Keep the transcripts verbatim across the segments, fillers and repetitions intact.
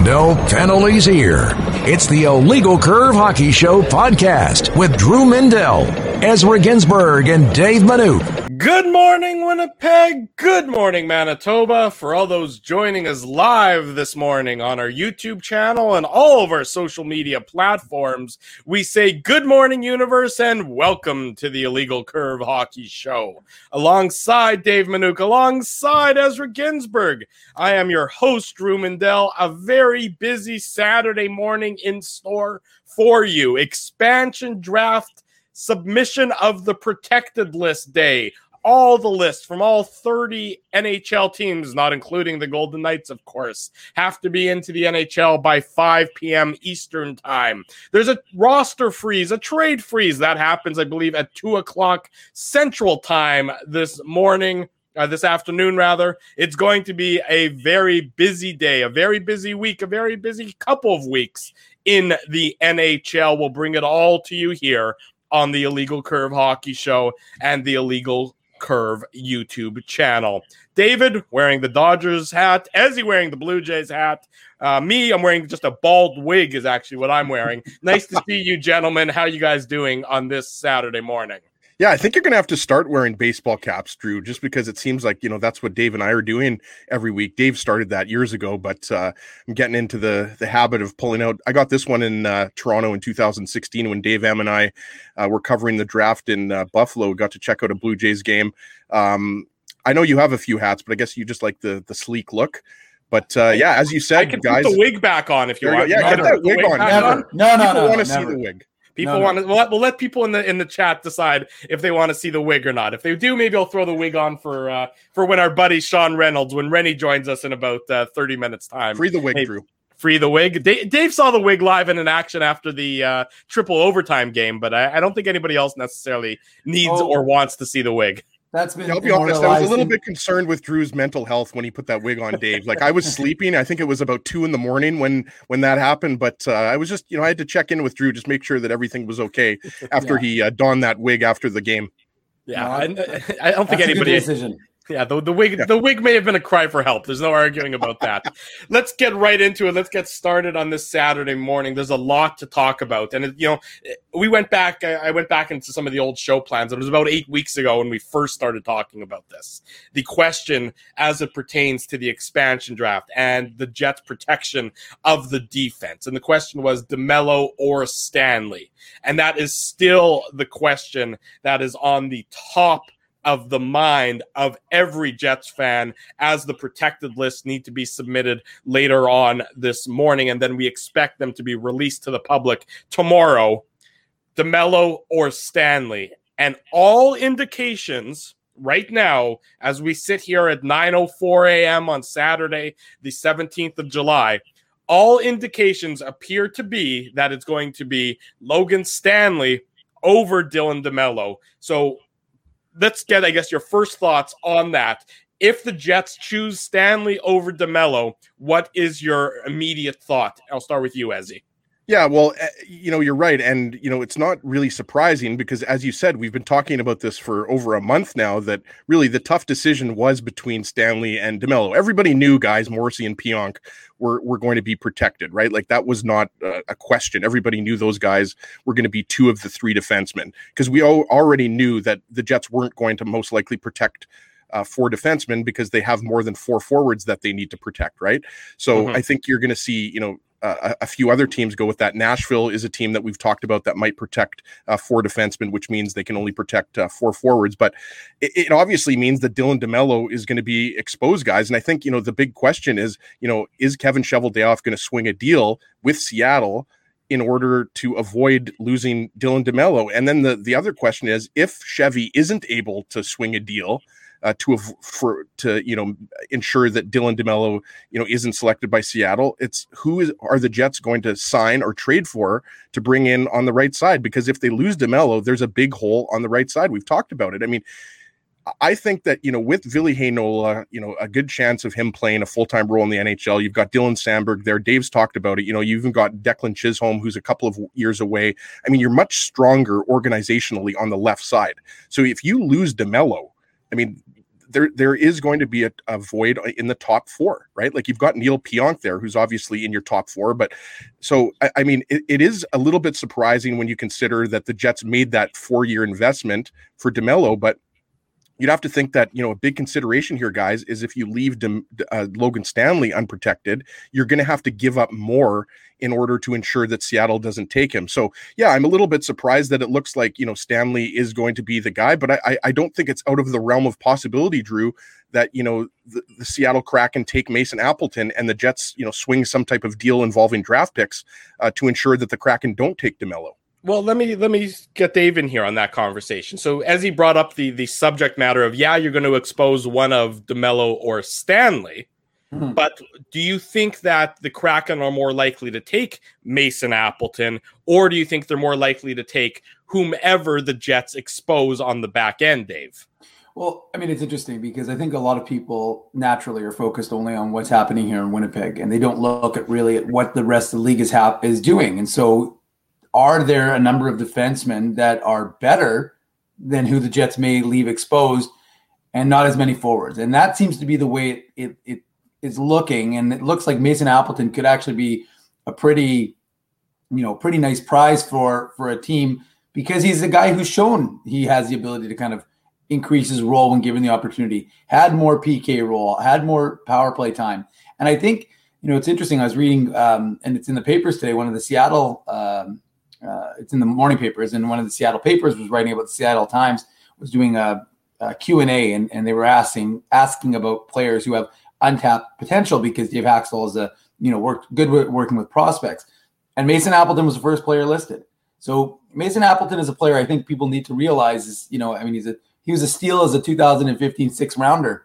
No penalties here. It's the Illegal Curve Hockey Show podcast with Drew Mindell, Ezra Ginsburg, and Dave Manouk. Good morning, Winnipeg. Good morning, Manitoba. For all those joining us live this morning on our YouTube channel and all of our social media platforms, we say good morning, universe, and welcome to the Illegal Curve Hockey Show. Alongside Dave Manouk, alongside Ezra Ginsburg, I am your host, Drew Mindell. A very busy Saturday morning in store for you. Expansion draft submission of the protected list day. All the lists from all thirty N H L teams, not including the Golden Knights, of course, have to be into the N H L by five p.m. Eastern time. There's a roster freeze, a trade freeze. That happens, I believe, at two o'clock Central time this morning, uh, this afternoon, rather. It's going to be a very busy day, a very busy week, a very busy couple of weeks in the N H L. We'll bring it all to you here on the Illegal Curve Hockey Show and the Illegal Curve YouTube channel. David wearing the Dodgers hat, Ezzy wearing the Blue Jays hat. Uh, me, I'm wearing just a bald wig is actually what I'm wearing. Nice to see you, gentlemen. How you guys doing on this Saturday morning? Yeah, I think you're going to have to start wearing baseball caps, Drew, just because it seems like, you know, that's what Dave and I are doing every week. Dave started that years ago, but uh, I'm getting into the the habit of pulling out. I got this one in uh, Toronto in two thousand sixteen when Dave M and I uh, were covering the draft in uh, Buffalo. We got to check out a Blue Jays game. Um, I know you have a few hats, but I guess you just like the the sleek look. But uh, yeah, as you said, I can guys, put the wig back on if you want. Yeah, get that wig, wig on. on. No, no, People no. want to never. see the wig. People no, no. want to. We'll let, we'll let people in the in the chat decide if they want to see the wig or not. If they do, maybe I'll throw the wig on for uh, for when our buddy Sean Reynolds, when Rennie joins us in about uh, thirty minutes time. Free the wig, hey, Drew. Free the wig. Dave, Dave saw the wig live and in action after the uh, triple overtime game, but I, I don't think anybody else necessarily needs Oh. or wants to see the wig. That's been. I'll be honest, I was a little immortalized bit concerned with Drew's mental health when he put that wig on Dave. Like I was sleeping. I think it was about two in the morning when when that happened. But uh, I was just, you know, I had to check in with Drew, just make sure that everything was okay after Yeah. he uh, donned that wig after the game. Yeah, No, I, I don't think That's a good anybody. decision. Yeah, the, the wig Yeah. the wig may have been a cry for help. There's no arguing about that. Let's get right into it. Let's get started on this Saturday morning. There's a lot to talk about. And, it, you know, we went back, I, I went back into some of the old show plans. It was about eight weeks ago when we first started talking about this. The question as it pertains to the expansion draft and the Jets' protection of the defense. And the question was DeMello or Stanley. And that is still the question that is on the top of the mind of every Jets fan as the protected lists need to be submitted later on this morning. And then we expect them to be released to the public tomorrow. DeMello or Stanley. And all indications right now, as we sit here at nine oh four a.m. on Saturday, the seventeenth of July, all indications appear to be that it's going to be Logan Stanley over Dylan DeMello. So let's get, I guess, your first thoughts on that. If the Jets choose Stanley over DeMello, what is your immediate thought? I'll start with you, Ezzy. Yeah, well, uh, you know, you're right. And, you know, it's not really surprising because, as you said, we've been talking about this for over a month now, that really the tough decision was between Stanley and DeMello. Everybody knew guys, Morrissey and Pionk, were, were going to be protected, right? Like that was not uh, a question. Everybody knew those guys were going to be two of the three defensemen because we all already knew that the Jets weren't going to most likely protect Uh, four defensemen because they have more than four forwards that they need to protect, right? So Mm-hmm. I think you're going to see, you know, uh, a, a few other teams go with that. Nashville is a team that we've talked about that might protect uh, four defensemen, which means they can only protect uh, four forwards. But it, it obviously means that Dylan DeMello is going to be exposed guys. And I think, you know, the big question is, you know, is Kevin Cheveldayoff going to swing a deal with Seattle in order to avoid losing Dylan DeMello? And then the, the other question is, if Chevy isn't able to swing a deal, Uh, to for to you know ensure that Dylan DeMello you know isn't selected by Seattle, it's who is are the Jets going to sign or trade for to bring in on the right side? Because if they lose DeMello, there's a big hole on the right side. We've talked about it. I mean, I think that you know with Ville Heinola, you know a good chance of him playing a full time role in the N H L. You've got Dylan Sandberg there. Dave's talked about it. You know you've even got Declan Chisholm, who's a couple of years away. I mean, you're much stronger organizationally on the left side. So if you lose DeMello, I mean, there there is going to be a, a void in the top four, right? Like you've got Neil Pionk there, who's obviously in your top four. But so, I, I mean, it, it is a little bit surprising when you consider that the Jets made that four-year investment for DeMello, but you'd have to think that, you know, a big consideration here, guys, is if you leave Dem, uh, Logan Stanley unprotected, you're going to have to give up more in order to ensure that Seattle doesn't take him. So, yeah, I'm a little bit surprised that it looks like, you know, Stanley is going to be the guy, but I, I don't think it's out of the realm of possibility, Drew, that, you know, the, the Seattle Kraken take Mason Appleton and the Jets, you know, swing some type of deal involving draft picks uh, to ensure that the Kraken don't take DeMello. Well, let me let me get Dave in here on that conversation. So as he brought up the the subject matter of, yeah, you're going to expose one of DeMello or Stanley, mm-hmm. but do you think that the Kraken are more likely to take Mason Appleton, or do you think they're more likely to take whomever the Jets expose on the back end, Dave? Well, I mean, it's interesting because I think a lot of people naturally are focused only on what's happening here in Winnipeg, and they don't look at really at what the rest of the league is ha- is doing. And so are there a number of defensemen that are better than who the Jets may leave exposed and not as many forwards? And that seems to be the way it, it, it is looking. And it looks like Mason Appleton could actually be a pretty, you know, pretty nice prize for, for a team because he's a guy who's shown he has the ability to kind of increase his role when given the opportunity, had more P K role, had more power play time. And I think, you know, it's interesting. I was reading, um, and it's in the papers today, one of the Seattle um, Uh, it's in the morning papers, and one of the Seattle papers was writing about the Seattle Times, was doing a, a Q and A, and, and they were asking asking about players who have untapped potential because Dave Haxtell is a you know worked good with working with prospects, and Mason Appleton was the first player listed. So Mason Appleton is a player I think people need to realize is you know I mean he's a he was a steal as a two thousand fifteen sixth rounder,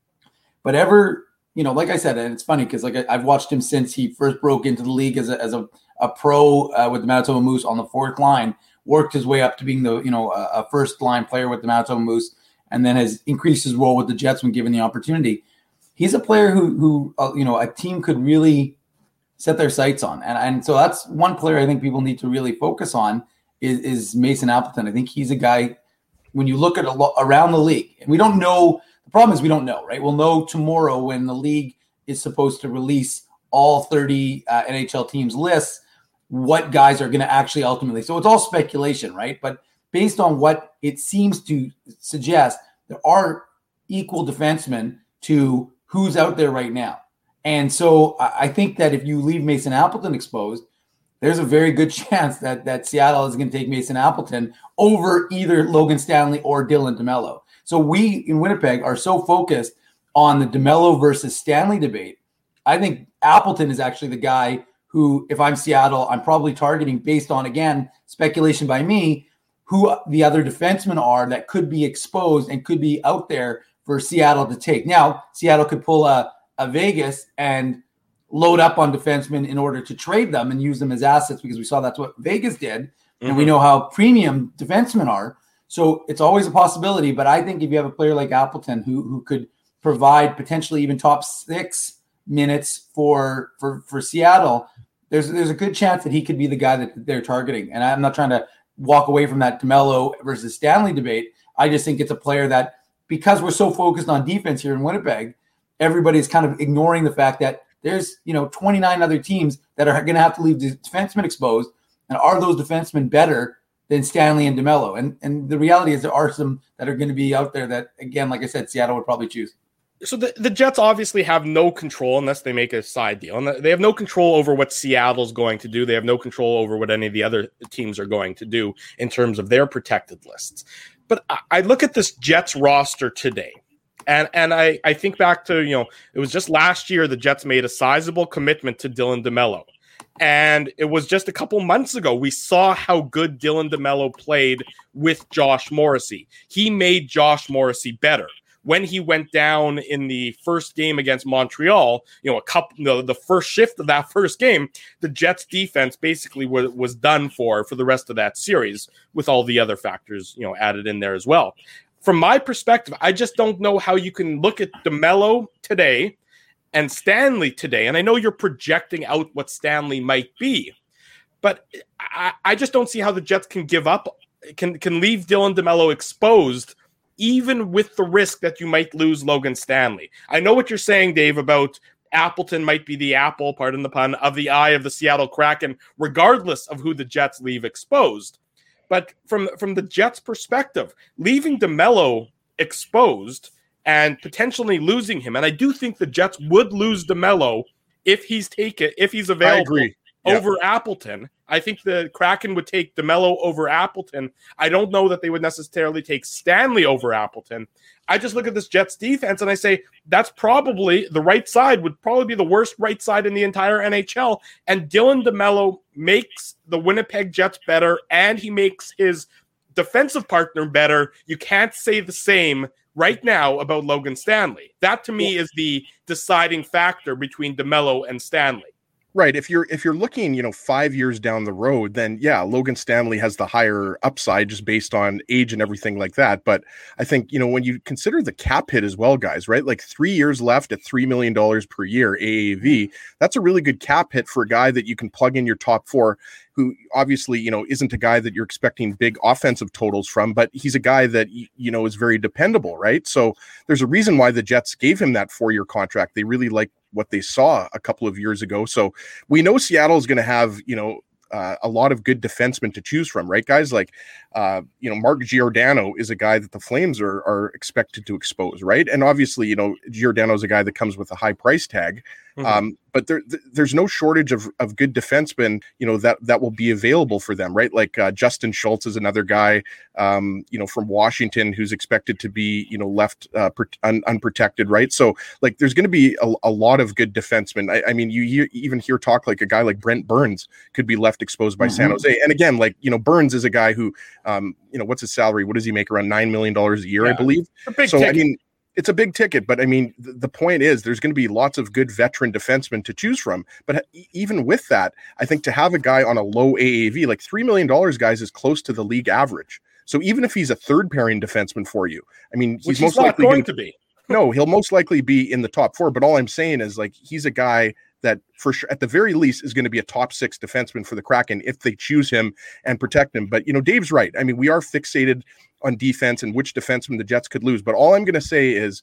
but ever you know like I said, and it's funny because like I, I've watched him since he first broke into the league as a as a a pro uh, with the Manitoba Moose on the fourth line, worked his way up to being the, you know, a, a first line player with the Manitoba Moose, and then has increased his role with the Jets when given the opportunity. He's a player who, who uh, you know, a team could really set their sights on. And, and so that's one player I think people need to really focus on is, is Mason Appleton. I think he's a guy, when you look at a lo- around the league, and we don't know, the problem is we don't know, right? We'll know tomorrow when the league is supposed to release all thirty uh, N H L teams lists, what guys are going to actually ultimately. So it's all speculation, right? But based on what it seems to suggest, there are equal defensemen to who's out there right now. And so I think that if you leave Mason Appleton exposed, there's a very good chance that, that Seattle is going to take Mason Appleton over either Logan Stanley or Dylan DeMello. So we in Winnipeg are so focused on the DeMello versus Stanley debate. I think Appleton is actually the guy who, if I'm Seattle, I'm probably targeting based on, again, speculation by me, who the other defensemen are that could be exposed and could be out there for Seattle to take. Now, Seattle could pull a, a Vegas and load up on defensemen in order to trade them and use them as assets because we saw that's what Vegas did. Mm-hmm. And we know how premium defensemen are. So it's always a possibility. But I think if you have a player like Appleton who, who could provide potentially even top six minutes for for for Seattle, there's there's a good chance that he could be the guy that they're targeting. And I'm not trying to walk away from that DeMello versus Stanley debate. I just think it's a player that, because we're so focused on defense here in Winnipeg, everybody's kind of ignoring the fact that there's, you know, twenty-nine other teams that are going to have to leave the defensemen exposed. And are those defensemen better than Stanley and DeMello? And and the reality is there are some that are going to be out there that, again, like I said, Seattle would probably choose. So the, the Jets obviously have no control unless they make a side deal. And they have no control over what Seattle's going to do. They have no control over what any of the other teams are going to do in terms of their protected lists. But I, I look at this Jets roster today, and, and I, I think back to, you know, it was just last year the Jets made a sizable commitment to Dylan DeMello. And it was just a couple months ago we saw how good Dylan DeMello played with Josh Morrissey. He made Josh Morrissey better. When he went down in the first game against Montreal, you know, a couple, you know, the first shift of that first game, the Jets defense basically was, was done for for the rest of that series, with all the other factors, you know, added in there as well. From my perspective, I just don't know how you can look at DeMello today and Stanley today. And I know you're projecting out what Stanley might be, but I, I just don't see how the Jets can give up, can, can leave Dylan DeMello exposed even with the risk that you might lose Logan Stanley. I know what you're saying, Dave, about Appleton might be the apple, pardon the pun, of the eye of the Seattle Kraken, regardless of who the Jets leave exposed. But from, from the Jets' perspective, leaving DeMello exposed and potentially losing him, and I do think the Jets would lose DeMello if he's taken, if he's available. I agree. Over yeah. Appleton. I think the Kraken would take DeMello over Appleton. I don't know that they would necessarily take Stanley over Appleton. I just look at this Jets defense and I say that's probably the right side would probably be the worst right side in the entire N H L. And Dylan DeMello makes the Winnipeg Jets better and he makes his defensive partner better. You can't say the same right now about Logan Stanley. That to me is the deciding factor between DeMello and Stanley. Right. If you're if you're looking, you know, five years down the road, then yeah, Logan Stanley has the higher upside just based on age and everything like that. But I think, you know, when you consider the cap hit as well, guys, right? Like three years left at three million dollars per year A A V, that's a really good cap hit for a guy that you can plug in your top four, who obviously, you know, isn't a guy that you're expecting big offensive totals from, but he's a guy that, you know, is very dependable, right? So there's a reason why the Jets gave him that four-year contract. They really like what they saw a couple of years ago. So we know Seattle is going to have, you know, uh, a lot of good defensemen to choose from, right, guys? Like, uh, you know, Mark Giordano is a guy that the Flames are are expected to expose, right? And obviously, you know, Giordano is a guy that comes with a high price tag. Mm-hmm. Um, but there, th- there's no shortage of, of good defensemen, you know, that, that will be available for them, right? Like uh, Justin Schultz is another guy, um, you know, from Washington who's expected to be, you know, left uh, per- un- unprotected, right? So, like, there's going to be a, a lot of good defensemen. I, I mean, you hear, even hear talk like a guy like Brent Burns could be left exposed by mm-hmm. San Jose. And again, like, you know, Burns is a guy who, um, you know, what's his salary? What does he make? Around nine million dollars a year, yeah. I believe. A big so, ticket. I mean, it's a big ticket, but I mean, th- the point is there's going to be lots of good veteran defensemen to choose from. But e- even with that, I think to have a guy on a low A A V, like three million dollars, guys, is close to the league average. So even if he's a third pairing defenseman for you, I mean, he's Which most he's not likely going gonna, to be. No, he'll most likely be in the top four. But all I'm saying is, like, he's a guy that for sure, at the very least, is going to be a top six defenseman for the Kraken if they choose him and protect him. But, you know, Dave's right. I mean, we are fixated on defense and which defenseman the Jets could lose. But all I'm going to say is,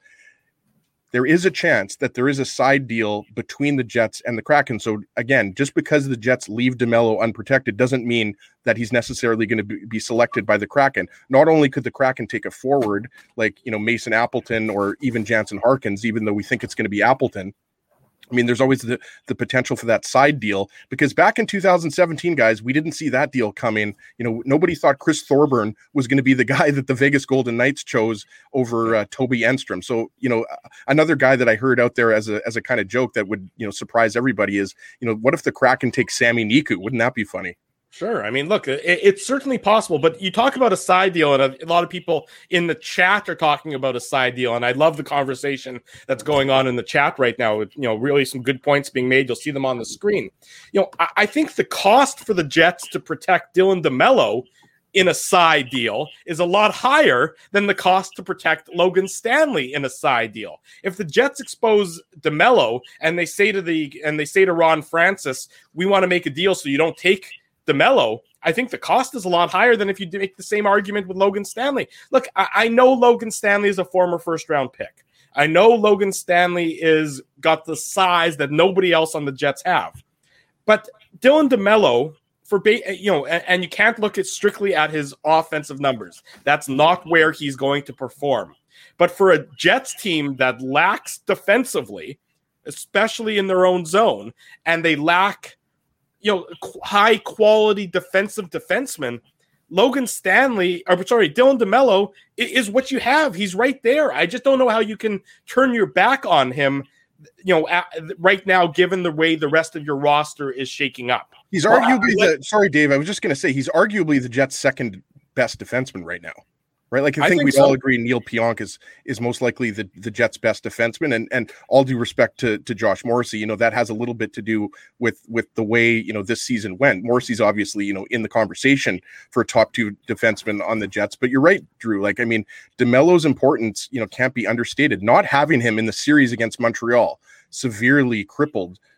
there is a chance that there is a side deal between the Jets and the Kraken. So again, just because the Jets leave DeMello unprotected doesn't mean that he's necessarily going to be selected by the Kraken. Not only could the Kraken take a forward like, you know, Mason Appleton or even Jansen Harkins, even though we think it's going to be Appleton. I mean, there's always the, the potential for that side deal, because back in two thousand seventeen, guys, we didn't see that deal coming. You know, nobody thought Chris Thorburn was going to be the guy that the Vegas Golden Knights chose over uh, Toby Enstrom. So, you know, another guy that I heard out there as a as a kind of joke that would, you know, surprise everybody is, you know, what if the Kraken takes Sami Niku? Wouldn't that be funny? Sure. I mean, look, it, it's certainly possible, but you talk about a side deal, and a, a lot of people in the chat are talking about a side deal, and I love the conversation that's going on in the chat right now. With, you know, really some good points being made. You'll see them on the screen. You know, I, I think the cost for the Jets to protect Dylan DeMello in a side deal is a lot higher than the cost to protect Logan Stanley in a side deal. If the Jets expose DeMello and they say to the and they say to Ron Francis, we want to make a deal so you don't take DeMello, I think the cost is a lot higher than if you make the same argument with Logan Stanley. Look, I, I know Logan Stanley is a former first round pick. I know Logan Stanley is got the size that nobody else on the Jets have. But Dylan DeMello, for you know, and, and you can't look at strictly at his offensive numbers. That's not where he's going to perform. But for a Jets team that lacks defensively, especially in their own zone, and they lack, you know, high quality defensive defensemen, Logan Stanley, or sorry, Dylan DeMello is what you have. He's right there. I just don't know how you can turn your back on him, you know, at, right now, given the way the rest of your roster is shaking up. He's arguably well, the, sorry, Dave, I was just going to say, he's arguably the Jets' second best defenseman right now. Right, like I think, I think we'd so. all agree Neil Pionk is is most likely the, the Jets' best defenseman, and and all due respect to, to Josh Morrissey, you know, that has a little bit to do with with the way, you know, this season went. Morrissey's obviously, you know, in the conversation for a top two defenseman on the Jets, but you're right, Drew. Like, I mean, DeMello's importance, you know, can't be understated. Not having him in the series against Montreal severely crippled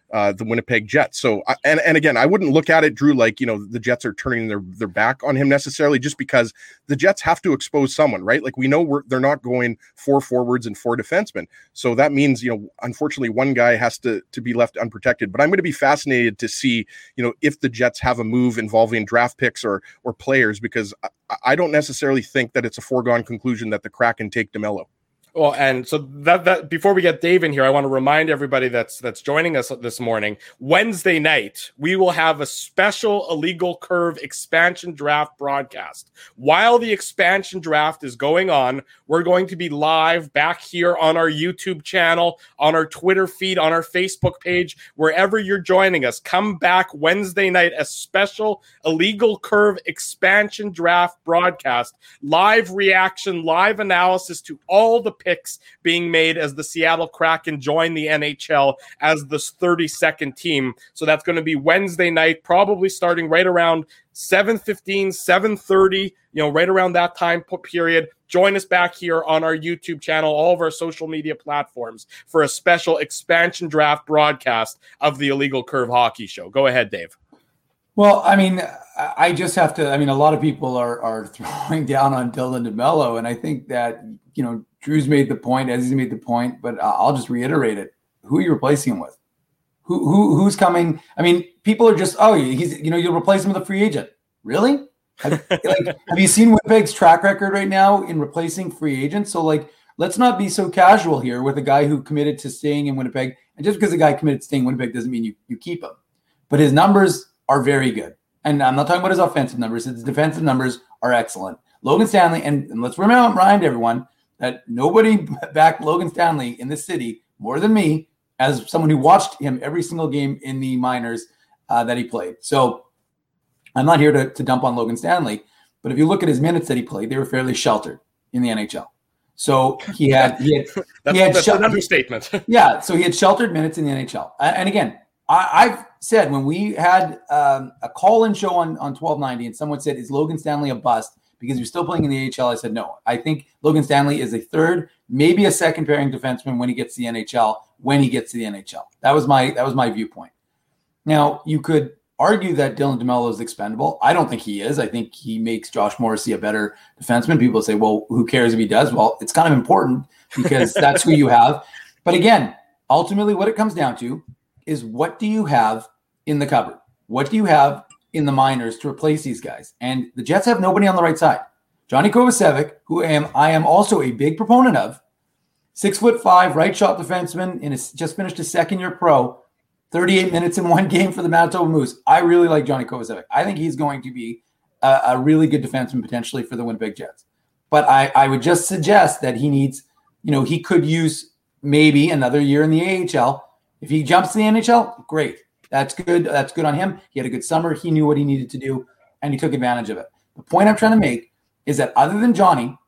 uh, the Winnipeg Jets. So, I, and, and again, I wouldn't look at it, Drew, like, you know, the Jets are turning their, their back on him necessarily, just because the Jets have to expose someone, right? Like, we know we're, they're not going four forwards and four defensemen. So that means, you know, unfortunately, one guy has to, to be left unprotected. But I'm going to be fascinated to see, you know, if the Jets have a move involving draft picks or, or players, because I, I don't necessarily think that it's a foregone conclusion that the Kraken take DeMello. Well, and so that that before we get Dave in here, I want to remind everybody that's that's joining us this morning. Wednesday night, we will have a special Illegal Curve expansion draft broadcast. While the expansion draft is going on, we're going to be live back here on our YouTube channel, on our Twitter feed, on our Facebook page, wherever you're joining us. Come back Wednesday night, a special Illegal Curve expansion draft broadcast, live reaction, live analysis to all the picks being made as the Seattle Kraken join the N H L as the thirty-second team. So that's going to be Wednesday night, probably starting right around seven fifteen, seven thirty, you know, right around that time period. Join us back here on our YouTube channel, all of our social media platforms, for a special expansion draft broadcast of the Illegal Curve Hockey Show. Go ahead, Dave. Well, I mean, I just have to, I mean, a lot of people are are throwing down on Dylan DeMello, and I think that, you know, Drew's made the point, Ezzy's made the point, but I'll just reiterate it. Who are you replacing him with? Who who who's coming? I mean, people are just, oh, he's, you know, you'll replace him with a free agent. Really? Have, like, have you seen Winnipeg's track record right now in replacing free agents? So, like, let's not be so casual here with a guy who committed to staying in Winnipeg. And just because a guy committed to staying in Winnipeg doesn't mean you, you keep him. But his numbers are very good. And I'm not talking about his offensive numbers. His defensive numbers are excellent. Logan Stanley, and, and let's remember, remind everyone that nobody backed Logan Stanley in this city more than me, as someone who watched him every single game in the minors uh, that he played. So I'm not here to, to dump on Logan Stanley, but if you look at his minutes that he played, they were fairly sheltered in the N H L. So he had he had, that's, he had that's shel- an understatement. yeah, so he had sheltered minutes in the N H L. And again, I, I've said when we had um, a call-in show on, on twelve ninety and someone said, is Logan Stanley a bust because he's still playing in the A H L? I said, no. I think Logan Stanley is a third, maybe a second pairing defenseman when he gets to the N H L, when he gets to the N H L. That was my that was my viewpoint. Now, you could argue that Dylan DeMello is expendable. I don't think he is. I think he makes Josh Morrissey a better defenseman. People say, well, who cares if he does? Well, it's kind of important because that's who you have. But again, ultimately what it comes down to is, what do you have in the cupboard? What do you have in the minors to replace these guys? And the Jets have nobody on the right side. Johnny Kovacevic, who I am, I am also a big proponent of, six foot five, right shot defenseman, and has just finished his second year pro, thirty-eight minutes in one game for the Manitoba Moose. I really like Johnny Kovacevic. I think he's going to be a, a really good defenseman potentially for the Winnipeg Jets. But I, I would just suggest that he needs, you know, he could use maybe another year in the A H L. If he jumps to the N H L, great. That's good. That's good on him. He had a good summer. He knew what he needed to do, and he took advantage of it. The point I'm trying to make is that other than Johnny,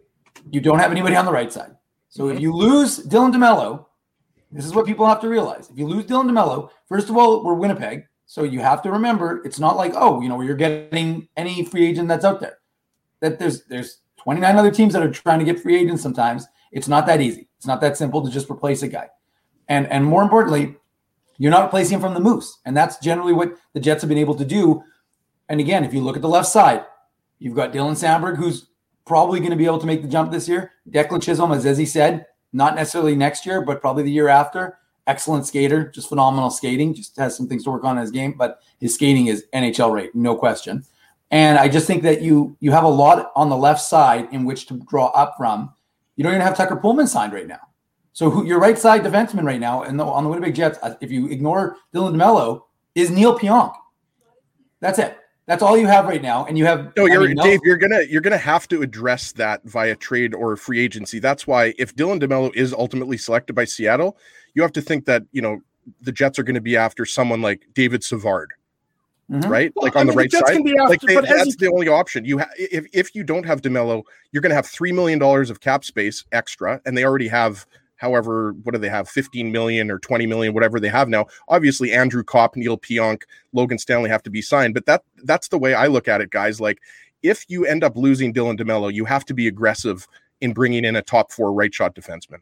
you don't have anybody on the right side. So if you lose Dylan DeMello, this is what people have to realize. If you lose Dylan DeMello, first of all, we're Winnipeg. So you have to remember, it's not like, oh, you know, you're getting any free agent that's out there. That there's there's twenty-nine other teams that are trying to get free agents sometimes. It's not that easy. It's not that simple to just replace a guy. And and more importantly, you're not replacing him from the Moose. And that's generally what the Jets have been able to do. And again, if you look at the left side, you've got Dylan Samberg, who's probably going to be able to make the jump this year. Declan Chisholm, as Ezzy said, not necessarily next year, but probably the year after. Excellent skater, just phenomenal skating. Just has some things to work on in his game, but his skating is N H L rate, no question. And I just think that you you have a lot on the left side in which to draw up from. You don't even have Tucker Pullman signed right now. So who, your right side defenseman right now and on the Winnipeg Jets, if you ignore Dylan DeMello, is Neil Pionk. That's it. That's all you have right now, and you have. No, you're, I mean, no, Dave. You're gonna you're gonna have to address that via trade or free agency. That's why if Dylan DeMello is ultimately selected by Seattle, you have to think that, you know, the Jets are going to be after someone like David Savard, mm-hmm. right? Well, like on I mean, the right the side, after, like they, that's he... the only option. You ha- if if you don't have DeMello, you're going to have three million dollars of cap space extra, and they already have. However, what do they have? fifteen million or twenty million, whatever they have now. Obviously, Andrew Kopp, Neil Pionk, Logan Stanley have to be signed. But that that's the way I look at it, guys. Like, if you end up losing Dylan DeMello, you have to be aggressive in bringing in a top four right shot defenseman.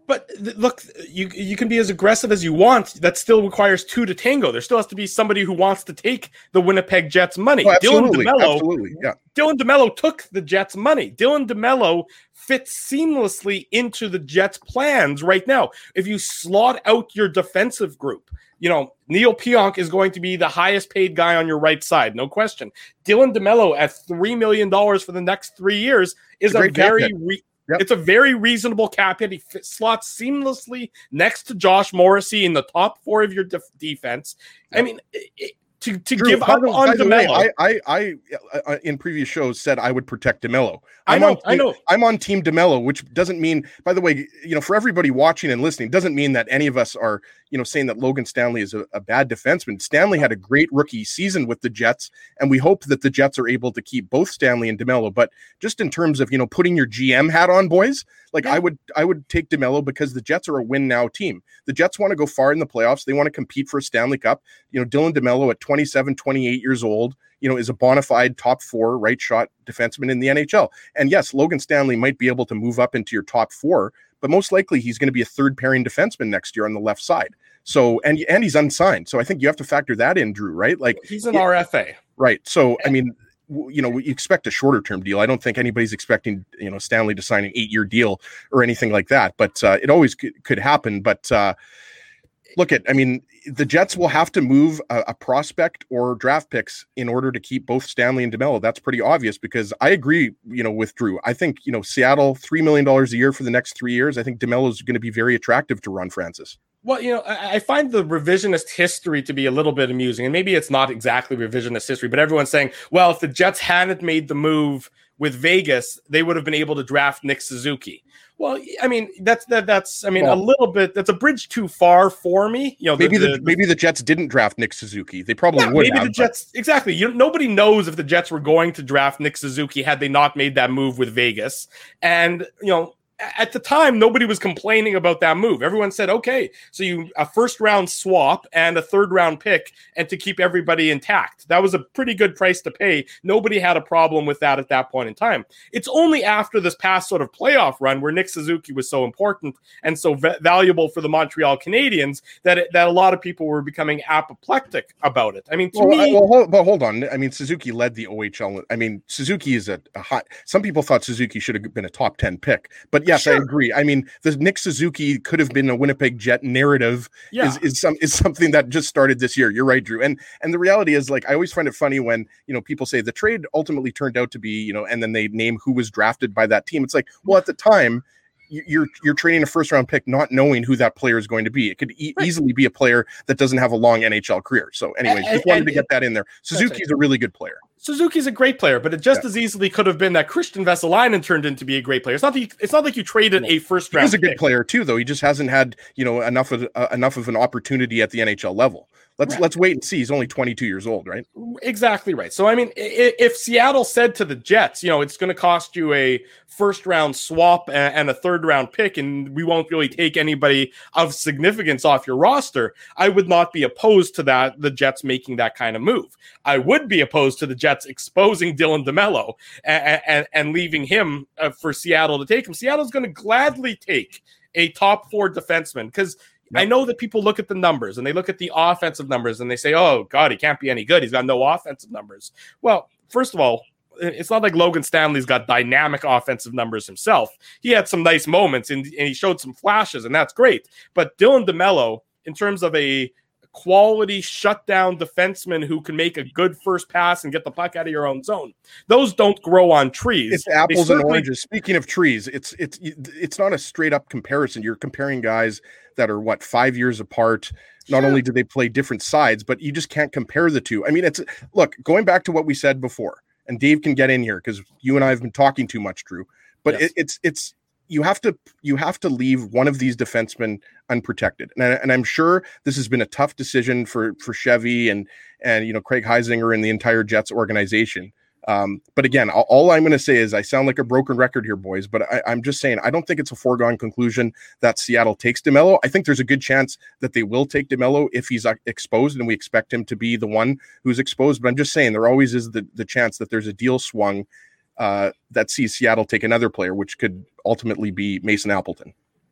But th- look, you you can be as aggressive as you want. That still requires two to tango. There still has to be somebody who wants to take the Winnipeg Jets money. Oh, absolutely, Dylan DeMello, absolutely, yeah. Dylan DeMello took the Jets money. Dylan DeMello fits seamlessly into the Jets plans right now. If you slot out your defensive group, you know, Neil Pionk is going to be the highest paid guy on your right side, no question. Dylan DeMello at three million dollars for the next three years is a, a very re- Yep. It's a very reasonable cap hit. He fit, slots seamlessly next to Josh Morrissey in the top four of your def- defense. Yep. I mean, it, to, to Drew, give up the, on DeMello. Way, I, I, I, uh, in previous shows said I would protect DeMello. I'm I know, on, I know. I'm on Team DeMello, which doesn't mean, by the way, you know, for everybody watching and listening, doesn't mean that any of us are, you know, saying that Logan Stanley is a, a bad defenseman. Stanley had a great rookie season with the Jets, and we hope that the Jets are able to keep both Stanley and DeMello. But just in terms of, you know, putting your G M hat on, boys, like yeah. I would, I would take DeMello because the Jets are a win now team. The Jets want to go far in the playoffs. They want to compete for a Stanley Cup. You know, Dylan DeMello at twenty-seven, twenty-eight years old, you know, is a bona fide top four right shot defenseman in the N H L. And yes, Logan Stanley might be able to move up into your top four, but most likely he's going to be a third pairing defenseman next year on the left side. So, and, and he's unsigned. So I think you have to factor that in, Drew, right? Like he's an it, R F A. Right. So, I mean, you know, you expect a shorter term deal. I don't think anybody's expecting, you know, Stanley to sign an eight year deal or anything like that, but uh, it always could, could happen. But uh, look at, I mean, the Jets will have to move a, a prospect or draft picks in order to keep both Stanley and DeMello. That's pretty obvious because I agree, you know, with Drew. I think, you know, Seattle, three million dollars a year for the next three years. I think DeMello is going to be very attractive to Ron Francis. Well, you know, I find the revisionist history to be a little bit amusing, and maybe it's not exactly revisionist history, but everyone's saying, well, if the Jets hadn't made the move with Vegas, they would have been able to draft Nick Suzuki. Well, I mean, that's that. That's I mean, well, a little bit. That's a bridge too far for me. You know, maybe the, the, the maybe the Jets didn't draft Nick Suzuki. They probably yeah, would. Maybe have, the Jets but... exactly. You nobody knows if the Jets were going to draft Nick Suzuki had they not made that move with Vegas. And you know, at the time, nobody was complaining about that move. Everyone said, okay, so you a first round swap and a third round pick and to keep everybody intact. That was a pretty good price to pay. Nobody had a problem with that at that point in time. It's only after this past sort of playoff run where Nick Suzuki was so important and so v- valuable for the Montreal Canadiens that it, that a lot of people were becoming apoplectic about it. I mean, to well, me... I, well, hold, but hold on. I mean, Suzuki led the O H L. I mean, Suzuki is a, a hot... Some people thought Suzuki should have been a top ten pick, but yes, sure. I agree. I mean, the Nick Suzuki could have been a Winnipeg Jet narrative yeah. is, is some is something that just started this year. You're right, Drew. And and the reality is, like, I always find it funny when, you know, people say the trade ultimately turned out to be, you know, and then they name who was drafted by that team. It's like, well, at the time, you're you're trading a first round pick not knowing who that player is going to be. It could e- right. easily be a player that doesn't have a long N H L career. So anyways, and, just wanted and, to get that in there. Suzuki's a really good player. Suzuki's a great player, but it just yeah. as easily could have been that Christian Vesalainen turned into be a great player. It's not that you, it's not like you traded a first round. He's a good pick. player too, though. He just hasn't had, you know, enough of uh, enough of an opportunity at the N H L level. Let's right. let's wait and see. He's only twenty-two years old, right? Exactly right. So I mean, if Seattle said to the Jets, you know, it's going to cost you a first round swap and a third round pick, and we won't really take anybody of significance off your roster, I would not be opposed to that. The Jets making that kind of move. I would be opposed to the Jets exposing Dylan DeMello and, and, and leaving him uh, for Seattle to take him. Seattle's going to gladly take a top four defenseman because I know that people look at the numbers and they look at the offensive numbers and they say, oh, God, he can't be any good. He's got no offensive numbers. Well, first of all, it's not like Logan Stanley's got dynamic offensive numbers himself. He had some nice moments and, and he showed some flashes, and that's great. But Dylan DeMello, in terms of a quality shutdown defenseman who can make a good first pass and get the puck out of your own zone, those don't grow on trees. It's apples and oranges. Speaking of trees, it's it's it's not a straight up comparison. You're comparing guys that are what five years apart. Not sure. only do they play different sides, but you just can't compare the two. I mean, it's look, going back to what we said before, and Dave can get in here because you and I have been talking too much, Drew. But yes. it, it's it's you have to you have to leave one of these defensemen unprotected, and, I, and I'm sure this has been a tough decision for for Chevy and and you know Craig Heisinger and the entire Jets organization. Um, but again, all, all I'm going to say is I sound like a broken record here, boys, but I, I'm just saying I don't think it's a foregone conclusion that Seattle takes DeMello. I think there's a good chance that they will take DeMello if he's uh, exposed, and we expect him to be the one who's exposed. But I'm just saying there always is the, the chance that there's a deal swung uh, that sees Seattle take another player, which could ultimately be Mason Appleton.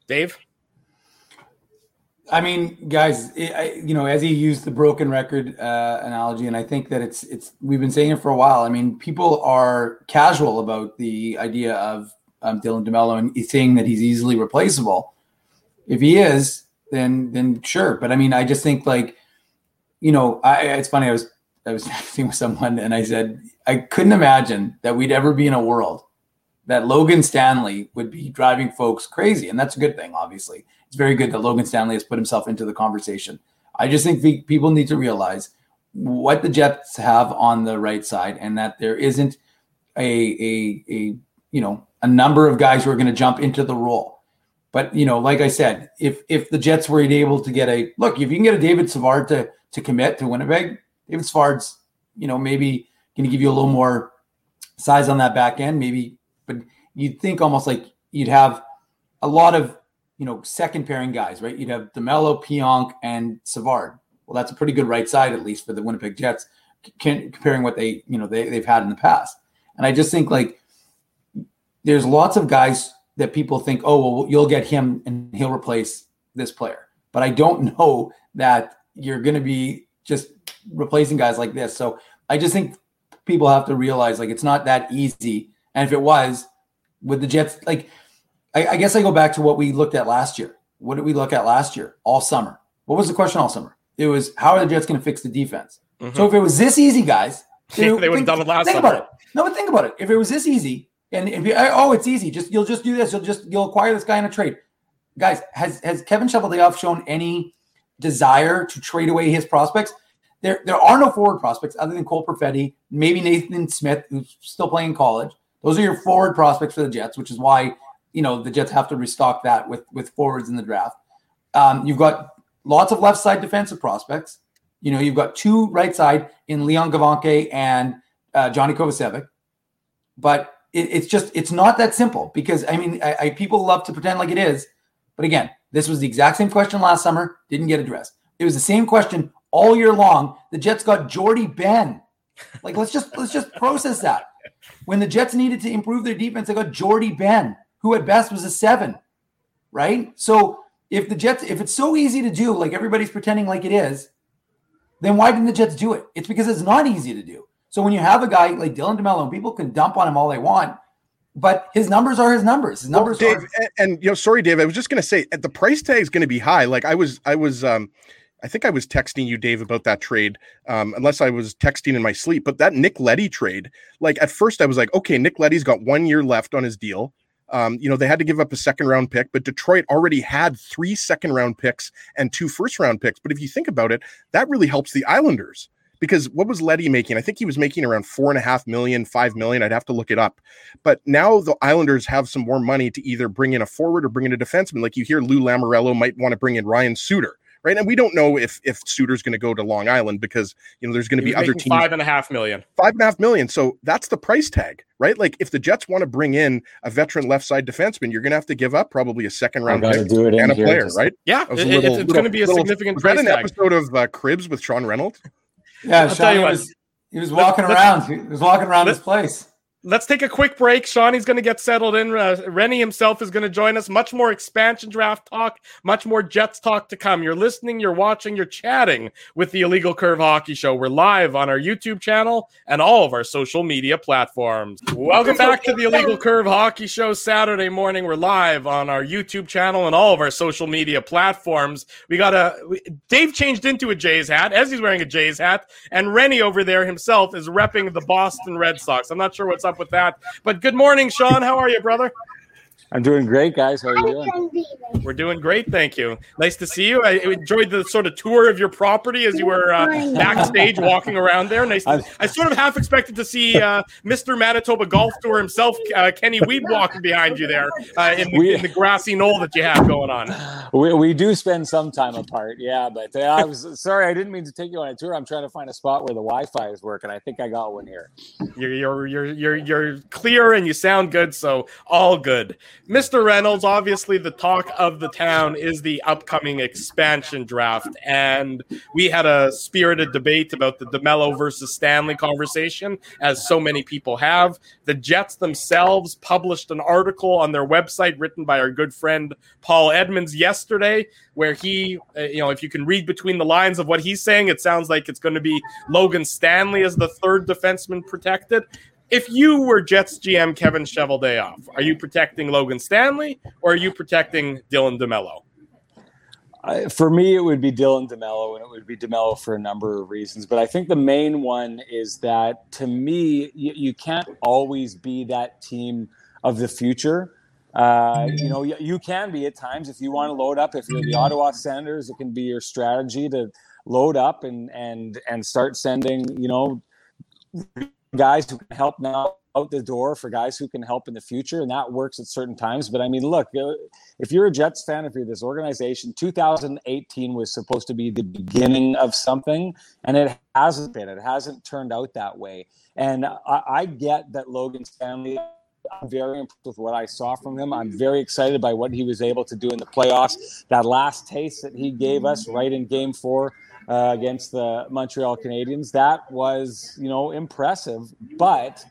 Dave? I mean, guys, it, I, you know, as he used the broken record uh, analogy, and I think that it's it's we've been saying it for a while. I mean, people are casual about the idea of um, Dylan DeMello and he's saying that he's easily replaceable. If he is, then then sure. But I mean, I just think like, you know, I, it's funny. I was I was texting with someone and I said I couldn't imagine that we'd ever be in a world that Logan Stanley would be driving folks crazy, and that's a good thing, obviously. It's very good that Logan Stanley has put himself into the conversation. I just think we, people need to realize what the Jets have on the right side, and that there isn't a a, a you know a number of guys who are going to jump into the role. But you know, like I said, if if the Jets were able to get a look, if you can get a David Savard to to commit to Winnipeg, David Savard's you know maybe going to give you a little more size on that back end, maybe. But you'd think almost like you'd have a lot of you know, second pairing guys, right? You'd have DeMello, Pionk, and Savard. Well, that's a pretty good right side, at least for the Winnipeg Jets, can, comparing what they, you know, they, they've had in the past. And I just think like there's lots of guys that people think, oh, well, you'll get him and he'll replace this player. But I don't know that you're going to be just replacing guys like this. So I just think people have to realize like it's not that easy. And if it was, with the Jets, like, I, I guess I go back to what we looked at last year. What did we look at last year? All summer. What was the question all summer? It was, how are the Jets going to fix the defense? Mm-hmm. So if it was this easy, guys, they would have done it last think summer. About it. No, but think about it. If it was this easy, and if you, oh, it's easy, just you'll just do this. You'll just you'll acquire this guy in a trade. Guys, has has Kevin Cheveldayoff shown any desire to trade away his prospects? There, there are no forward prospects other than Cole Perfetti, maybe Nathan Smith, who's still playing in college. Those are your forward prospects for the Jets, which is why. You know, the Jets have to restock that with, with forwards in the draft. Um, you've got lots of left side defensive prospects. You know, you've got two right side in Leon Gavanke and uh, Johnny Kovacevic. But it, it's just, it's not that simple because, I mean, I, I, people love to pretend like it is. But again, this was the exact same question last summer, didn't get addressed. It was the same question all year long. The Jets got Jordy Ben. Like, let's just, let's just process that. When the Jets needed to improve their defense, they got Jordy Ben, who at best was a seven, right? So if the Jets, if it's so easy to do, like everybody's pretending like it is, then why didn't the Jets do it? It's because it's not easy to do. So when you have a guy like Dylan DeMello, and people can dump on him all they want, but his numbers are his numbers. His numbers well, Dave, are. And, and you know, sorry, Dave, I was just going to say the price tag is going to be high. Like I was, I was, um, I think I was texting you, Dave, about that trade, um, unless I was texting in my sleep. But that Nick Leddy trade, like at first I was like, okay, Nick Leddy's got one year left on his deal. Um, you know, they had to give up a second round pick, but Detroit already had three second round picks and two first round picks. But if you think about it, that really helps the Islanders because what was Leddy making? I think he was making around four and a half million, five million. I'd have to look it up. But now the Islanders have some more money to either bring in a forward or bring in a defenseman. Like you hear Lou Lamoriello might want to bring in Ryan Suter. Right. And we don't know if if Suter's going to go to Long Island because, you know, there's going to be other teams. Five and a half million. Five and a half million. So that's the price tag, right? Like if the Jets want to bring in a veteran left side defenseman, you're going to have to give up probably a second round pick do it and a player, just, right? Yeah. It, little, it's going to be a little, significant was price that an tag. episode of uh, Cribs with Sean Reynolds? Yeah, I'll Sean was, he was walking let's, around. He was walking around let's, this place. Let's take a quick break. Shawnee's going to get settled in. Uh, Rennie himself is going to join us. Much more expansion draft talk, much more Jets talk to come. You're listening, you're watching, you're chatting with the Illegal Curve Hockey Show. We're live on our YouTube channel and all of our social media platforms. Welcome back to the Illegal Curve Hockey Show. Saturday morning, we're live on our YouTube channel and all of our social media platforms. We got a we, Dave changed into a Jays hat as he's wearing a Jays hat, and Rennie over there himself is repping the Boston Red Sox. I'm not sure what's up with that, but good morning, Sean. How are you, brother? I'm doing great, guys. How are you doing? We're doing great, thank you. Nice to see you. I enjoyed the sort of tour of your property as you were uh, backstage walking around there. Nice. To, I sort of half expected to see uh, Mister Manitoba Golf Tour himself, uh, Kenny Weed, walking behind you there uh, in, the, we, in the grassy knoll that you have going on. We, we do spend some time apart, yeah. But uh, I was sorry, I didn't mean to take you on a tour. I'm trying to find a spot where the Wi-Fi is working. I think I got one here. You're you're you're you're, you're clear and you sound good, so all good. Mister Reynolds, obviously the talk of the town is the upcoming expansion draft, and we had a spirited debate about the DeMello versus Stanley conversation, as so many people have. The Jets themselves published an article on their website written by our good friend Paul Edmonds yesterday, where he, uh, you know, if you can read between the lines of what he's saying, it sounds like it's going to be Logan Stanley as the third defenseman protected. If you were Jets G M Kevin Cheveldayoff, are you protecting Logan Stanley or are you protecting Dylan DeMello? Uh, for me, it would be Dylan DeMello, and it would be DeMello for a number of reasons. But I think the main one is that, to me, you, you can't always be that team of the future. Uh, you know, you, you can be at times if you want to load up. If you're the Ottawa Senators, it can be your strategy to load up and and and start sending, you know, guys who can help now out the door for guys who can help in the future, and that works at certain times. But I mean, look, if you're a Jets fan, if you're this organization, two thousand eighteen was supposed to be the beginning of something, and it hasn't been. It hasn't turned out that way. And I, I get that Logan Stanley, I'm very impressed with what I saw from him. I'm very excited by what he was able to do in the playoffs. That last taste that he gave us right in game four uh, against the Montreal Canadiens, that was, you know, impressive. But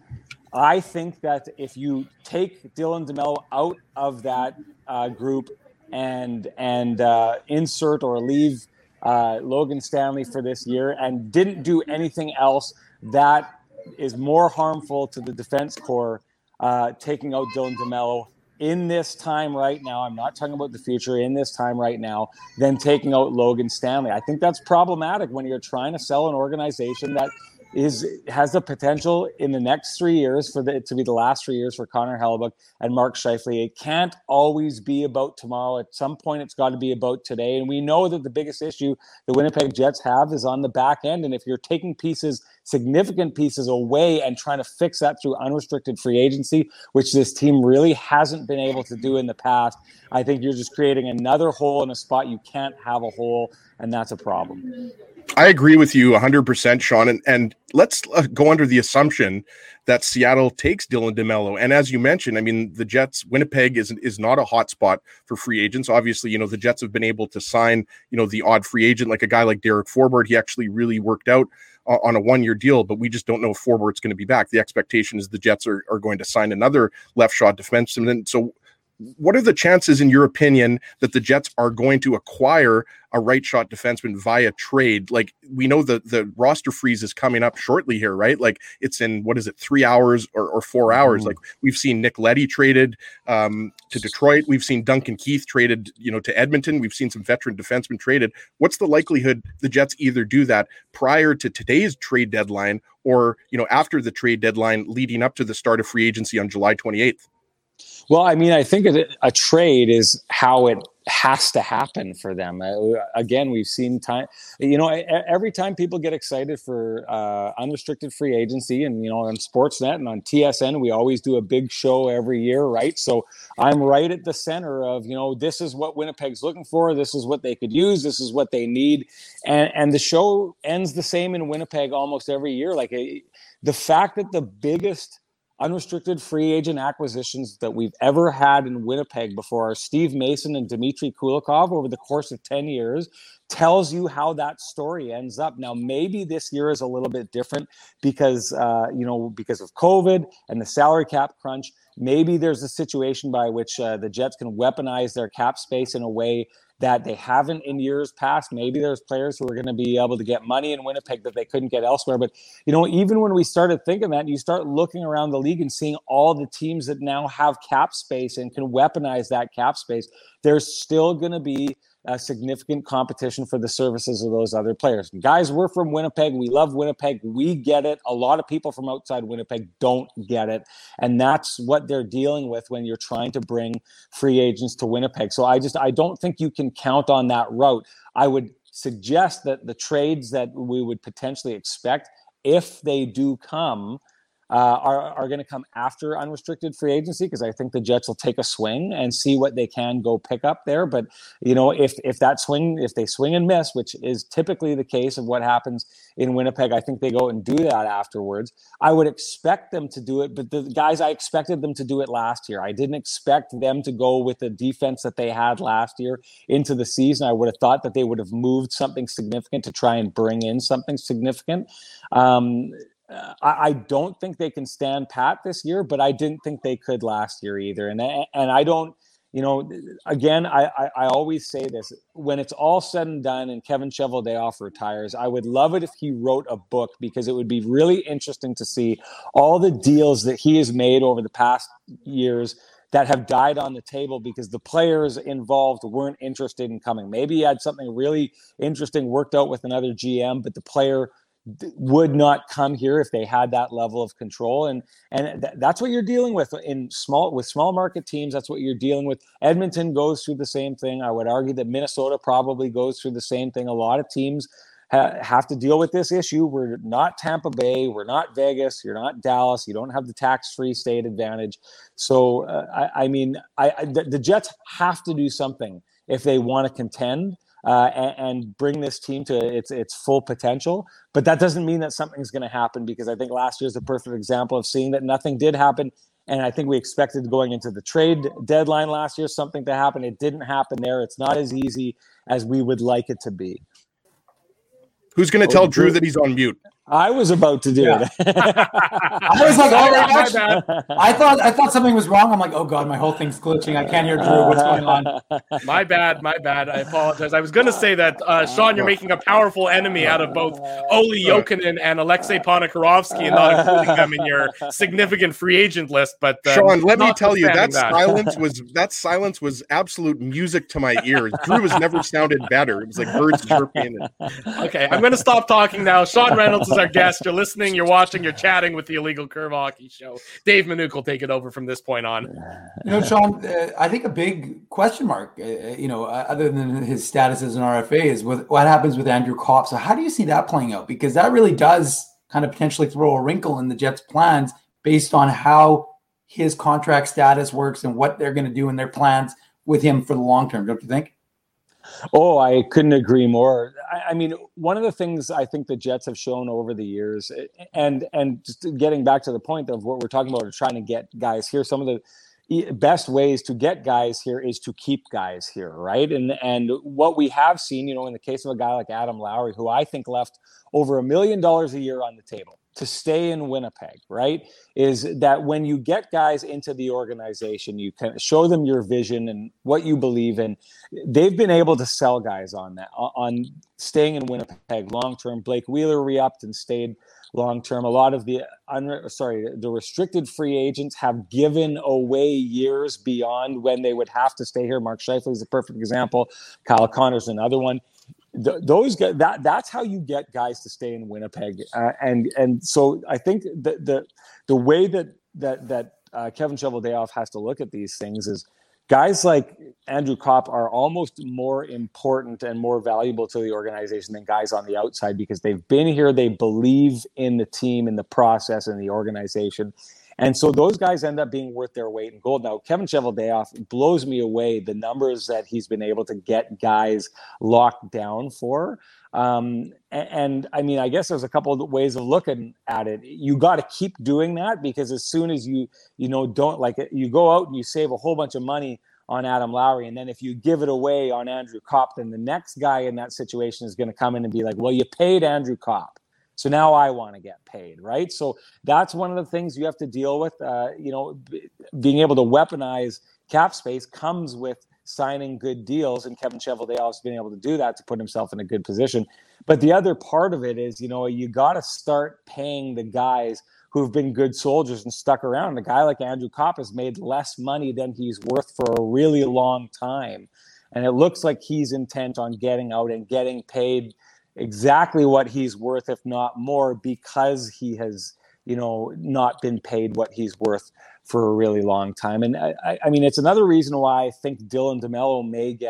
I think that if you take Dylan DeMello out of that uh, group and and uh, insert or leave uh, Logan Stanley for this year and didn't do anything else that is more harmful to the defense core, uh, taking out Dylan DeMello in this time right now, I'm not talking about the future, in this time right now, than taking out Logan Stanley. I think that's problematic when you're trying to sell an organization that is has the potential in the next three years for the to be the last three years for Connor Hellebuyck and Mark Scheifele. It can't always be about tomorrow. At some point, it's got to be about today. And we know that the biggest issue the Winnipeg Jets have is on the back end. And if you're taking pieces, significant pieces away and trying to fix that through unrestricted free agency, which this team really hasn't been able to do in the past, I think you're just creating another hole in a spot you can't have a hole, and that's a problem. I agree with you one hundred percent, Sean. And, and let's uh, go under the assumption that Seattle takes Dylan DeMello. And as you mentioned, I mean, the Jets, Winnipeg is, is not a hot spot for free agents. Obviously, you know, the Jets have been able to sign, you know, the odd free agent, like a guy like Derek Forbort. He actually really worked out uh, on a one-year deal, but we just don't know if Forbort's going to be back. The expectation is the Jets are, are going to sign another left shot defenseman. And so what are the chances, in your opinion, that the Jets are going to acquire a right shot defenseman via trade? Like, we know the the roster freeze is coming up shortly here, right? Like, it's in, what is it, three hours or, or four hours? Mm. Like, we've seen Nick Leddy traded um, to Detroit. We've seen Duncan Keith traded, you know, to Edmonton. We've seen some veteran defensemen traded. What's the likelihood the Jets either do that prior to today's trade deadline or, you know, after the trade deadline leading up to the start of free agency on July twenty-eighth? Well, I mean, I think a, a trade is how it has to happen for them. Uh, again, we've seen time, you know, every time people get excited for uh, unrestricted free agency, and, you know, on Sportsnet and on T S N, we always do a big show every year, right? So I'm right at the center of, you know, this is what Winnipeg's looking for. This is what they could use. This is what they need. And, and the show ends the same in Winnipeg almost every year. Like a, the fact that the biggest unrestricted free agent acquisitions that we've ever had in Winnipeg before are Steve Mason and Dmitry Kulikov over the course of ten years tells you how that story ends up. Now, maybe this year is a little bit different because, uh, you know, because of COVID and the salary cap crunch. Maybe there's a situation by which uh, the Jets can weaponize their cap space in a way that they haven't in years past. Maybe there's players who are going to be able to get money in Winnipeg that they couldn't get elsewhere. But, you know, even when we started thinking that, you start looking around the league and seeing all the teams that now have cap space and can weaponize that cap space, there's still going to be a significant competition for the services of those other players. Guys, we're from Winnipeg. We love Winnipeg. We get it. A lot of people from outside Winnipeg don't get it. And that's what they're dealing with when you're trying to bring free agents to Winnipeg. So I just, I don't think you can count on that route. I would suggest that the trades that we would potentially expect, if they do come, uh, are, are going to come after unrestricted free agency, because I think the Jets will take a swing and see what they can go pick up there. But, you know, if if that swing, if they swing and miss, which is typically the case of what happens in Winnipeg, I think they go and do that afterwards. I would expect them to do it, but the guys, I expected them to do it last year. I didn't expect them to go with the defense that they had last year into the season. I would have thought that they would have moved something significant to try and bring in something significant. Um, I, I don't think they can stand pat this year, but I didn't think they could last year either. And and I don't, you know, again, I, I, I always say this, when it's all said and done and Kevin Cheveldayoff retires, I would love it if he wrote a book, because it would be really interesting to see all the deals that he has made over the past years that have died on the table because the players involved weren't interested in coming. Maybe he had something really interesting worked out with another G M, but the player would not come here if they had that level of control. And and th- that's what you're dealing with in small with small market teams. That's what you're dealing with. Edmonton goes through the same thing. I would argue that Minnesota probably goes through the same thing. A lot of teams ha- have to deal with this issue. We're not Tampa Bay. We're not Vegas. You're not Dallas. You don't have the tax-free state advantage. So, uh, I, I mean, I, I the, the Jets have to do something if they want to contend. Uh, and, and bring this team to its its full potential. But that doesn't mean that something's going to happen, because I think last year is the perfect example of seeing that nothing did happen. And I think we expected going into the trade deadline last year something to happen. It didn't happen there. It's not as easy as we would like it to be. Who's going to tell Drew that he's on mute? I was about to do yeah. it. I was like, oh, actually, I thought I thought something was wrong. I'm like, oh god, my whole thing's glitching. I can't hear Drew. What's going on? My bad, my bad. I apologize. I was going to say that, uh, Sean, you're making a powerful enemy out of both Olli Jokinen and Alexei Ponikarovsky, and not including them in your significant free agent list. But uh, Sean, let me tell you, that, that silence was that silence was absolute music to my ears. Drew has never sounded better. It was like birds chirping. And... Okay, I'm going to stop talking now. Sean Reynolds is our guest. You're listening, you're watching, you're chatting with the Illegal Curve Hockey Show. Dave Minuk will take it over from this point on. You know, Sean, uh, I think a big question mark, uh, you know, uh, other than his status as an R F A, is with what happens with Andrew Kopp. So how do you see that playing out? Because that really does kind of potentially throw a wrinkle in the Jets' plans based on how his contract status works and what they're going to do in their plans with him for the long term, don't you think? Oh, I couldn't agree more. I, I mean, one of the things I think the Jets have shown over the years, and and just getting back to the point of what we're talking about, trying to get guys here, some of the best ways to get guys here is to keep guys here, right? And and what we have seen, you know, in the case of a guy like Adam Lowry, who I think left over a million dollars a year on the table to stay in Winnipeg, right, is that when you get guys into the organization, you can show them your vision and what you believe in. They've been able to sell guys on that, on staying in Winnipeg long-term. Blake Wheeler re-upped and stayed long-term. A lot of the, un- sorry, the restricted free agents have given away years beyond when they would have to stay here. Mark Scheifele is a perfect example. Kyle Connor's another one. Th- those guys, that that's how you get guys to stay in Winnipeg, uh, and and so I think the the the way that that that uh, Kevin Cheveldayoff has to look at these things is guys like Andrew Kopp are almost more important and more valuable to the organization than guys on the outside, because they've been here, they believe in the team, in the process, in the organization. And so those guys end up being worth their weight in gold. Now, Kevin Cheveldayoff blows me away, the numbers that he's been able to get guys locked down for. Um, and, and I mean, I guess there's a couple of ways of looking at it. You got to keep doing that, because as soon as you, you know, don't like it, you go out and you save a whole bunch of money on Adam Lowry. And then if you give it away on Andrew Kopp, then the next guy in that situation is going to come in and be like, well, you paid Andrew Kopp, so now I want to get paid, right? So that's one of the things you have to deal with. Uh, you know, b- being able to weaponize cap space comes with signing good deals, and Kevin Cheveldayoff has been able to do that to put himself in a good position. But the other part of it is, you know, you got to start paying the guys who've been good soldiers and stuck around. A guy like Andrew Kopp has made less money than he's worth for a really long time. And it looks like he's intent on getting out and getting paid exactly what he's worth, if not more, because he has, you know, not been paid what he's worth for a really long time. And I, I mean, it's another reason why I think Dylan DeMello may get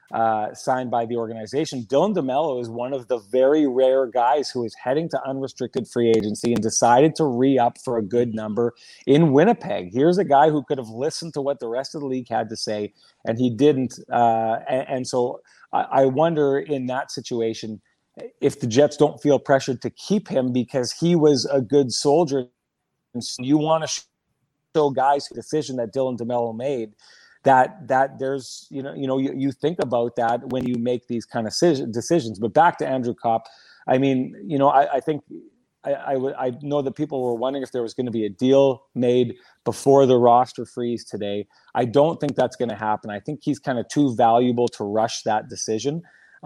uh, signed by the organization. Dylan DeMello is one of the very rare guys who is heading to unrestricted free agency and decided to re-up for a good number in Winnipeg. Here's a guy who could have listened to what the rest of the league had to say, and he didn't. Uh, and, and so I, I wonder in that situation if the Jets don't feel pressured to keep him because he was a good soldier. And so you want to show guys the decision that Dylan DeMello made, that that there's, you know, you know, you, you think about that when you make these kind of decisions. But back to Andrew Copp, I mean, you know, I, I think I, I, w- I know that people were wondering if there was going to be a deal made before the roster freeze today. I don't think that's going to happen. I think he's kind of too valuable to rush that decision.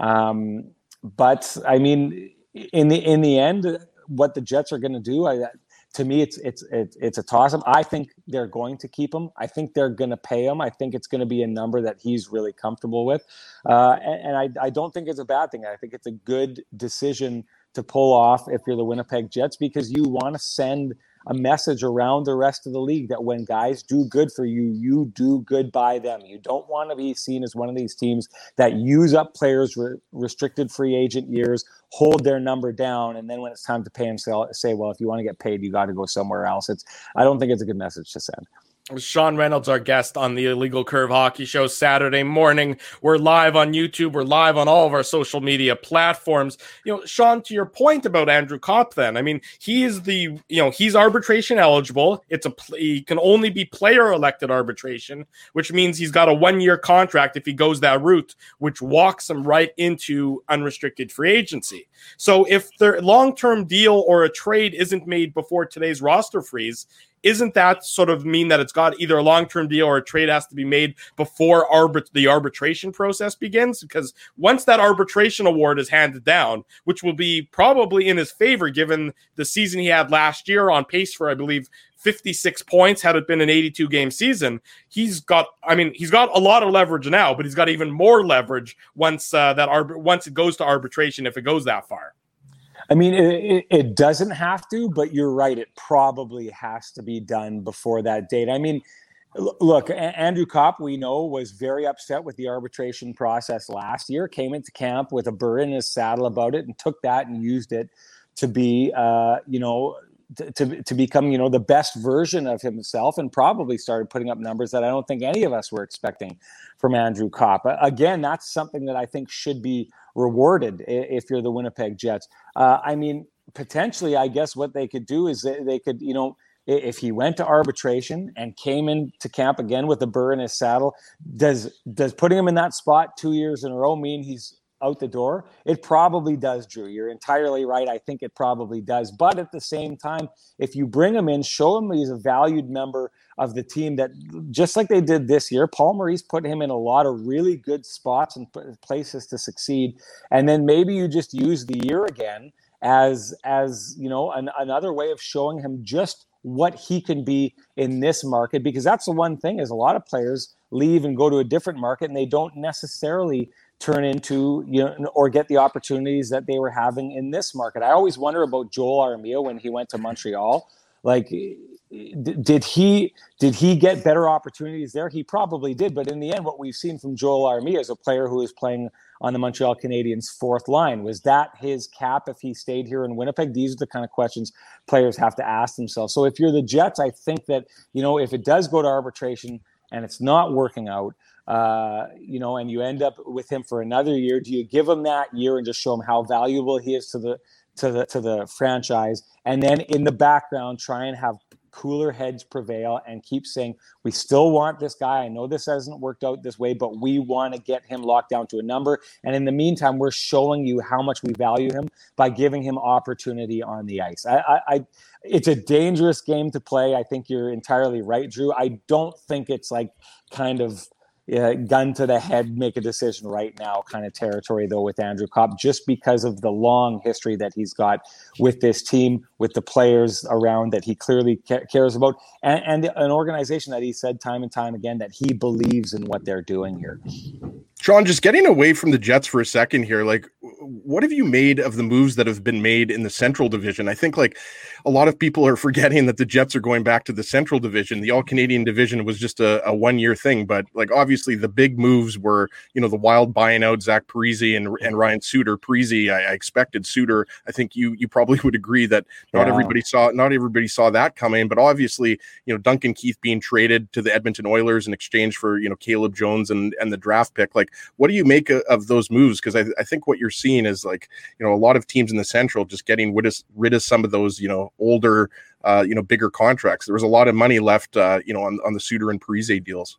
Um, But I mean, in the in the end, what the Jets are going to do, I, to me, it's it's it's it's a toss-up. I think they're going to keep him. I think they're going to pay him. I think it's going to be a number that he's really comfortable with, uh, and, and I I don't think it's a bad thing. I think it's a good decision to pull off if you're the Winnipeg Jets, because you want to send a message around the rest of the league that when guys do good for you, you do good by them. You don't want to be seen as one of these teams that use up players' re- restricted free agent years, hold their number down, and then when it's time to pay them, say, well, if you want to get paid, you got to go somewhere else. It's I don't think it's a good message to send. Sean Reynolds, our guest on the Illegal Curve Hockey Show Saturday morning. We're live on YouTube. We're live on all of our social media platforms. You know, Sean, to your point about Andrew Copp, then, I mean, he is the, you know, he's arbitration eligible. It's a, he can only be player elected arbitration, which means he's got a one year contract if he goes that route, which walks him right into unrestricted free agency. So if the long-term deal or a trade isn't made before today's roster freeze, isn't that sort of mean that it's got either a long-term deal or a trade has to be made before arbit- the arbitration process begins? Because once that arbitration award is handed down, which will be probably in his favor given the season he had last year, on pace for, I believe, fifty-six points had it been an eighty-two game season, he's got, I mean, he's got a lot of leverage now, but he's got even more leverage once uh, that arb- once it goes to arbitration, if it goes that far. I mean, it, it doesn't have to, but you're right. It probably has to be done before that date. I mean, look, Andrew Copp, we know, was very upset with the arbitration process last year, came into camp with a burr in his saddle about it and took that and used it to be, uh, you know, to to become, you know, the best version of himself, and probably started putting up numbers that I don't think any of us were expecting from Andrew Copp. Again, that's something that I think should be rewarded if you're the Winnipeg Jets. Uh, I mean, potentially, I guess what they could do is they could, you know, if he went to arbitration and came into camp again with a burr in his saddle, does does putting him in that spot two years in a row mean he's out the door? It probably does, Drew. You're entirely right. I think it probably does. But at the same time, if you bring him in, show him he's a valued member of the team, that just like they did this year, Paul Maurice put him in a lot of really good spots and places to succeed. And then maybe you just use the year again as, as you know, an, another way of showing him just what he can be in this market. Because that's the one thing, is a lot of players leave and go to a different market and they don't necessarily turn into, you know, or get the opportunities that they were having in this market. I always wonder about Joel Armia when he went to Montreal. Like, did he did he get better opportunities there? He probably did. But in the end, what we've seen from Joel Armia is a player who is playing on the Montreal Canadiens' fourth line. Was that his cap if he stayed here in Winnipeg? These are the kind of questions players have to ask themselves. So if you're the Jets, I think that, you know, if it does go to arbitration and it's not working out, Uh, you know, and you end up with him for another year, do you give him that year and just show him how valuable he is to the to the to the franchise, and then in the background try and have cooler heads prevail and keep saying, we still want this guy. I know this hasn't worked out this way, but we want to get him locked down to a number. And in the meantime, we're showing you how much we value him by giving him opportunity on the ice. I, I, I it's a dangerous game to play. I think you're entirely right, Drew. I don't think it's like kind of Yeah, gun to the head, make a decision right now kind of territory, though, with Andrew Copp, just because of the long history that he's got with this team, with the players around that he clearly ca- cares about, and, and an organization that he said time and time again that he believes in what they're doing here. Sean, just getting away from the Jets for a second here, like, what have you made of the moves that have been made in the Central Division? I think, like, a lot of people are forgetting that the Jets are going back to the Central Division. The All-Canadian Division was just a, a one-year thing, but, like, obviously the big moves were, you know, the Wild buying out Zach Parise and, and Ryan Suter. Parise, I, I expected. Suter, I think you you probably would agree that not yeah. everybody saw not everybody saw that coming, but obviously, you know, Duncan Keith being traded to the Edmonton Oilers in exchange for, you know, Caleb Jones and, and the draft pick, like, what do you make of, of those moves? Because I, I think what you're seeing is, like, you know, a lot of teams in the Central just getting rid of, rid of some of those, you know, older, uh, you know, bigger contracts. There was a lot of money left, uh, you know, on, on the Suter and Parise deals.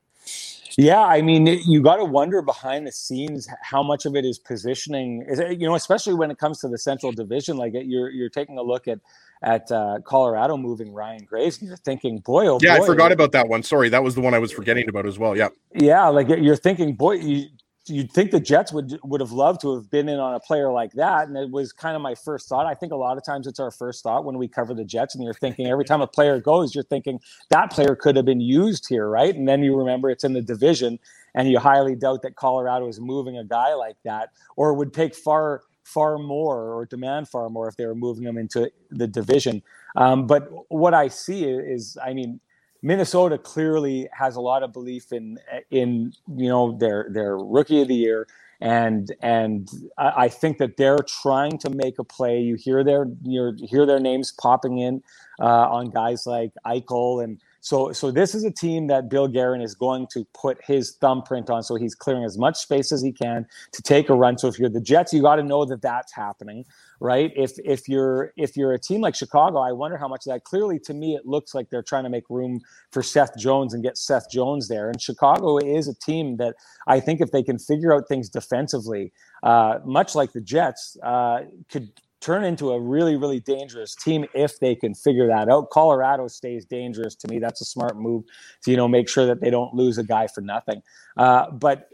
Yeah, I mean, you got to wonder behind the scenes how much of it is positioning. Is it, you know, especially when it comes to the Central Division, like you're you're taking a look at at uh, Colorado moving Ryan Graves, and you're thinking, boy, oh yeah, boy. I forgot about that one. Sorry, that was the one I was forgetting about as well. Yeah, yeah, like you're thinking, boy, you. You'd think the Jets would would have loved to have been in on a player like that. And it was kind of my first thought. I think a lot of times it's our first thought when we cover the Jets, and you're thinking every time a player goes, you're thinking that player could have been used here, right? And then you remember it's in the division, and you highly doubt that Colorado is moving a guy like that, or would take far, far more or demand far more if they were moving him into the division. Um, but what I see is, I mean, Minnesota clearly has a lot of belief in, in you know, their their rookie of the year, and and I think that they're trying to make a play. You hear their you hear their names popping in uh, on guys like Eichel, and so so this is a team that Bill Guerin is going to put his thumbprint on. So he's clearing as much space as he can to take a run. So if you're the Jets, you got to know that that's happening. Right. If if you're if you're a team like Chicago, I wonder how much of that. Clearly, to me, it looks like they're trying to make room for Seth Jones and get Seth Jones there. And Chicago is a team that I think if they can figure out things defensively, uh, much like the Jets, uh, could turn into a really, really dangerous team if they can figure that out. Colorado stays dangerous to me. That's a smart move to, you know, make sure that they don't lose a guy for nothing. Uh, but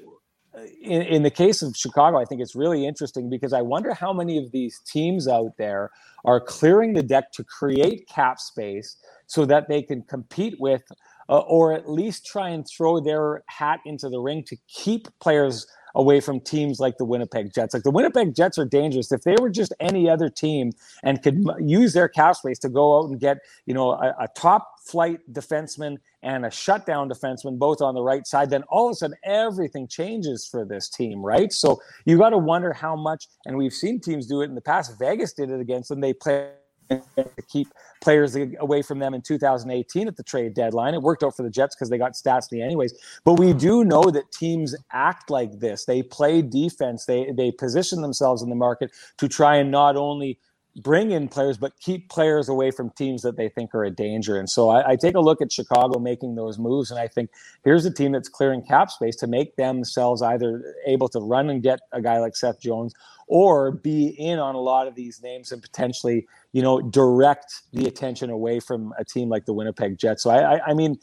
In, in the case of Chicago, I think it's really interesting because I wonder how many of these teams out there are clearing the deck to create cap space so that they can compete with uh, or at least try and throw their hat into the ring to keep players away from teams like the Winnipeg Jets. Like the Winnipeg Jets are dangerous. If they were just any other team and could m- use their cap space to go out and get, you know, a, a top flight defenseman and a shutdown defenseman, both on the right side, then all of a sudden everything changes for this team, right? So you got to wonder how much, and we've seen teams do it in the past. Vegas did it against them. They play to keep players away from them in two thousand eighteen at the trade deadline. It worked out for the Jets because they got Stastny anyways. But we do know that teams act like this. They play defense. They they position themselves in the market to try and not only bring in players, but keep players away from teams that they think are a danger. And so I, I take a look at Chicago making those moves, and I think here's a team that's clearing cap space to make themselves either able to run and get a guy like Seth Jones or be in on a lot of these names and potentially, you know, direct the attention away from a team like the Winnipeg Jets. So I, I, I mean,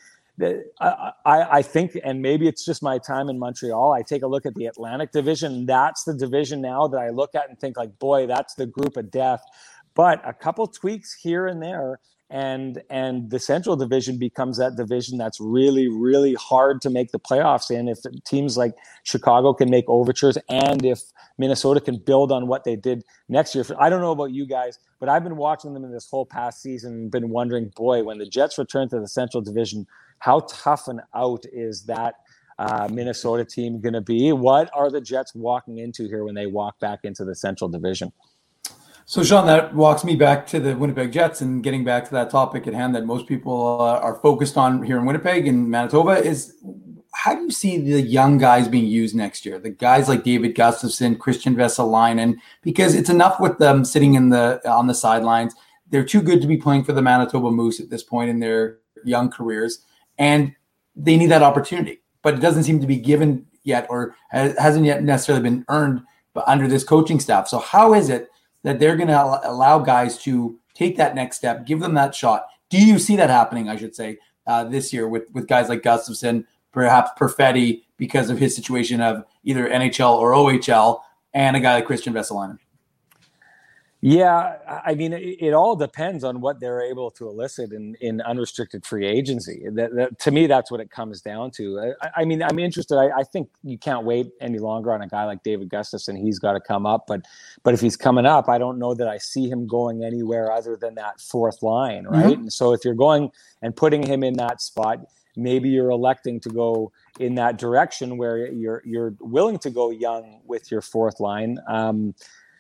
I, I think, and maybe it's just my time in Montreal, I take a look at the Atlantic Division. That's the division now that I look at and think like, boy, that's the group of death. But a couple tweaks here and there, and and the Central Division becomes that division that's really, really hard to make the playoffs in. If teams like Chicago can make overtures, and if Minnesota can build on what they did next year. I don't know about you guys, but I've been watching them in this whole past season and been wondering, boy, when the Jets return to the Central Division, how tough an out is that uh, Minnesota team going to be? What are the Jets walking into here when they walk back into the Central Division? So, Sean, that walks me back to the Winnipeg Jets, and getting back to that topic at hand that most people uh, are focused on here in Winnipeg and Manitoba is, how do you see the young guys being used next year? The guys like David Gustafsson, Christian Vesalainen, because it's enough with them sitting in the on the sidelines. They're too good to be playing for the Manitoba Moose at this point in their young careers, and they need that opportunity. But it doesn't seem to be given yet, or hasn't yet necessarily been earned under this coaching staff. So how is it that they're going to allow guys to take that next step, give them that shot? Do you see that happening, I should say, uh, this year with, with guys like Gustafsson, perhaps Perfetti because of his situation of either N H L or O H L, and a guy like Christian Vesalainen? Yeah, I mean, it, it all depends on what they're able to elicit in, in unrestricted free agency. That, that, to me, that's what it comes down to. I, I mean, I'm interested. I, I think you can't wait any longer on a guy like David Gustafsson. He's got to come up, but but if he's coming up, I don't know that I see him going anywhere other than that fourth line, right? Mm-hmm. And so if you're going and putting him in that spot, maybe you're electing to go in that direction where you're you're willing to go young with your fourth line. Um,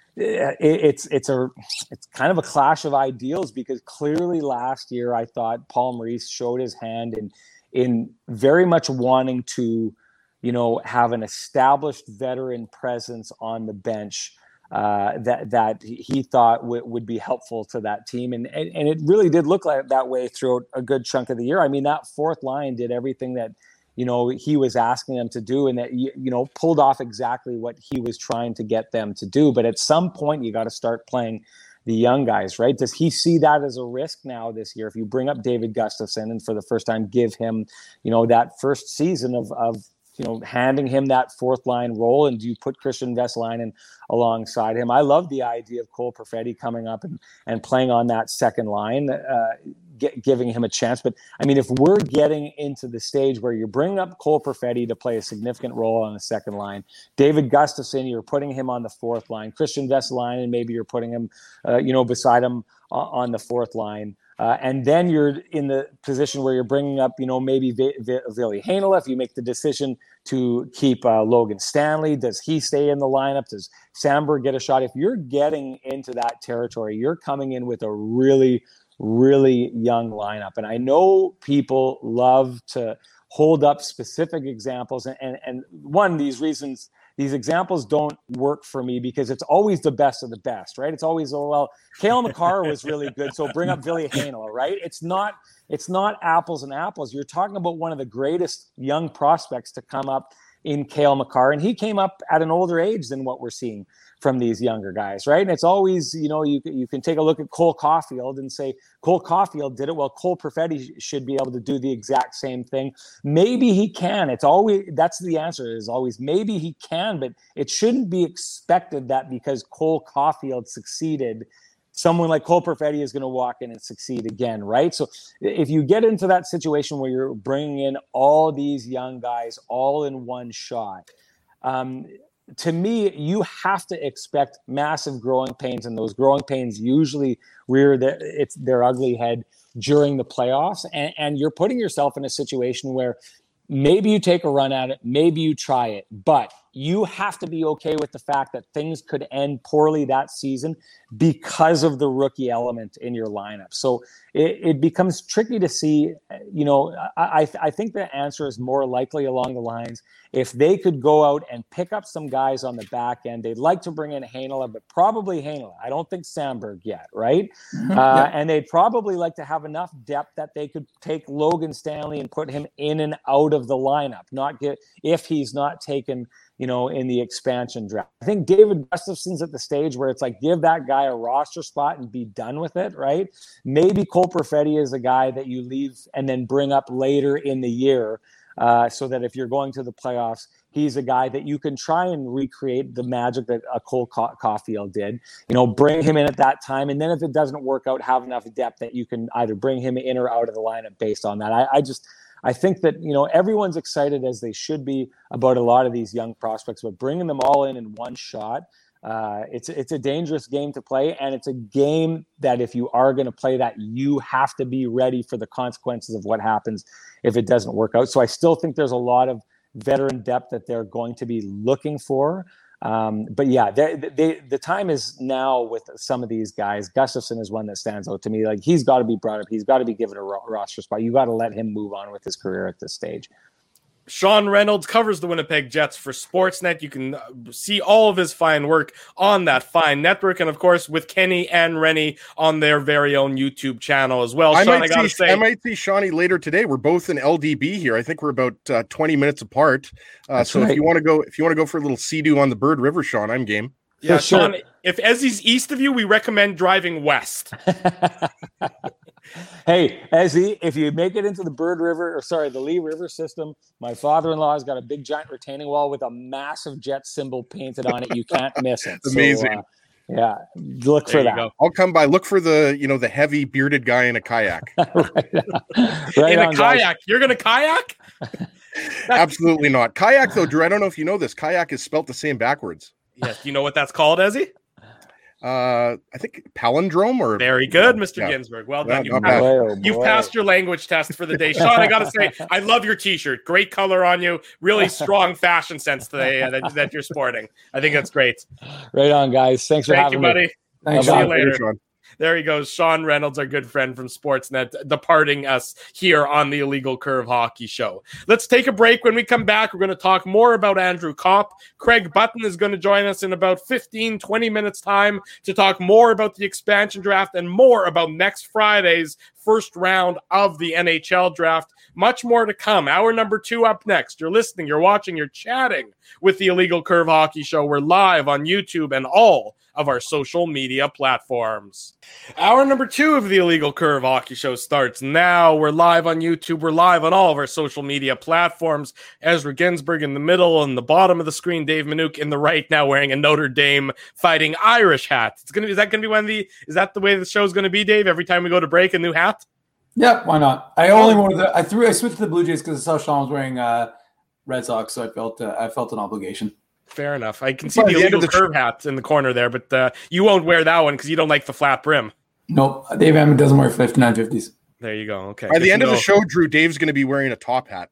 It's it's a it's kind of a clash of ideals, because clearly last year I thought Paul Maurice showed his hand in in very much wanting to, you know, have an established veteran presence on the bench uh, that that he thought w- would be helpful to that team, and, and and it really did look like that way throughout a good chunk of the year. I mean, that fourth line did everything that, you know, he was asking them to do, and that, you know, pulled off exactly what he was trying to get them to do. But at some point, you got to start playing the young guys, right? Does he see that as a risk now this year? If you bring up David Gustafsson and for the first time give him, you know, that first season of, of you know, handing him that fourth line role, and do you put Christian Vesalainen alongside him? I love the idea of Cole Perfetti coming up and, and playing on that second line, uh, get, giving him a chance. But I mean, if we're getting into the stage where you're bringing up Cole Perfetti to play a significant role on the second line, David Gustafsson, you're putting him on the fourth line, Christian Vesalainen, maybe you're putting him, uh, you know, beside him on the fourth line. Uh, and then you're in the position where you're bringing up, you know, maybe v- v- Ville Heinola. If you make the decision to keep uh, Logan Stanley, does he stay in the lineup? Does Samberg get a shot? If you're getting into that territory, you're coming in with a really, really young lineup. And I know people love to hold up specific examples. And, and, and one of these reasons, these examples don't work for me, because it's always the best of the best, right? It's always, oh, well, Cale Makar was really good, so bring up Ville Heinola, right? It's not, it's not apples and apples. You're talking about one of the greatest young prospects to come up in Cale Makar, and he came up at an older age than what we're seeing from these younger guys, right? And it's always, you know, you you can take a look at Cole Caulfield and say, Cole Caulfield did it, well, Cole Perfetti should be able to do the exact same thing. Maybe he can. It's always, that's the answer, is always maybe he can, but it shouldn't be expected that because Cole Caulfield succeeded, someone like Cole Perfetti is going to walk in and succeed again, right? So if you get into that situation where you're bringing in all these young guys all in one shot, um, to me, you have to expect massive growing pains, and those growing pains usually rear their, it's their ugly head during the playoffs. And, and you're putting yourself in a situation where maybe you take a run at it, maybe you try it, but you have to be okay with the fact that things could end poorly that season because of the rookie element in your lineup. So it, it becomes tricky to see, you know, I, I think the answer is more likely along the lines, if they could go out and pick up some guys on the back end, they'd like to bring in Heinola, but probably Heinola. I don't think Samberg yet, right? Mm-hmm. Uh, yeah. And they'd probably like to have enough depth that they could take Logan Stanley and put him in and out of the lineup, not get, if he's not taken, you know, in the expansion draft. I think David Gustafsson's at the stage where it's like, give that guy a roster spot and be done with it, right? Maybe Cole Perfetti is a guy that you leave and then bring up later in the year, uh, so that if you're going to the playoffs, he's a guy that you can try and recreate the magic that a Cole Ca- Caulfield did. You know, bring him in at that time, and then if it doesn't work out, have enough depth that you can either bring him in or out of the lineup based on that. I, I just... I think that, you know, everyone's excited, as they should be, about a lot of these young prospects, but bringing them all in in one shot, uh, it's it's a dangerous game to play, and it's a game that if you are going to play that, you have to be ready for the consequences of what happens if it doesn't work out. So I still think there's a lot of veteran depth that they're going to be looking for. Um, but yeah, they, they, the time is now with some of these guys. Gustafsson is one that stands out to me. Like, he's got to be brought up. He's got to be given a ro- roster spot. You got to let him move on with his career at this stage. Sean Reynolds covers the Winnipeg Jets for Sportsnet. You can see all of his fine work on that fine network, and of course with Kenny and Rennie on their very own YouTube channel as well. I, Sean, might, I, gotta see, say, I might see Shawnee later today. We're both in L D B here. I think we're about uh, twenty minutes apart. Uh, so right. if you want to go, if you want to go for a little sea-doo on the Bird River, Sean, I'm game. Yeah, Sean. Sure. If Ezzy's east of you, we recommend driving west. Hey, Ezzy, if you make it into the Bird River, or sorry, the Lee River system, my father-in-law has got a big giant retaining wall with a massive jet symbol painted on it. You can't miss it. Amazing. So, uh, Yeah, look There for you that. go. I'll come by. Look for the, you know, the heavy bearded guy in a kayak. right right In on, a guys. kayak. You're going to kayak? Absolutely not. Kayak, though, Drew, I don't know if you know this. Kayak is spelt the same backwards. Yes. Do you know what that's called, Ezzy? Uh, I think palindrome or Very good, yeah, Mister yeah. Ginsburg. Well Yeah, done. You not passed, bad. Boy, oh you've boy. passed your language test for the day. Sean, I got to say, I love your t-shirt. Great color on you. Really strong fashion sense today uh, that, that you're sporting. I think that's great. Right on, guys. Thanks for Thank having you, me. buddy. Thanks, See you Sean. later. Sean. There he goes. Sean Reynolds, our good friend from Sportsnet, departing us here on the Illegal Curve Hockey Show. Let's take a break. When we come back, we're going to talk more about Andrew Kopp. Craig Button is going to join us in about fifteen, twenty minutes time to talk more about the expansion draft and more about next Friday's first round of the N H L draft. Much more to come. Hour number two up next. You're listening, you're watching, you're chatting with the Illegal Curve Hockey Show. We're live on YouTube and all of our social media platforms. Hour number two of the Illegal Curve Hockey Show starts now. We're live on YouTube. We're live on all of our social media platforms. Ezra Ginsburg in the middle, and the bottom of the screen, Dave Minuk in the right, now wearing a Notre Dame Fighting Irish hat. It's gonna. Is that gonna be one of the? Is that the way the show's gonna be, Dave? Every time we go to break, a new hat. Yeah, why not? I only wanted the. I threw. I switched to the Blue Jays because I saw Sean was wearing uh, Red Sox, so I felt. Uh, I felt an obligation. Fair enough. I can see By the the end Illegal of the Curve hat in the corner there, but uh, you won't wear that one because you don't like the flat brim. Nope, Dave Hammond doesn't wear fifty-nine fifties. There you go. Okay. By Good the to end of the know. show, Drew, Dave's going to be wearing a top hat.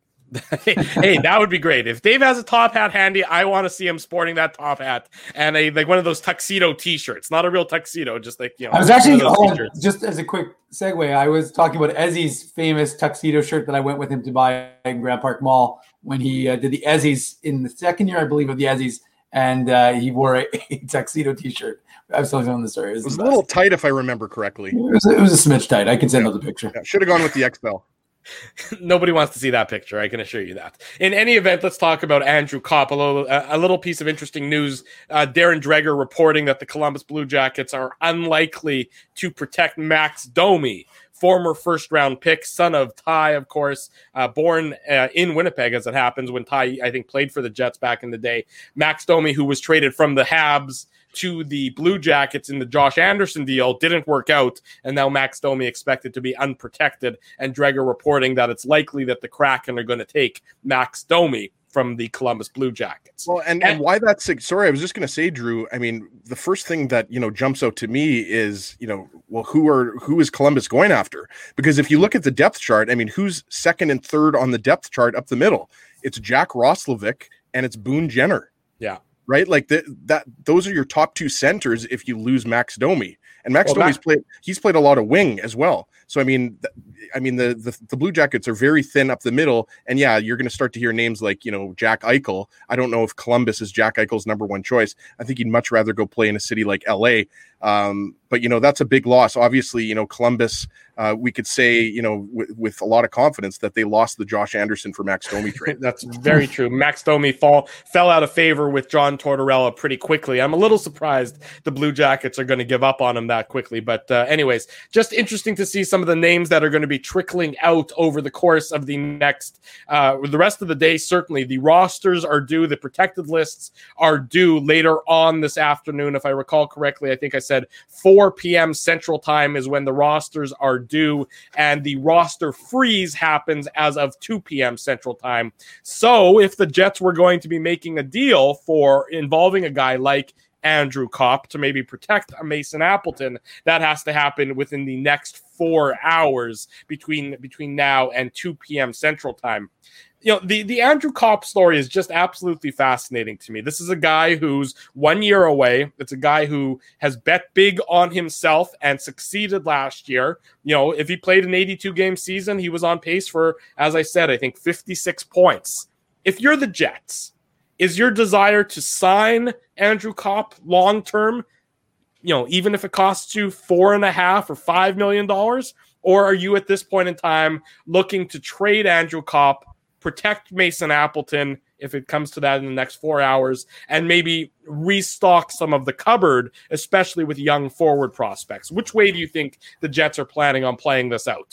Hey, that would be great. If Dave has a top hat handy, I want to see him sporting that top hat and a like one of those tuxedo T-shirts. Not a real tuxedo, just like you know. I was actually one of those hold on, t-shirts. just as a quick segue. I was talking about Ezzy's famous tuxedo shirt that I went with him to buy in Grand Park Mall when he uh, did the Ezzy's in the second year, I believe, of the Ezzy's, and uh, he wore a, a tuxedo T-shirt. I'm still telling the story. It was, It was the a little best. tight, if I remember correctly. It was, it was a smidge tight. I can send out the picture. Yeah, should have gone with the X L. Nobody wants to see that picture. I can assure you that. In any event, let's talk about Andrew Kopp. A little, a little piece of interesting news. Uh, Darren Dreger reporting that the Columbus Blue Jackets are unlikely to protect Max Domi, former first-round pick, son of Ty, of course, uh, born uh, in Winnipeg, as it happens, when Ty, I think, played for the Jets back in the day. Max Domi, who was traded from the Habs to the Blue Jackets in the Josh Anderson deal, didn't work out, and now Max Domi expected to be unprotected, and Dreger reporting that it's likely that the Kraken are going to take Max Domi from the Columbus Blue Jackets. Well, and, and why that's sorry, I was just going to say, Drew. I mean, the first thing that you know jumps out to me is you know, well, who are who is Columbus going after? Because if you look at the depth chart, I mean, who's second and third on the depth chart up the middle? It's Jack Roslovic and it's Boone Jenner. Yeah. Right, like the, that. Those are your top two centers. If you lose Max Domi, and Max Well, Domi's Max- played, he's played a lot of wing as well. So I mean, th- I mean the, the the Blue Jackets are very thin up the middle, and yeah, you're going to start to hear names like you know Jack Eichel. I don't know if Columbus is Jack Eichel's number one choice. I think he'd much rather go play in a city like L A. Um, but you know that's a big loss. Obviously, you know Columbus. Uh, we could say you know w- with a lot of confidence that they lost the Josh Anderson for Max Domi trade. That's very true. Max Domi fall fell out of favor with John Tortorella pretty quickly. I'm a little surprised the Blue Jackets are going to give up on him that quickly. But uh, anyways, just interesting to see some of the names that are going to be trickling out over the course of the next, uh, the rest of the day. Certainly, the rosters are due. The protected lists are due later on this afternoon. If I recall correctly, I think I said four p.m. Central Time is when the rosters are due, and the roster freeze happens as of two p.m. Central Time. So if the Jets were going to be making a deal for involving a guy like Andrew Kopp to maybe protect a Mason Appleton, that has to happen within the next four hours between between now and two p.m. Central Time. You know, the, the Andrew Kopp story is just absolutely fascinating to me. This is a guy who's one year away. It's a guy who has bet big on himself and succeeded last year. You know, if he played an eighty-two game season, he was on pace for, as I said, I think fifty-six points. If you're the Jets, is your desire to sign Andrew Kopp long-term, you know, even if it costs you four and a half or five million dollars? Or are you at this point in time looking to trade Andrew Kopp, protect Mason Appleton if it comes to that in the next four hours, and maybe restock some of the cupboard, especially with young forward prospects? Which way do you think the Jets are planning on playing this out?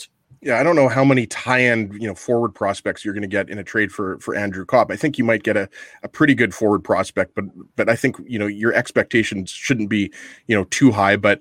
Yeah, I don't know how many tie-end, you know, forward prospects you're going to get in a trade for for Andrew Copp. I think you might get a, a pretty good forward prospect, but but I think, you know, your expectations shouldn't be, you know, too high. But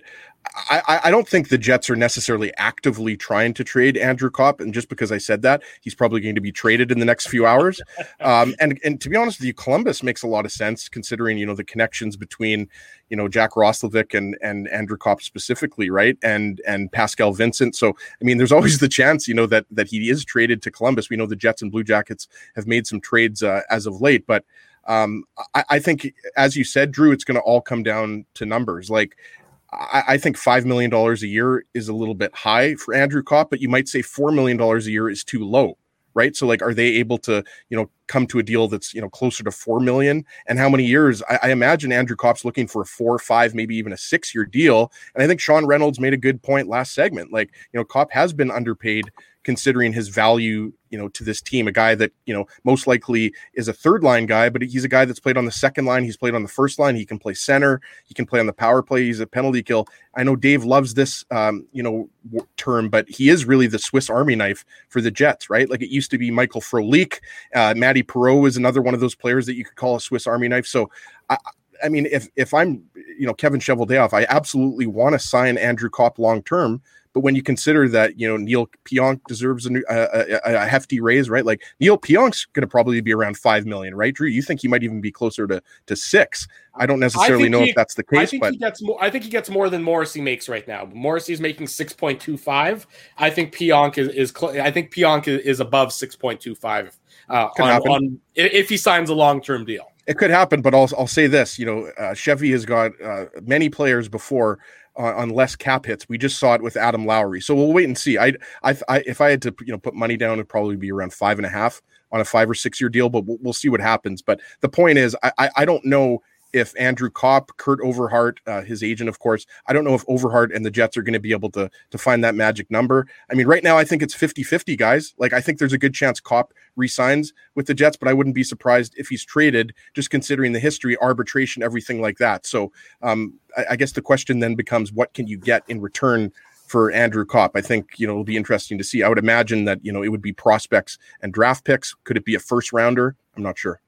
I, I don't think the Jets are necessarily actively trying to trade Andrew Copp. And just because I said that, he's probably going to be traded in the next few hours. Um, and and to be honest with you, Columbus makes a lot of sense considering, you know, the connections between, you know, Jack Roslovic and and Andrew Copp specifically, right? And and Pascal Vincent. So, I mean, there's always the chance, you know, that that he is traded to Columbus. We know the Jets and Blue Jackets have made some trades uh, as of late, but um, I, I think, as you said, Drew, it's going to all come down to numbers. Like, I, I think five million dollars a year is a little bit high for Andrew Copp, but you might say four million dollars a year is too low, right? So, like, are they able to, you know, come to a deal that's, you know, closer to four million? And how many years? I, I imagine Andrew Kopp's looking for a four, five, maybe even a six-year deal. And I think Sean Reynolds made a good point last segment. Like, you know, Copp has been underpaid considering his value, you know, to this team, a guy that, you know, most likely is a third line guy, but he's a guy that's played on the second line. He's played on the first line. He can play center. He can play on the power play. He's a penalty kill. I know Dave loves this, um, you know, w- term, but he is really the Swiss Army knife for the Jets, right? Like, it used to be Michael Frolik. Uh, Matty Perreault is another one of those players that you could call a Swiss Army knife. So, I, I mean, if, if I'm, you know, Kevin Cheveldayoff, I absolutely want to sign Andrew Copp long-term. But when you consider that, you know, Neil Pionk deserves a, new, a, a, a hefty raise, right? Like, Neil Pionk's going to probably be around five million, right, Drew? You think he might even be closer to to six? I don't necessarily I know he, if that's the case. I think but he gets more. I think he gets more than Morrissey makes right now. Morrissey's making six point two five. I think Pionk is is. Cl- I think Pionk is, is above six point two five. Uh, on, on if he signs a long term deal, it could happen. But I'll I'll say this: you know, uh, Chevy has got uh, many players before. Uh, on less cap hits. We just saw it with Adam Lowry. So we'll wait and see. I, I, I, if I had to, you know, put money down, it'd probably be around five and a half on a five or six year deal, but we'll, we'll see what happens. But the point is, I, I, I don't know if Andrew Copp, Kurt Overhart, uh, his agent, of course, I don't know if Overhart and the Jets are going to be able to, to find that magic number. I mean, right now, I think it's fifty-fifty, guys. Like, I think there's a good chance Copp re-signs with the Jets, but I wouldn't be surprised if he's traded, just considering the history, arbitration, everything like that. So um, I, I guess the question then becomes, what can you get in return for Andrew Copp? I think, you know, it'll be interesting to see. I would imagine that, you know, it would be prospects and draft picks. Could it be a first rounder? I'm not sure.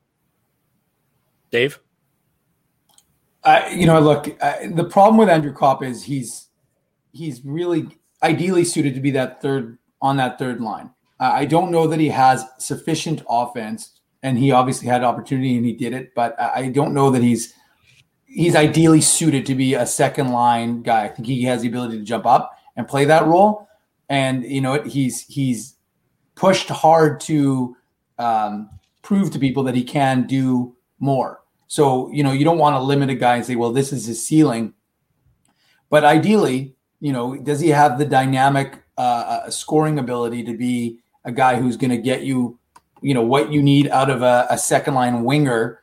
Dave? Uh, you know, look, uh, the problem with Andrew Copp is he's he's really ideally suited to be that third on that third line. Uh, I don't know that he has sufficient offense, and he obviously had opportunity and he did it, but I don't know that he's he's ideally suited to be a second line guy. I think he has the ability to jump up and play that role, and you know, he's he's pushed hard to um, prove to people that he can do more. So, you know, you don't want to limit a guy and say, well, this is his ceiling. But ideally, you know, does he have the dynamic uh, scoring ability to be a guy who's going to get you, you know, what you need out of a, a second line winger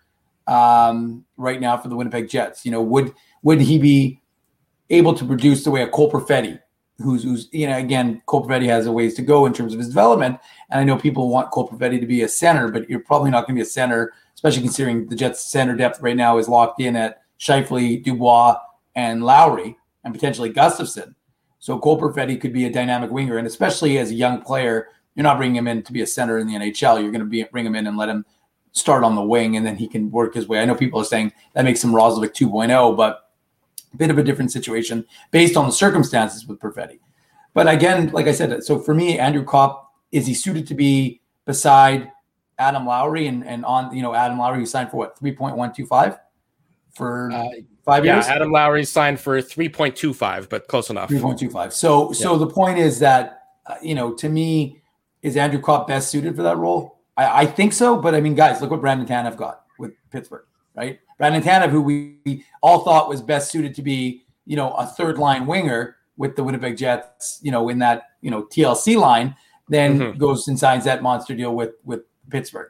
um, right now for the Winnipeg Jets? You know, would would he be able to produce the way a Cole Perfetti, who's, who's you know, again, Cole Perfetti has a ways to go in terms of his development. And I know people want Cole Perfetti to be a center, but you're probably not going to be a center, especially considering the Jets' center depth right now is locked in at Scheifele, Dubois, and Lowry, and potentially Gustafson. So Cole Perfetti could be a dynamic winger, and especially as a young player, you're not bringing him in to be a center in the N H L. You're going to be bring him in and let him start on the wing, and then he can work his way. I know people are saying that makes him Roslovic two point oh, but a bit of a different situation based on the circumstances with Perfetti. But again, like I said, so for me, Andrew Copp, is he suited to be beside Adam Lowry and, and on, you know, Adam Lowry, who signed for what, three point one two five for uh, five yeah, years? Yeah, Adam Lowry signed for three point two five, but close enough. three point two five. So, yeah. so the point is that, uh, you know, to me, is Andrew Copp best suited for that role? I, I think so, but I mean, guys, look what Brandon Tanev got with Pittsburgh, right? Brandon Tanev, who we all thought was best suited to be, you know, a third line winger with the Winnipeg Jets, you know, in that, you know, T L C line, then mm-hmm. goes and signs that monster deal with, with Pittsburgh.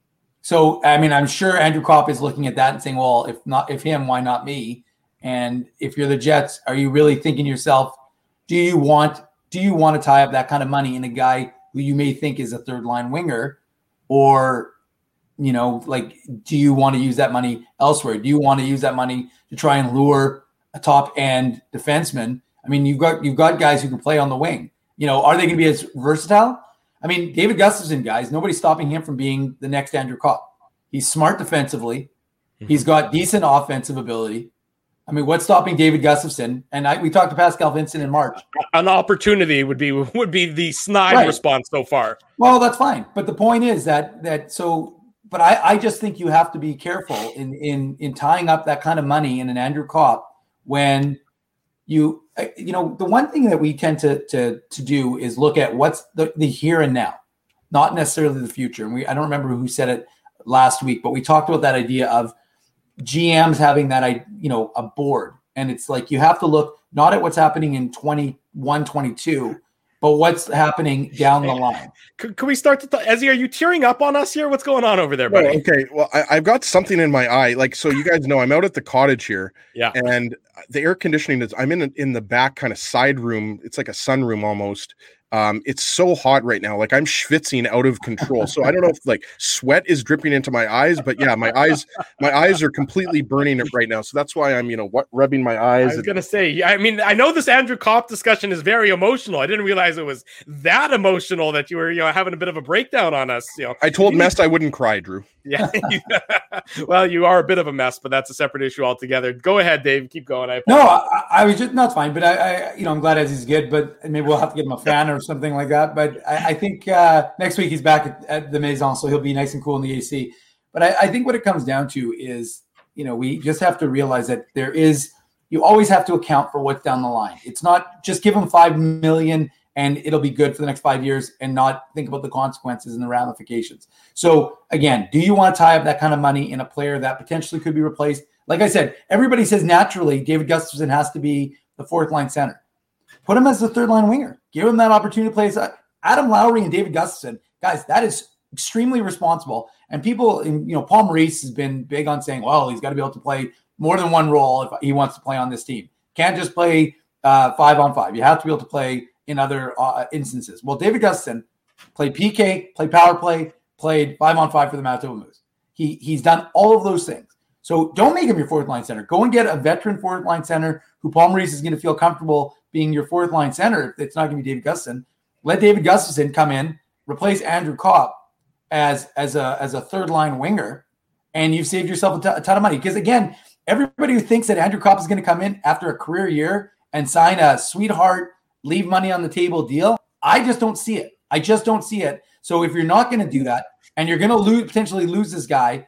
So, I mean, I'm sure Andrew Copp is looking at that and saying, well, if not, if him, why not me? And if you're the Jets, are you really thinking to yourself, do you want, do you want to tie up that kind of money in a guy who you may think is a third line winger? Or, you know, like, do you want to use that money elsewhere? Do you want to use that money to try and lure a top end defenseman? I mean, you've got, you've got guys who can play on the wing. You know, are they going to be as versatile? I mean, David Gustafsson, guys, nobody's stopping him from being the next Andrew Copp. He's smart defensively. He's got decent offensive ability. I mean, what's stopping David Gustafsson? And I, we talked to Pascal Vincent in March. An opportunity would be would be the snide right. response so far. Well, that's fine. But the point is that that so. But I, I just think you have to be careful in in in tying up that kind of money in an Andrew Copp when you you know the one thing that we tend to to to do is look at what's the, the here and now, not necessarily the future. And we I don't remember who said it last week, but we talked about that idea of G Ms having that, you know, a board. And it's like you have to look not at what's happening in twenty-one, twenty-two, but what's happening down the line. Can, can we start to th- Ezzy, are you tearing up on us here? What's going on over there, buddy? Oh, okay. Well, I, I've got something in my eye. Like, so you guys know I'm out at the cottage here. Yeah. And the air conditioning is, I'm in, in the back kind of side room. It's like a sunroom almost. Um, it's so hot right now. Like I'm schwitzing out of control. So I don't know if like sweat is dripping into my eyes, but yeah, my eyes, my eyes are completely burning it right now. So that's why I'm, you know, what rubbing my eyes. I was going to say, I mean, I know this Andrew Copp discussion is very emotional. I didn't realize it was that emotional that you were, you know, having a bit of a breakdown on us. You know, I told Mess I wouldn't cry, Drew. Yeah. Well, you are a bit of a mess, but that's a separate issue altogether. Go ahead, Dave. Keep going. I no, I, I was just, not fine, but I, I, you know, I'm glad as he's good, but maybe we'll have to get him a fan or something like that. But I, I think uh, next week he's back at, at the Maison, so he'll be nice and cool in the A C. But I, I think what it comes down to is, you know, we just have to realize that there is, you always have to account for what's down the line. It's not just give him five million and it'll be good for the next five years and not think about the consequences and the ramifications. So again, do you want to tie up that kind of money in a player that potentially could be replaced? Like I said, everybody says naturally David Gustafsson has to be the fourth line center. Put him as the third line winger. Give him that opportunity to play. Adam Lowry and David Gustafsson, guys, that is extremely responsible. And people, you know, Paul Maurice has been big on saying, well, he's got to be able to play more than one role if he wants to play on this team. Can't just play uh, five on five. You have to be able to play in other uh, instances. Well, David Gustafsson played P K, played power play, played five on five for the Manitoba Moose. He he's done all of those things. So don't make him your fourth line center. Go and get a veteran fourth line center who Paul Maurice is going to feel comfortable being your fourth line center. If it's not going to be David Gustafsson, let David Gustafsson come in, replace Andrew Copp as as a as a third line winger, and you've saved yourself a, t- a ton of money. Because again, everybody who thinks that Andrew Copp is going to come in after a career year and sign a sweetheart, leave money on the table deal, I just don't see it. I just don't see it. So if you're not going to do that and you're going to lose, potentially lose this guy,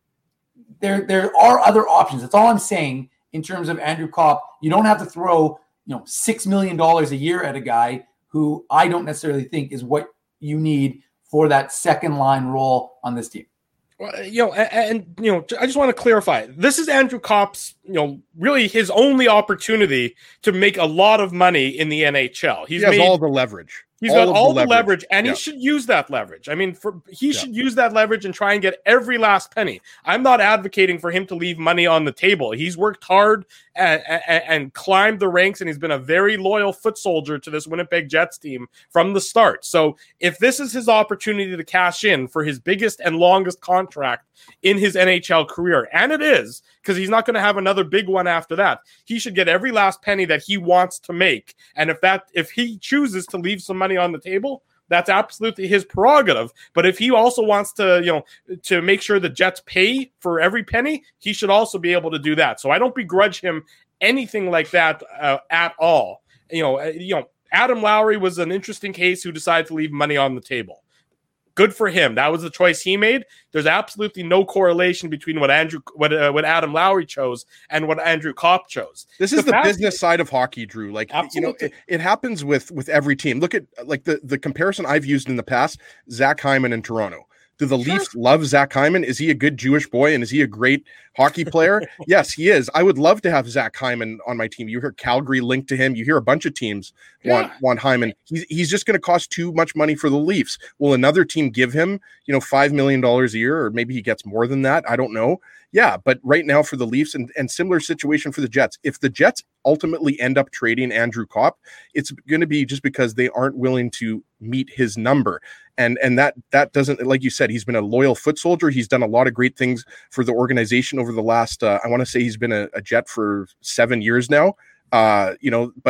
there, there are other options. That's all I'm saying in terms of Andrew Copp. You don't have to throw, you know, six million dollars a year at a guy who I don't necessarily think is what you need for that second line role on this team. Well, you know, and, and you know, I just want to clarify. This is Andrew Kopp's, you know, really his only opportunity to make a lot of money in the N H L. He's he has made, all the leverage. He's all got all the the leverage, leverage and yeah. he should use that leverage. I mean, for he yeah. should use that leverage and try and get every last penny. I'm not advocating for him to leave money on the table. He's worked hard and, and, and climbed the ranks, and he's been a very loyal foot soldier to this Winnipeg Jets team from the start. So if this is his opportunity to cash in for his biggest and longest contract in his N H L career, and it is, because he's not going to have another big one after that, he should get every last penny that he wants to make. And if that if he chooses to leave some money on the table, that's absolutely his prerogative. But if he also wants to, you know, to make sure the Jets pay for every penny, he should also be able to do that. So I don't begrudge him anything like that uh, at all. You know, uh, you know, Adam Lowry was an interesting case who decided to leave money on the table. Good for him. That was the choice he made. There's absolutely no correlation between what Andrew, what uh, what Adam Lowry chose and what Andrew Copp chose. This is the, the business side of hockey, Drew. Like, absolutely. you know, it, it happens with with every team. Look at like the the comparison I've used in the past: Zach Hyman in Toronto. Do the Leafs sure. love Zach Hyman? Is he a good Jewish boy and is he a great hockey player? Yes, he is. I would love to have Zach Hyman on my team. You hear Calgary linked to him. You hear a bunch of teams want, yeah. want Hyman. He's, he's just going to cost too much money for the Leafs. Will another team give him, you know, five million dollars a year, or maybe he gets more than that? I don't know. Yeah, but right now for the Leafs, and, and similar situation for the Jets, if the Jets ultimately end up trading Andrew Copp, it's going to be just because they aren't willing to meet his number. And and that that doesn't, like you said, he's been a loyal foot soldier. He's done a lot of great things for the organization over the last, uh, I want to say he's been a, a Jet for seven years now. Uh, you know, but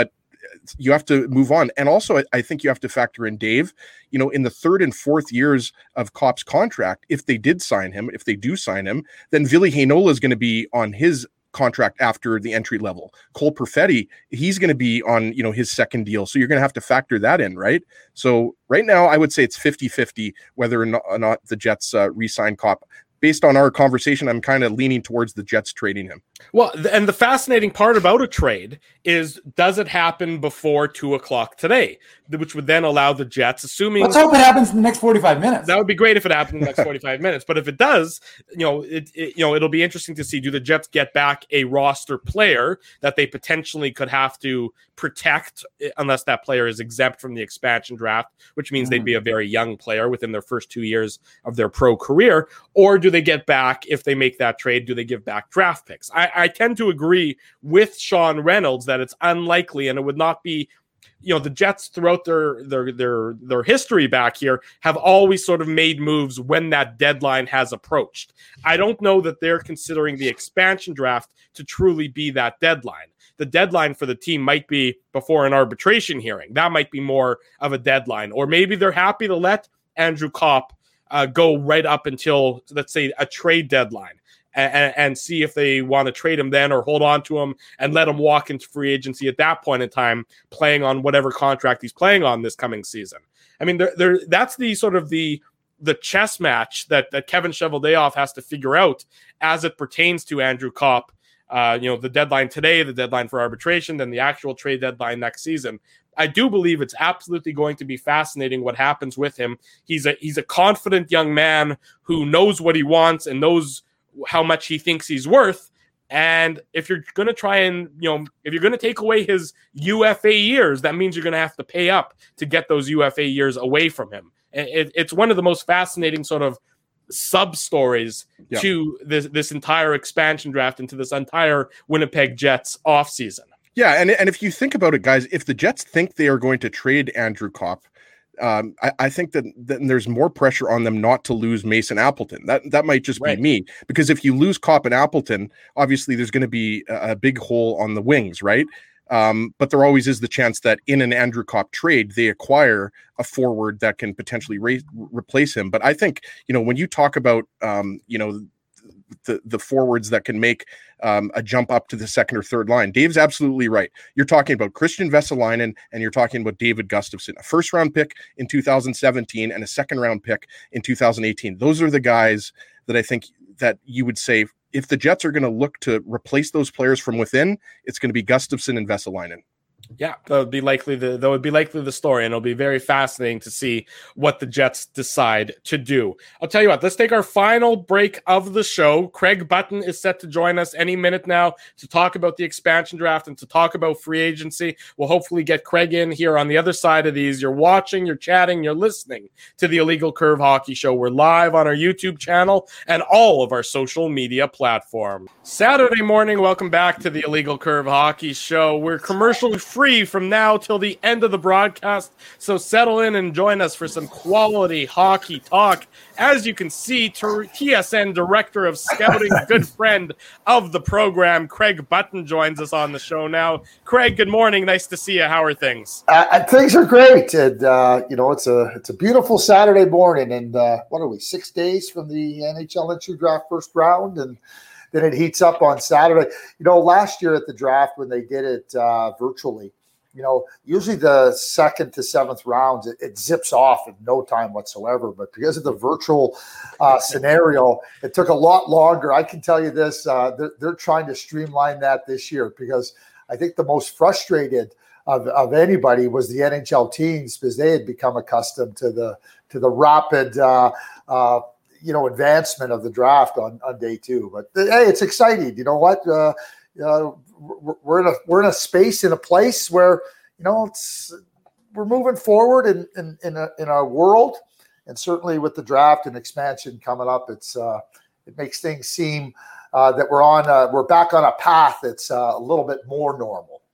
you have to move on. And also, I, I think you have to factor in Dave, you know, in the third and fourth years of Kopp's contract, if they did sign him, if they do sign him, then Ville Heinola is going to be on his contract after the entry level. Cole Perfetti, he's going to be on, you know, his second deal. So you're going to have to factor that in, right? So right now, I would say it's fifty-fifty whether or not, or not the Jets uh, re-sign Kopp. Based on our conversation, I'm kind of leaning towards the Jets trading him. Well, and the fascinating part about a trade is, does it happen before two o'clock today? Which would then allow the Jets, assuming... Let's hope it happens in the next forty-five minutes. That would be great if it happened in the next forty-five minutes. But if it does, you know, it, it, you know, it'll be interesting to see, do the Jets get back a roster player that they potentially could have to protect unless that player is exempt from the expansion draft, which means mm. they'd be a very young player within their first two years of their pro career? Or do they get back, if they make that trade, do they give back draft picks? I, I tend to agree with Sean Reynolds that it's unlikely, and it would not be, you know, the Jets throughout their their their their history back here have always sort of made moves when that deadline has approached. I don't know that they're considering the expansion draft to truly be that deadline. The deadline for the team might be before an arbitration hearing. That might be more of a deadline. Or maybe they're happy to let Andrew Kopp uh, go right up until, let's say, a trade deadline. And, and see if they want to trade him then or hold on to him and let him walk into free agency at that point in time, playing on whatever contract he's playing on this coming season. I mean, there, there, that's the sort of the the chess match that, that Kevin Cheveldayoff has to figure out as it pertains to Andrew Kopp. Uh, you know, the deadline today, the deadline for arbitration, then the actual trade deadline next season. I do believe it's absolutely going to be fascinating what happens with him. He's a he's a confident young man who knows what he wants and knows how much he thinks he's worth. And if you're going to try and, you know, if you're going to take away his U F A years, that means you're going to have to pay up to get those U F A years away from him. It, it's one of the most fascinating sort of sub stories yeah. to this, this entire expansion draft into this entire Winnipeg Jets offseason. Yeah. And, and if you think about it, guys, if the Jets think they are going to trade Andrew Kopp, Um, I, I think that then there's more pressure on them not to lose Mason Appleton. That that might just right. be me, because if you lose Kopp and Appleton, obviously there's going to be a, a big hole on the wings, right? Um, but there always is the chance that in an Andrew Kopp trade, they acquire a forward that can potentially re- replace him. But I think, you know, when you talk about, um, you know, the the forwards that can make um, a jump up to the second or third line, Dave's absolutely right. You're talking about Christian Vesalainen and you're talking about David Gustafsson, a first round pick in two thousand seventeen and a second round pick in two thousand eighteen. Those are the guys that I think that you would say, if the Jets are going to look to replace those players from within, it's going to be Gustafsson and Vesalainen. Yeah, that would be likely the that would be likely the story, and it'll be very fascinating to see what the Jets decide to do. I'll tell you what, let's take our final break of the show. Craig Button is set to join us any minute now to talk about the expansion draft and to talk about free agency. We'll hopefully get Craig in here on the other side of these. You're watching, you're chatting, you're listening to the Illegal Curve Hockey Show. We're live on our YouTube channel and all of our social media platforms. Saturday morning, welcome back to the Illegal Curve Hockey Show. We're commercial free from now till the end of the broadcast, so settle in and join us for some quality hockey talk. As you can see, T S N Director of Scouting, good friend of the program, Craig Button, joins us on the show now. Craig, good morning. Nice to see you. How are things? Uh, things are great, and uh, you know it's a it's a beautiful Saturday morning. And uh, what are we? Six days from the N H L entry draft first round, and then it heats up on Saturday. You know, last year at the draft when they did it uh, virtually, you know, usually the second to seventh rounds, it, it zips off in no time whatsoever. But because of the virtual uh, scenario, it took a lot longer. I can tell you this, uh, they're, they're trying to streamline that this year, because I think the most frustrated of, of anybody was the N H L teams, because they had become accustomed to the to the rapid uh, uh, you know, advancement of the draft on, on day two. But hey, it's exciting. You know what? Uh, uh, we're in a we're in a space, in a place where, you know, it's we're moving forward in in in, a, in our world, and certainly with the draft and expansion coming up, it's uh, it makes things seem uh, that we're on uh, we're back on a path that's uh, a little bit more normal.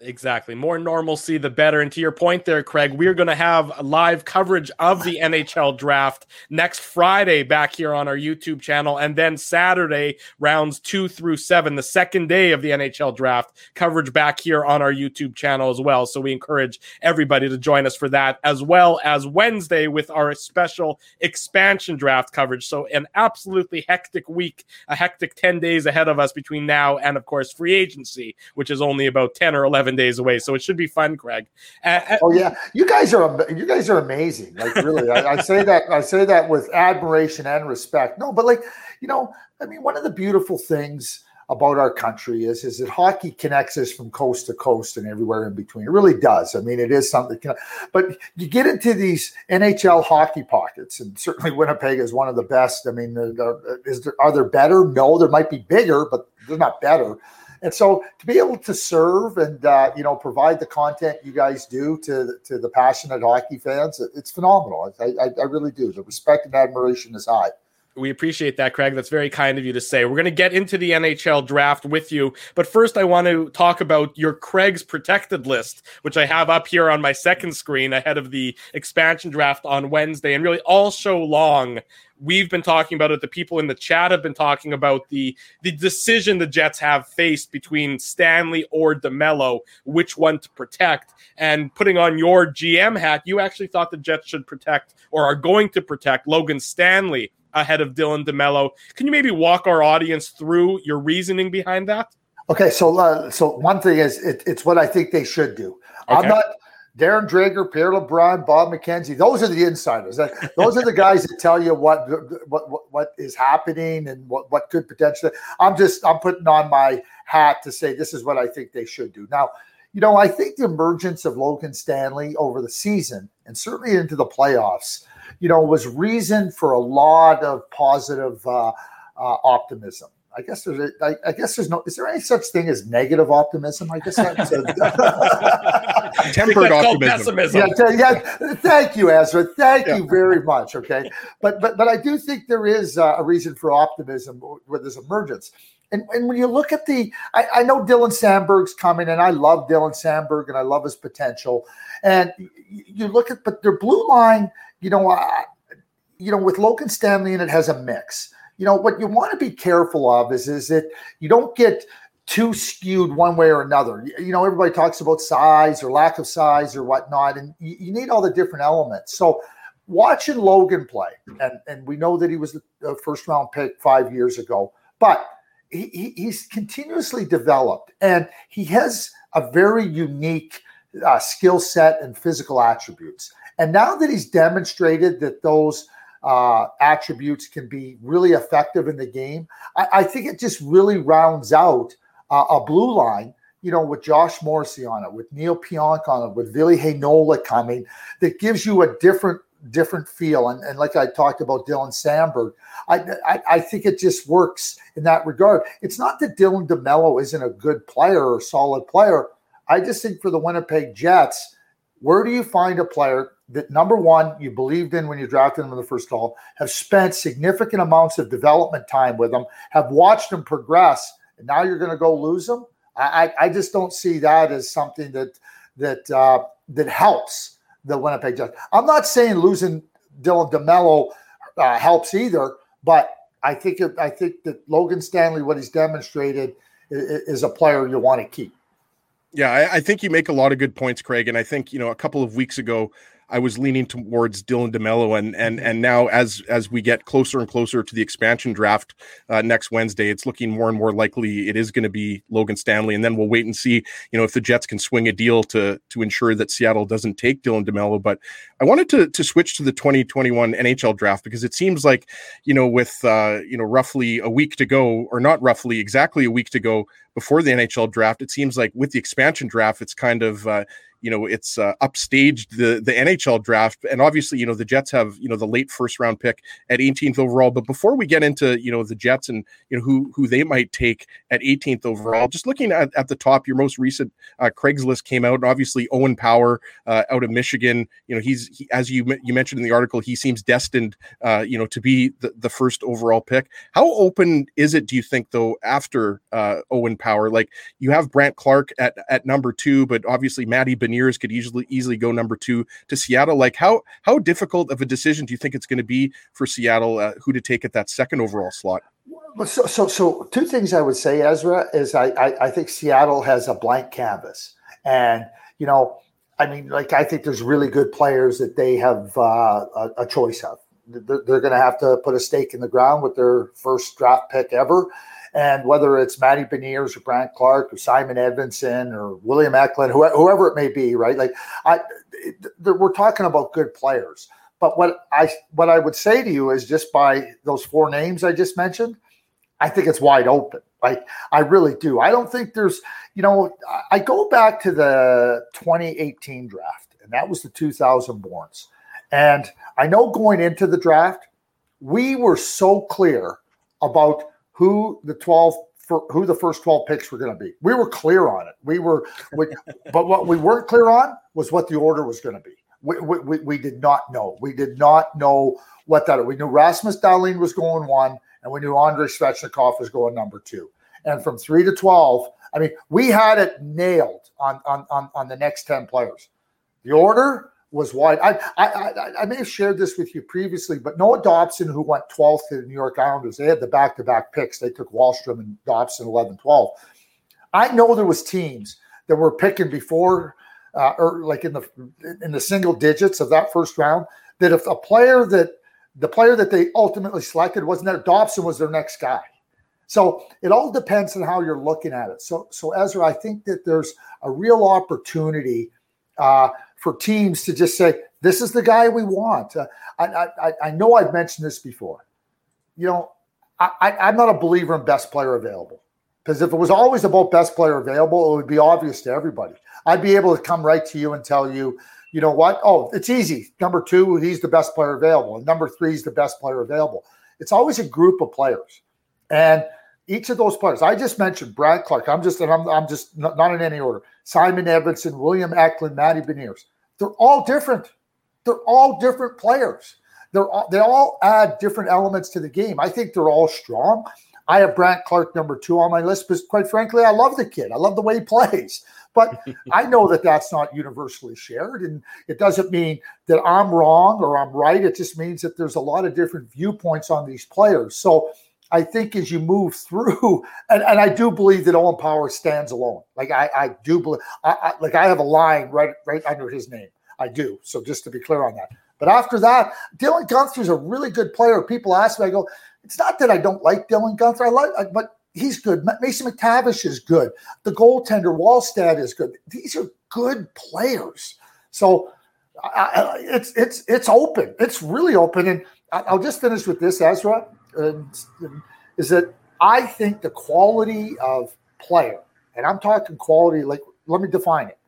Exactly. More normalcy, the better. And to your point there, Craig, we're going to have live coverage of the N H L draft next Friday back here on our YouTube channel. And then Saturday, rounds two through seven, the second day of the N H L draft, coverage back here on our YouTube channel as well. So we encourage everybody to join us for that, as well as Wednesday with our special expansion draft coverage. So an absolutely hectic week, a hectic ten days ahead of us between now and, of course, free agency, which is only about ten or eleven days away, so it should be fun, Craig. Uh, oh yeah, you guys are you guys are amazing. Like really, I, I say that I say that with admiration and respect. No, but like you know, I mean, one of the beautiful things about our country is is that hockey connects us from coast to coast and everywhere in between. It really does. I mean, it is something. But you get into these N H L hockey pockets, and certainly Winnipeg is one of the best. I mean, is there, are there better? No, there might be bigger, but they're not better. And so to be able to serve and, uh, you know, provide the content you guys do to, to the passionate hockey fans, it's phenomenal. I, I, I really do. The respect and admiration is high. We appreciate that, Craig. That's very kind of you to say. We're going to get into the N H L draft with you. But first, I want to talk about your Craig's protected list, which I have up here on my second screen ahead of the expansion draft on Wednesday. And really all show long, we've been talking about it. The people in the chat have been talking about the, the decision the Jets have faced between Stanley or DeMello, which one to protect. And putting on your G M hat, you actually thought the Jets should protect or are going to protect Logan Stanley ahead of Dylan DeMello. Can you maybe walk our audience through your reasoning behind that? Okay, so uh, so one thing is it, it's what I think they should do. Okay. I'm not Darren Dreger, Pierre LeBrun, Bob McKenzie. Those are the insiders. Those are the guys that tell you what what what, what is happening and what, what could potentially. I'm just I'm putting on my hat to say this is what I think they should do. Now, you know, I think the emergence of Logan Stanley over the season and certainly into the playoffs, you know, was reason for a lot of positive uh, uh, optimism. I guess there's a, I, I guess there's no, is there any such thing as negative optimism? I guess that's a tempered optimism. Yeah, t- yeah, thank you, Ezra. Thank yeah. you very much. Okay. But, but, but I do think there is uh, a reason for optimism with this emergence. And, and when you look at the, I, I know Dylan Sandberg's coming, and I love Dylan Sandberg, and I love his potential. And you, you look at, but their blue line, you know, uh, you know, with Logan Stanley, and it has a mix. You know, what you want to be careful of is, is that you don't get too skewed one way or another. You, you know, everybody talks about size or lack of size or whatnot, and you, you need all the different elements. So watching Logan play, and, and we know that he was the first round pick five years ago, but he, he, he's continuously developed, and he has a very unique uh, skill set and physical attributes. And now that he's demonstrated that those uh, attributes can be really effective in the game, I, I think it just really rounds out uh, a blue line, you know, with Josh Morrissey on it, with Neil Pionk on it, with Ville Heinola coming, that gives you a different different feel. And, and like I talked about Dylan Sandberg, I, I I think it just works in that regard. It's not that Dylan DeMello isn't a good player or solid player. I just think for the Winnipeg Jets, where do you find a player that, number one, you believed in when you drafted him in the first call, have spent significant amounts of development time with him, have watched him progress, and now you're going to go lose him? I, I just don't see that as something that that uh, that helps the Winnipeg Jets. I'm not saying losing Dylan DeMello uh, helps either, but I think it, I think that Logan Stanley, what he's demonstrated, is, is a player you want to keep. Yeah, I, I think you make a lot of good points, Craig. And I think, you know, a couple of weeks ago, I was leaning towards Dylan DeMello, and and and now as as we get closer and closer to the expansion draft uh, next Wednesday, it's looking more and more likely it is going to be Logan Stanley, and then we'll wait and see, you know, if the Jets can swing a deal to to ensure that Seattle doesn't take Dylan DeMello. But I wanted to to switch to the twenty twenty-one N H L draft, because it seems like, you know, with uh, you know roughly a week to go, or not roughly, exactly a week to go before the N H L draft, it seems like with the expansion draft, it's kind of uh, you know, it's uh, upstaged the the N H L draft. And obviously, you know, the Jets have, you know, the late first round pick at eighteenth overall. But before we get into, you know, the Jets and, you know, who who they might take at eighteenth overall, just looking at, at the top, your most recent uh, Craigslist came out, and obviously Owen Power uh, out of Michigan, you know, he's he, as you you mentioned in the article, he seems destined, uh, you know, to be the, the first overall pick. How open is it, do you think, though, after uh, Owen Power? Like, you have Brandt Clark at, at number two, but obviously Matty Beniers could easily easily go number two to Seattle. Like, how how difficult of a decision do you think it's going to be for Seattle, uh, who to take at that second overall slot? So, so, so two things I would say, Ezra, is I, I, I think Seattle has a blank canvas, and you know, I mean, like, I think there's really good players that they have uh, a, a choice of. They're, they're going to have to put a stake in the ground with their first draft pick ever. And whether it's Matty Beniers or Brandt Clark or Simon Edvinsson or William Eklund, whoever, whoever it may be, right? Like, I, it, we're talking about good players. But what I what I would say to you is, just by those four names I just mentioned, I think it's wide open. Like, I really do. I don't think there's, you know, I go back to the twenty eighteen draft, and that was the two thousand borns. And I know going into the draft, we were so clear about who the twelve for who the first twelve picks were going to be. We were clear on it. We were, we, but what we weren't clear on was what the order was going to be. We, we, we did not know. We did not know what that. We knew Rasmus Dahlin was going one, and we knew Andrei Svechnikov was going number two. And from three to twelve, I mean, we had it nailed on on on, on the next ten players. The order was wide. I, I I I may have shared this with you previously, but Noah Dobson, who went twelfth to the New York Islanders, they had the back-to-back picks. They took Wahlstrom and Dobson eleven twelve. I know there was teams that were picking before, uh, or like in the in the single digits of that first round, that if a player that the player that they ultimately selected wasn't there, Dobson was their next guy. So it all depends on how you're looking at it. So so Ezra, I think that there's a real opportunity uh, for teams to just say, this is the guy we want. Uh, I, I I know I've mentioned this before. You know, I, I, I'm not a believer in best player available, because if it was always about best player available, it would be obvious to everybody. I'd be able to come right to you and tell you, you know what? Oh, it's easy. Number two, he's the best player available. And number three is the best player available. It's always a group of players. And each of those players, I just mentioned Brandt Clark. I'm just, and I'm, I'm just not, not in any order. Simon Edvinsson, William Eklund, Matty Beniers. They're all different. They're all different players. They're all, they all add different elements to the game. I think they're all strong. I have Brandt Clark number two on my list because, quite frankly, I love the kid. I love the way he plays. But I know that that's not universally shared, and it doesn't mean that I'm wrong or I'm right. It just means that there's a lot of different viewpoints on these players. So I think as you move through, and, and I do believe that Owen Power stands alone. Like I, I do believe, I, I, like I have a line right, right under his name. I do. So just to be clear on that. But after that, Dylan Guenther's a really good player. People ask me, I go, it's not that I don't like Dylan Guenther. I like, but he's good. Mason McTavish is good. The goaltender Wallstad is good. These are good players. So I, it's it's it's open. It's really open. And I'll just finish with this, Ezra. Uh, is that I think the quality of player, and I'm talking quality, like, let me define it.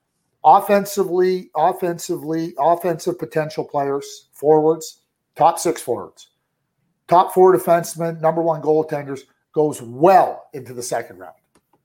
Offensively, offensively, offensive potential players, forwards, top six forwards, top four defensemen, number one goaltenders, goes well into the second round.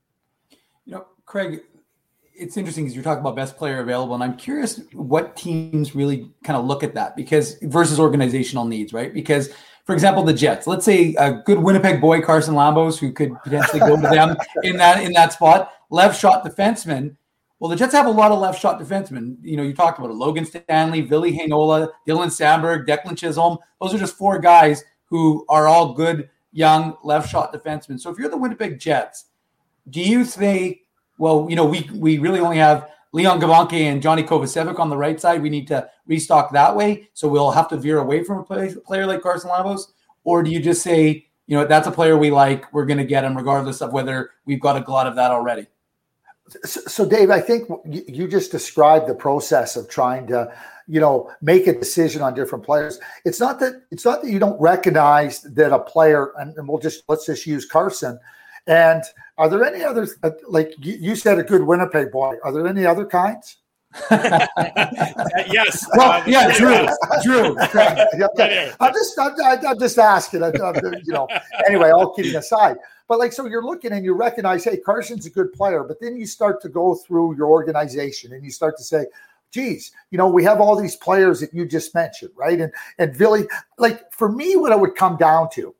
You know, Craig, it's interesting because you're talking about best player available, and I'm curious what teams really kind of look at that, because versus organizational needs, right? Because, for example, the Jets, let's say a good Winnipeg boy, Carson Lambos, who could potentially go to them in that in that spot, left shot defenseman. Well, the Jets have a lot of left shot defensemen. You know, you talked about it. Logan Stanley, Ville Heinola, Dylan Samberg, Declan Chisholm. Those are just four guys who are all good, young left shot defensemen. So if you're the Winnipeg Jets, do you say, well, you know, we we really only have Leon Gabanke and Johnny Kovacevic on the right side. We need to restock that way. So we'll have to veer away from a play, player like Carson Lambos. Or do you just say, you know, that's a player we like, we're going to get him regardless of whether we've got a glut of that already? So, so, Dave, I think you just described the process of trying to, you know, make a decision on different players. It's not that it's not that you don't recognize that a player, and, and we'll just let's just use Carson. And are there any others, like you said, a good Winnipeg boy? Are there any other kinds? Yes. Well, uh, yeah, Drew, Drew. Right I'm just, I'm, I'm just asking. I'm, I'm, you know. Anyway, all kidding aside, but like, so you're looking and you recognize, hey, Carson's a good player, but then you start to go through your organization and you start to say, geez, you know, we have all these players that you just mentioned, right? And and Billy, like for me, what it would come down to,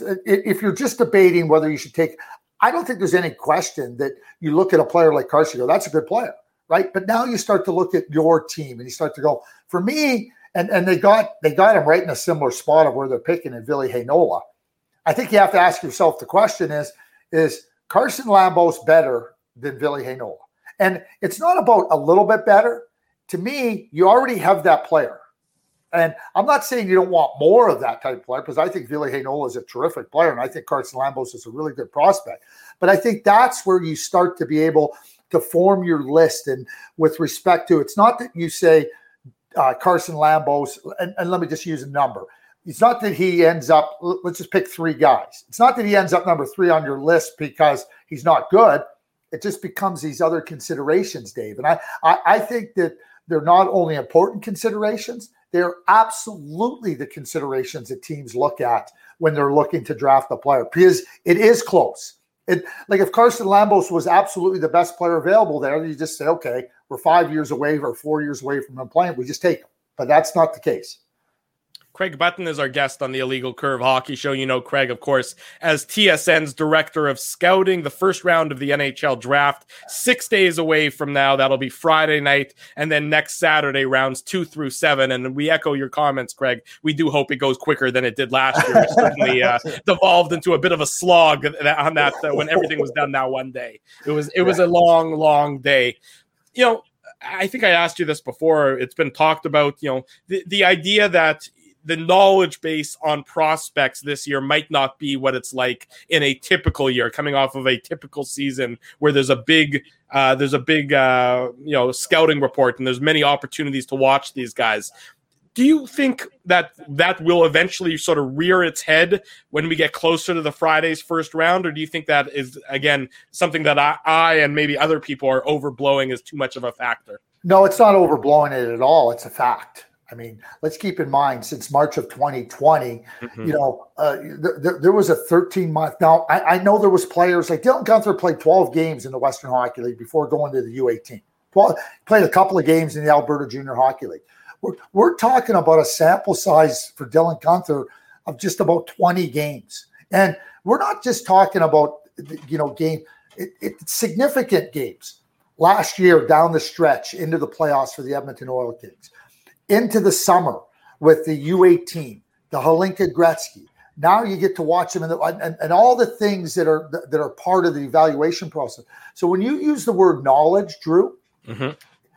if you're just debating whether you should take, I don't think there's any question that you look at a player like Carson, you go, that's a good player, right? But now you start to look at your team and you start to go, for me, and, and they got they got him right in a similar spot of where they're picking in Ville Heinola. I think you have to ask yourself, the question is, is Carson Lambos better than Ville Heinola? And it's not about a little bit better. To me, you already have that player. And I'm not saying you don't want more of that type of player, because I think Ville Heinola is a terrific player, and I think Carson Lambos is a really good prospect. But I think that's where you start to be able to form your list. And with respect to, it's not that you say uh, Carson Lambos, and, and let me just use a number. It's not that he ends up, let's just pick three guys. It's not that he ends up number three on your list because he's not good. It just becomes these other considerations, Dave. And I, I, I think that they're not only important considerations, they're absolutely the considerations that teams look at when they're looking to draft a player, because it is close. It, like if Carson Lambos was absolutely the best player available there, you just say, okay, we're five years away or four years away from him playing. We just take him. But that's not the case. Craig Button is our guest on the Illegal Curve Hockey Show. You know Craig, of course, as T S N's Director of Scouting. The first round of the N H L Draft, six days away from now. That'll be Friday night, and then next Saturday, rounds two through seven. And we echo your comments, Craig. We do hope it goes quicker than it did last year. It certainly uh, devolved into a bit of a slog on that uh, when everything was done that one day. It was it was a long, long day. You know, I think I asked you this before. It's been talked about, you know, the, the idea that the knowledge base on prospects this year might not be what it's like in a typical year, coming off of a typical season where there's a big, uh, there's a big, uh, you know, scouting report and there's many opportunities to watch these guys. Do you think that that will eventually sort of rear its head when we get closer to the Friday's first round? Or do you think that is, again, something that I, I and maybe other people are overblowing as too much of a factor? No, it's not overblowing it at all. It's a fact. I mean, let's keep in mind, since March of twenty twenty, mm-hmm. you know, uh, th- th- there was a thirteen-month. Now, I-, I know there was players like Dylan Guenther played twelve games in the Western Hockey League before going to the U eighteen. twelve, played a couple of games in the Alberta Junior Hockey League. We're, we're talking about a sample size for Dylan Guenther of just about twenty games. And we're not just talking about, you know, game, it, it's significant games. Last year, down the stretch into the playoffs for the Edmonton Oil Kings. Into the summer with the U eighteen, the Hlinka Gretzky. Now you get to watch them in the, and, and all the things that are that are part of the evaluation process. So when you use the word knowledge, Drew, mm-hmm.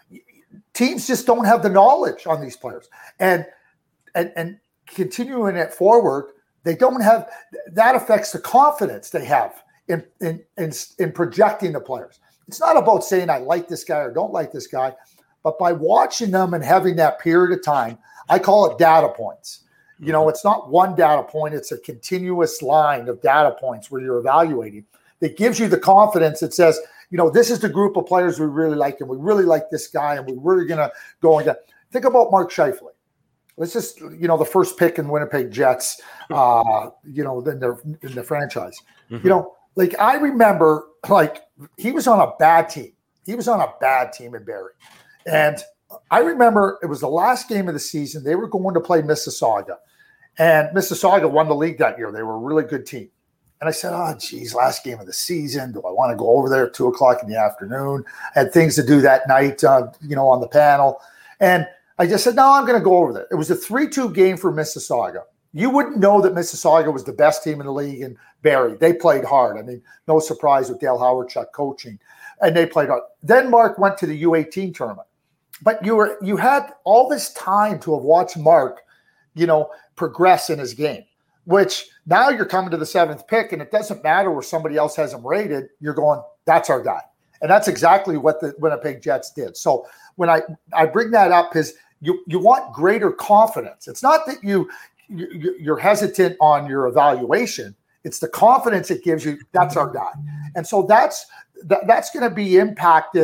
teams just don't have the knowledge on these players. And and and continuing it forward, they don't have, that affects the confidence they have in in in, in projecting the players. It's not about saying I like this guy or don't like this guy. But by watching them and having that period of time, I call it data points. You know, it's not one data point. It's a continuous line of data points where you're evaluating that gives you the confidence that says, you know, this is the group of players we really like, and we really like this guy, and we're really going to go and think about Mark Scheifele. Let's just, you know, the first pick in Winnipeg Jets, uh, you know, in their, in the franchise. Mm-hmm. You know, like I remember, like he was on a bad team. He was on a bad team in Barrie. And I remember it was the last game of the season. They were going to play Mississauga. And Mississauga won the league that year. They were a really good team. And I said, oh, geez, last game of the season. Do I want to go over there at two o'clock in the afternoon? I had things to do that night, uh, you know, on the panel. And I just said, no, I'm going to go over there. It was a three two game for Mississauga. You wouldn't know that Mississauga was the best team in the league in Barrie. They played hard. I mean, no surprise with Dale Howardchuk coaching. And they played hard. Then Mark went to the U eighteen tournament. But you were you had all this time to have watched Mark, you know, progress in his game, which now you're coming to the seventh pick, and it doesn't matter where somebody else has him rated. You're going, that's our guy. And that's exactly what the Winnipeg Jets did. So when I, I bring that up is you you want greater confidence. It's not that you, you you're hesitant on your evaluation. It's the confidence it gives you. That's our guy. And so that's that, that's going to be impacted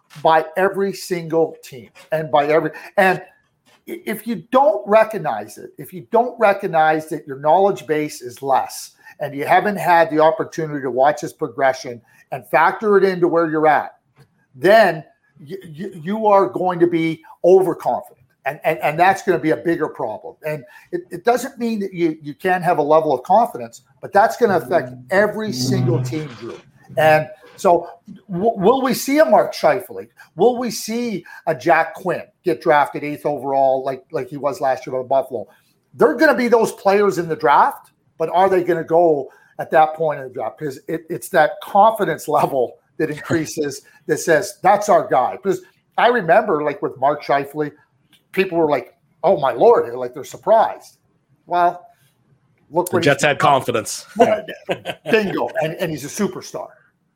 by every single team and by every and if you don't recognize it, if you don't recognize that your knowledge base is less and you haven't had the opportunity to watch his progression and factor it into where you're at, then you, you, you are going to be overconfident. And, and, and that's going to be a bigger problem. And it, it doesn't mean that you, you can't have a level of confidence, but that's going to affect every single team, Drew. And so w- will we see a Mark Scheifele? Will we see a Jack Quinn get drafted eighth overall like, like he was last year by Buffalo? They're going to be those players in the draft, but are they going to go at that point in the draft? Because it, it's that confidence level that increases that says, that's our guy. Because I remember, like with Mark Scheifele, people were like, oh, my Lord, they're like they're surprised. Well, look the Jets had confidence. Bingo. And, and he's a superstar.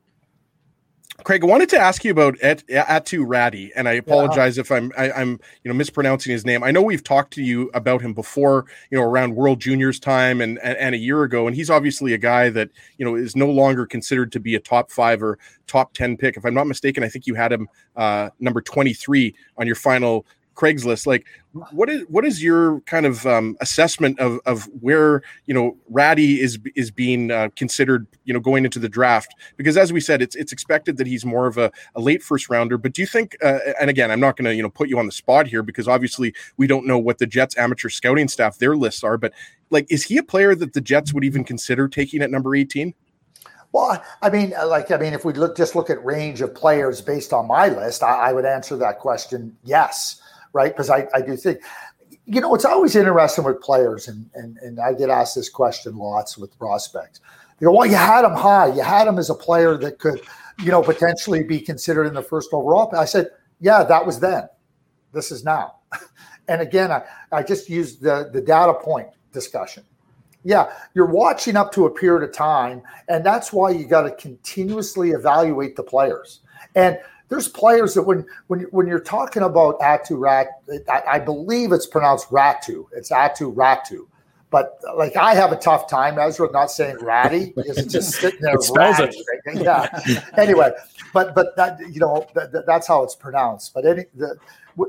Craig, I wanted to ask you about Et, Aatu Räty, and I apologize yeah. if I'm I, I'm you know mispronouncing his name. I know we've talked to you about him before, you know, around World Juniors time and, and and a year ago, and he's obviously a guy that you know is no longer considered to be a top five or top ten pick. If I'm not mistaken, I think you had him uh, number twenty-three on your final Craigslist. Like, what is what is your kind of um, assessment of of where you know Räty is is being uh, considered, you know, going into the draft? Because as we said, it's it's expected that he's more of a, a late first rounder. But do you think? Uh, and again, I'm not going to you know put you on the spot here because obviously we don't know what the Jets amateur scouting staff their lists are. But like, is he a player that the Jets would even consider taking at number eighteen? Well, I mean, like, I mean, if we look just look at range of players based on my list, I, I would answer that question yes. Right, because I, I do think, you know, it's always interesting with players, and, and and I get asked this question lots with prospects. They go, well, you had him high. You had him as a player that could, you know, potentially be considered in the first overall. I said, yeah, that was then. This is now. And again, I, I just used the, the data point discussion. Yeah, you're watching up to a period of time, and that's why you got to continuously evaluate the players. And there's players that when when when you're talking about Aatu Räty, I, I believe it's pronounced Ratu. It's Aatu Räty. But like I have a tough time, Ezra, not saying Ratty because it's just sitting there. It spells it. Right? Yeah. Anyway, but but that you know that, that's how it's pronounced. But any the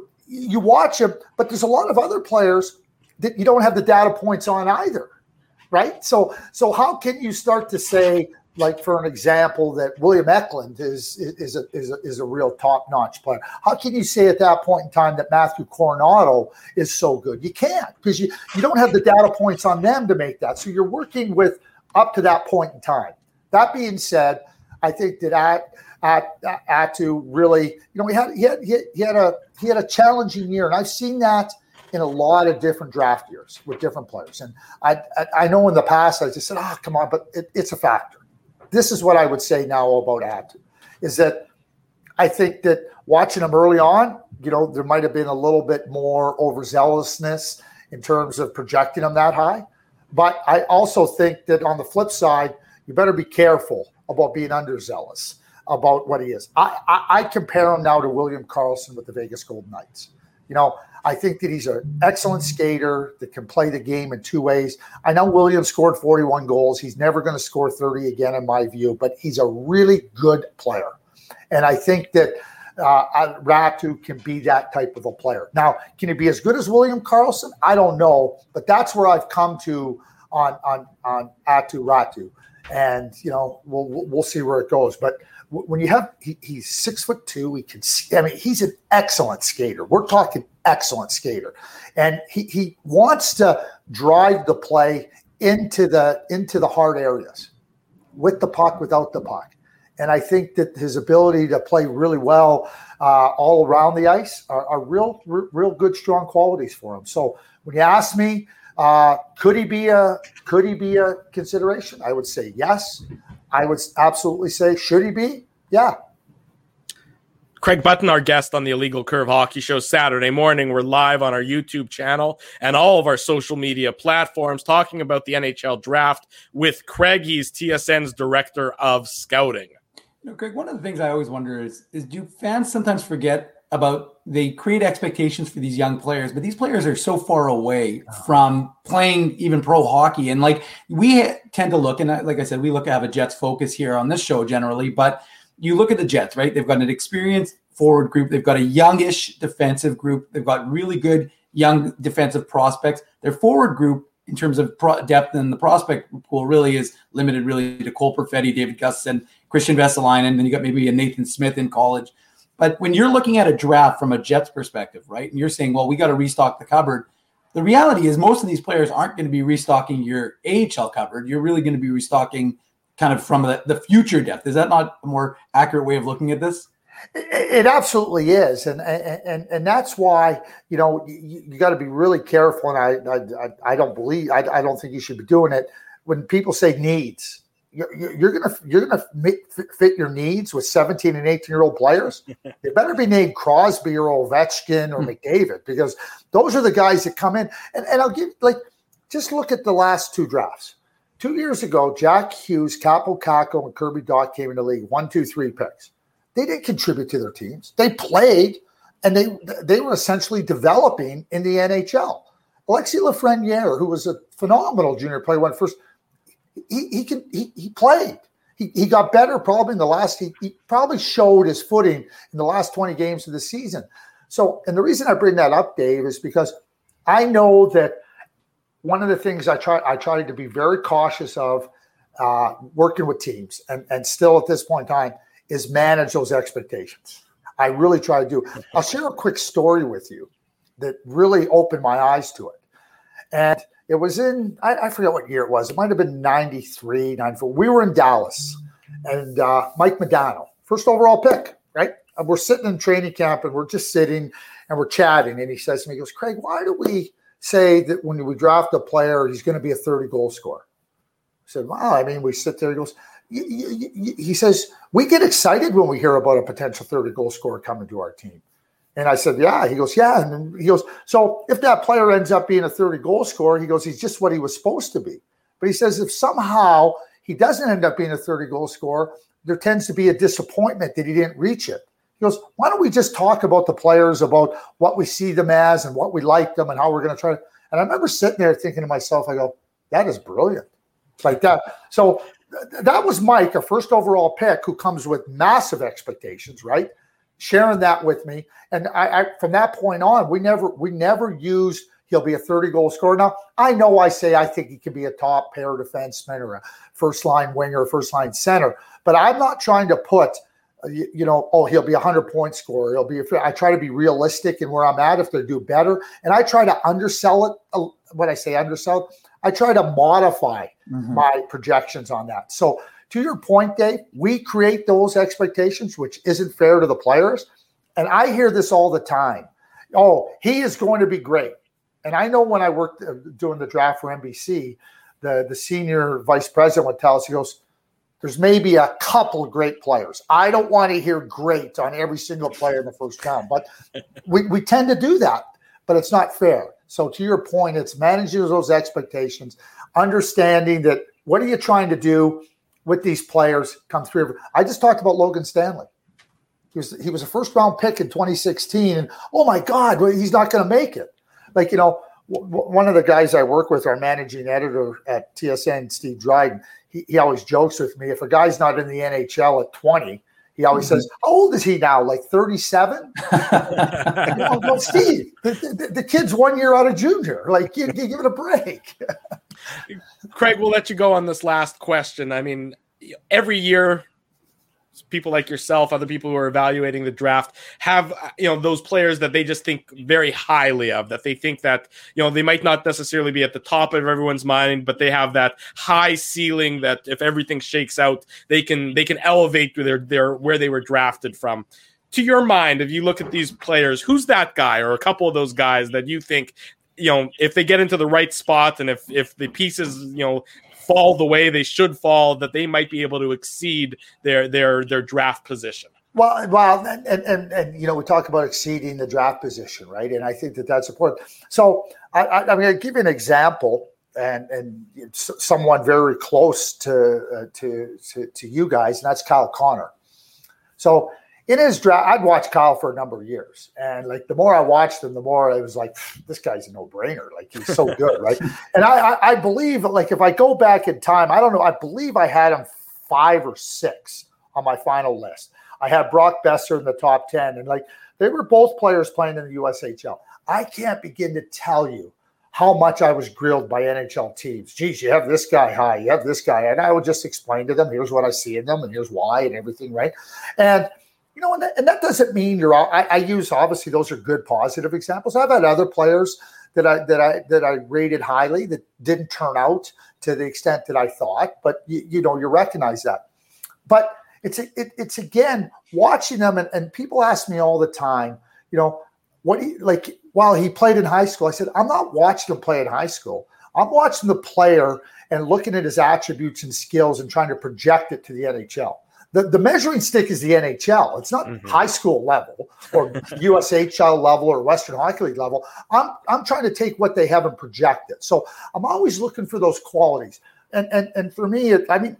you watch him, but there's a lot of other players that you don't have the data points on either, right? So so how can you start to say? Like for an example, that William Eklund is is a, is a, is a real top-notch player. How can you say at that point in time that Matthew Coronado is so good? You can't because you, you don't have the data points on them to make that. So you're working with up to that point in time. That being said, I think that at at Aatu really, you know, he had he had he had, he had a he had a challenging year, and I've seen that in a lot of different draft years with different players. And I I, I know in the past I just said, oh, come on, but it, it's a factor. This is what I would say now about Aatu, is that I think that watching him early on, you know, there might have been a little bit more overzealousness in terms of projecting him that high. But I also think that on the flip side, you better be careful about being underzealous about what he is. I, I, I compare him now to William Karlsson with the Vegas Golden Knights. You know, I think that he's an excellent skater that can play the game in two ways. I know William scored forty-one goals. He's never going to score thirty again, in my view, but he's a really good player. And I think that uh, Ratu can be that type of a player. Now, can he be as good as William Karlsson? I don't know, but that's where I've come to on on on Aatu Räty. And, you know, we'll we'll see where it goes. But when you have, he, he's six foot two, he can, I mean, he's an excellent skater. We're talking excellent skater. And he, he wants to drive the play into the, into the hard areas with the puck, without the puck. And I think that his ability to play really well uh, all around the ice are, are real, r- real good, strong qualities for him. So when you ask me, uh, could he be a, could he be a consideration? I would say yes. I would absolutely say, should he be? Yeah. Craig Button, our guest on the Illegal Curve Hockey Show Saturday morning. We're live on our YouTube channel and all of our social media platforms talking about the N H L draft with Craig. He's T S N's Director of Scouting. You know, Craig, one of the things I always wonder is, is do fans sometimes forget about they create expectations for these young players, but these players are so far away from playing even pro hockey. And like we tend to look, and like I said, we look at have a Jets focus here on this show generally, but you look at the Jets, right? They've got an experienced forward group. They've got a youngish defensive group. They've got really good young defensive prospects. Their forward group, in terms of pro- depth in the prospect pool, really is limited really to Cole Perfetti, David Gustafson, Christian Vesalainen, and then you got maybe a Nathan Smith in college. But when you're looking at a draft from a Jets perspective, right, and you're saying, well, we got to restock the cupboard, the reality is most of these players aren't going to be restocking your A H L cupboard. You're really going to be restocking kind of from the, the future depth. Is that not a more accurate way of looking at this? It, it absolutely is. And, and, and that's why, you know, you, you got to be really careful. And I, I, I don't believe, I, I don't think you should be doing it. When people say needs, you're, you're going to, you're going to fit your needs with seventeen and eighteen year old players. They better be named Crosby or Ovechkin or McDavid, because those are the guys that come in. And, and I'll give, like, just look at the last two drafts. Two years ago, Jack Hughes, Capo Caco, and Kirby Dach came in the league, one, two, three picks. They didn't contribute to their teams. They played, and they they were essentially developing in the N H L. Alexis Lafreniere, who was a phenomenal junior player, went first. He he can he, he played. He he got better probably in the last. He, he probably showed his footing in the last twenty games of the season. So, and the reason I bring that up, Dave, is because I know that one of the things I try I tried to be very cautious of uh, working with teams, and and still at this point in time, is manage those expectations. I really try to do. I'll share a quick story with you that really opened my eyes to it. And it was in, I, I forget what year it was. It might have been ninety-three, ninety-four. We were in Dallas, and uh, Mike Modano, first overall pick, right? And we're sitting in training camp, and we're just sitting, and we're chatting. And he says to me, he goes, Craig, why do we say that when we draft a player, he's going to be a thirty-goal scorer? I said, well, I mean, we sit there. He goes, he says, we get excited when we hear about a potential thirty-goal scorer coming to our team. And I said, yeah. He goes, yeah. And he goes, so if that player ends up being a thirty-goal scorer, he goes, he's just what he was supposed to be. But he says, if somehow he doesn't end up being a thirty-goal scorer, there tends to be a disappointment that he didn't reach it. He goes, why don't we just talk about the players, about what we see them as and what we like them and how we're going to try to. And I remember sitting there thinking to myself, I go, that is brilliant. Like that. So th- that was Mike, a first overall pick who comes with massive expectations, right? Sharing that with me. And I, I from that point on, we never we never used he'll be a thirty-goal scorer. Now, I know I say I think he could be a top pair defenseman or a first-line winger or first-line center, but I'm not trying to put, you, you know, oh, he'll be a hundred-point scorer. He'll be. A, I try to be realistic in where I'm at if they do better, and I try to undersell it. When I say undersell, I try to modify mm-hmm. my projections on that. So to your point, Dave, we create those expectations, which isn't fair to the players. And I hear this all the time. Oh, he is going to be great. And I know when I worked uh, doing the draft for N B C, the, the senior vice president would tell us, he goes, there's maybe a couple of great players. I don't want to hear great on every single player in the first round. But we, we tend to do that, but it's not fair. So to your point, it's managing those expectations, understanding that what are you trying to do with these players come through. I just talked about Logan Stanley. He was he was a first round pick in twenty sixteen, and oh my God, he's not going to make it. Like, you know, w- one of the guys I work with, our managing editor at T S N, Steve Dryden, he, he always jokes with me, if a guy's not in the N H L at twenty, he always mm-hmm. says, how old is he now? Like thirty-seven? you know, well, Steve, the, the, the kid's one year out of junior. Like, you, you give it a break. Craig, we'll let you go on this last question. I mean, every year, people like yourself, other people who are evaluating the draft, have, you know, those players that they just think very highly of, that they think that, you know, they might not necessarily be at the top of everyone's mind, but they have that high ceiling that if everything shakes out, they can they can elevate to their, their where they were drafted from. To your mind, if you look at these players, who's that guy or a couple of those guys that you think, you know, if they get into the right spot and if if the pieces, you know, fall the way they should fall, that they might be able to exceed their their their draft position? Well, well, and, and, and you know, we talk about exceeding the draft position, right? And I think that that's important. So I, I, I'm going to give you an example, and and it's someone very close to, uh, to to to you guys, and that's Kyle Connor. So in his draft, I'd watched Kyle for a number of years, and like the more I watched him, the more I was like, this guy's a no-brainer. Like, he's so good, right? And I, I, I believe, like, if I go back in time, I don't know, I believe I had him five or six on my final list. I had Brock Besser in the top ten, and like they were both players playing in the U S H L. I can't begin to tell you how much I was grilled by N H L teams. Geez, you have this guy high, you have this guy. And I would just explain to them, here's what I see in them, and here's why, and everything, right? And, you know, and that, and that doesn't mean you're all, I, I use, obviously, those are good positive examples. I've had other players that I that I that I rated highly that didn't turn out to the extent that I thought, but you, you know, you recognize that. But it's it, it's again watching them, and, and people ask me all the time, you know, what do you like? While he played in high school, I said, I'm not watching him play in high school. I'm watching the player and looking at his attributes and skills and trying to project it to the N H L. The, the measuring stick is the N H L. It's not mm-hmm. high school level or U S H L level or Western Hockey League level. I'm I'm trying to take what they have and project it. So I'm always looking for those qualities. And and and for me, it, I mean,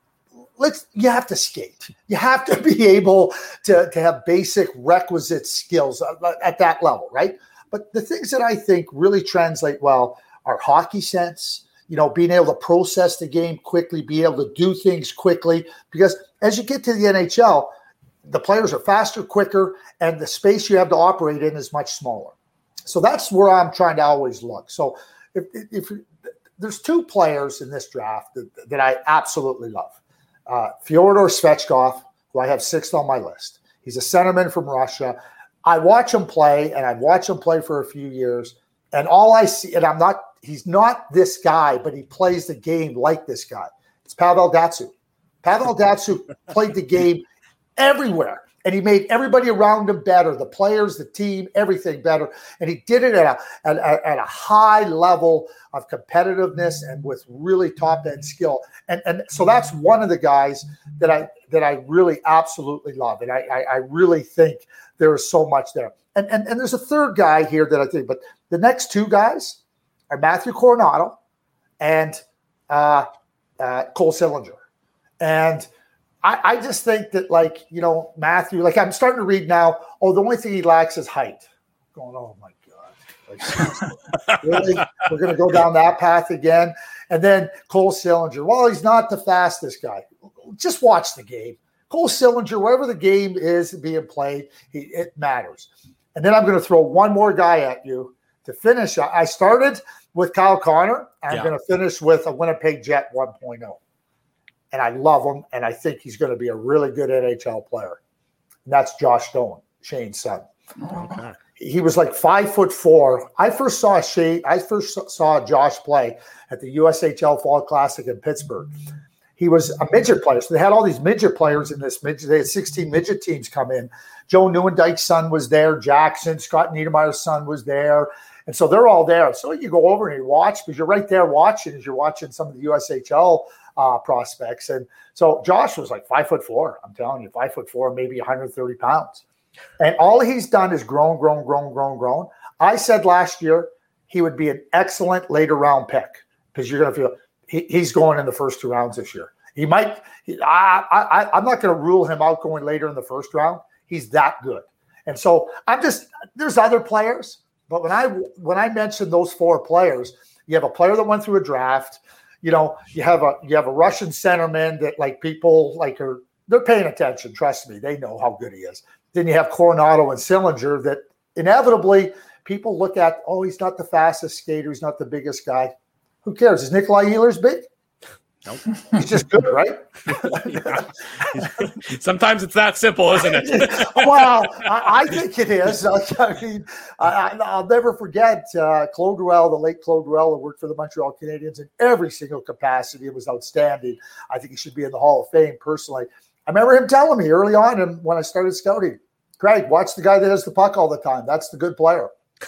let's you have to skate. You have to be able to, to have basic requisite skills at, at that level, right? But the things that I think really translate well are hockey sense, you know, being able to process the game quickly, be able to do things quickly. Because as you get to the N H L, the players are faster, quicker, and the space you have to operate in is much smaller. So that's where I'm trying to always look. So if, if, if there's two players in this draft that, that I absolutely love. Uh, Fyodor Svechkov, who I have sixth on my list. He's a centerman from Russia. I watch him play, and I've watched him play for a few years, and all I see, and I'm not, he's not this guy, but he plays the game like this guy. It's Pavel Datsyuk. Pavel Datsyuk played the game everywhere, and he made everybody around him better, the players, the team, everything better, and he did it at a, at a, at a high level of competitiveness and with really top-end skill. And, and so that's one of the guys that I that I really absolutely love, and I, I, I really think there is so much there. And, and and there's a third guy here that I think, but the next two guys are Matthew Coronado and uh, uh, Cole Sillinger. And I, I just think that, like, you know, Matthew, like I'm starting to read now, oh, the only thing he lacks is height. Going, oh, my God. Like, really? We're going to go down that path again? And then Cole Sillinger. Well, he's not the fastest guy. Just watch the game. Cole Sillinger, wherever the game is being played, he, it matters. And then I'm going to throw one more guy at you to finish. I started with Kyle Connor. I'm yeah. going to finish with a Winnipeg Jet one point oh. And I love him, and I think he's going to be a really good N H L player. And that's Josh Stone, Shane's son. Okay. He was like five foot four. I first saw Shane. I first saw Josh play at the U S H L Fall Classic in Pittsburgh. He was a midget player. So they had all these midget players in this midget. They had sixteen midget teams come in. Joe Neuendijk's son was there. Jackson, Scott Niedermayer's son was there. And so they're all there. So you go over and you watch, because you're right there watching as you're watching some of the U S H L uh, prospects. And so Josh was like five foot four. I'm telling you, five foot four, maybe one hundred thirty pounds. And all he's done is grown, grown, grown, grown, grown. I said last year he would be an excellent later round pick, because you're going to feel he, he's going in the first two rounds this year. He might. He, I, I, I'm not going to rule him out going later in the first round. He's that good. And so I'm just. There's other players, but when I when I mentioned those four players, you have a player that went through a draft. You know, you have a you have a Russian centerman that, like, people like are they're paying attention. Trust me, they know how good he is. Then you have Coronado and Sillinger that inevitably people look at, oh, he's not the fastest skater. He's not the biggest guy. Who cares? Is Nikolai Ehlers big? Nope. He's just good, right? Sometimes it's that simple, isn't it? Well, I, I think it is. I mean, I, I'll never forget uh, Claude Ruel, the late Claude Ruel, who worked for the Montreal Canadiens in every single capacity. It was outstanding. I think he should be in the Hall of Fame, personally. I remember him telling me early on, and when I started scouting, Craig, watch the guy that has the puck all the time. That's the good player.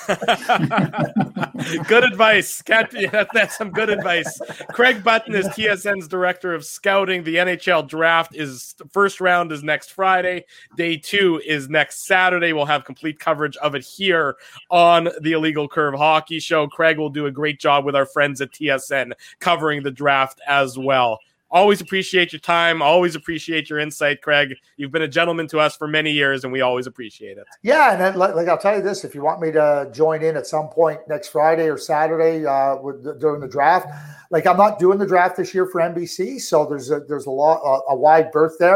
Good advice. Can't be, that, that's some good advice. Craig Button is T S N's director of scouting. The N H L draft is first round is next Friday. Day two is next Saturday. We'll have complete coverage of it here on the Illegal Curve Hockey Show. Craig will do a great job with our friends at T S N covering the draft as well. Always appreciate your time. Always appreciate your insight, Craig. You've been a gentleman to us for many years, and we always appreciate it. Yeah, and then, like, like I'll tell you this: if you want me to join in at some point next Friday or Saturday uh, with, during the draft, like, I'm not doing the draft this year for N B C, so there's a there's a lot a, a wide berth there.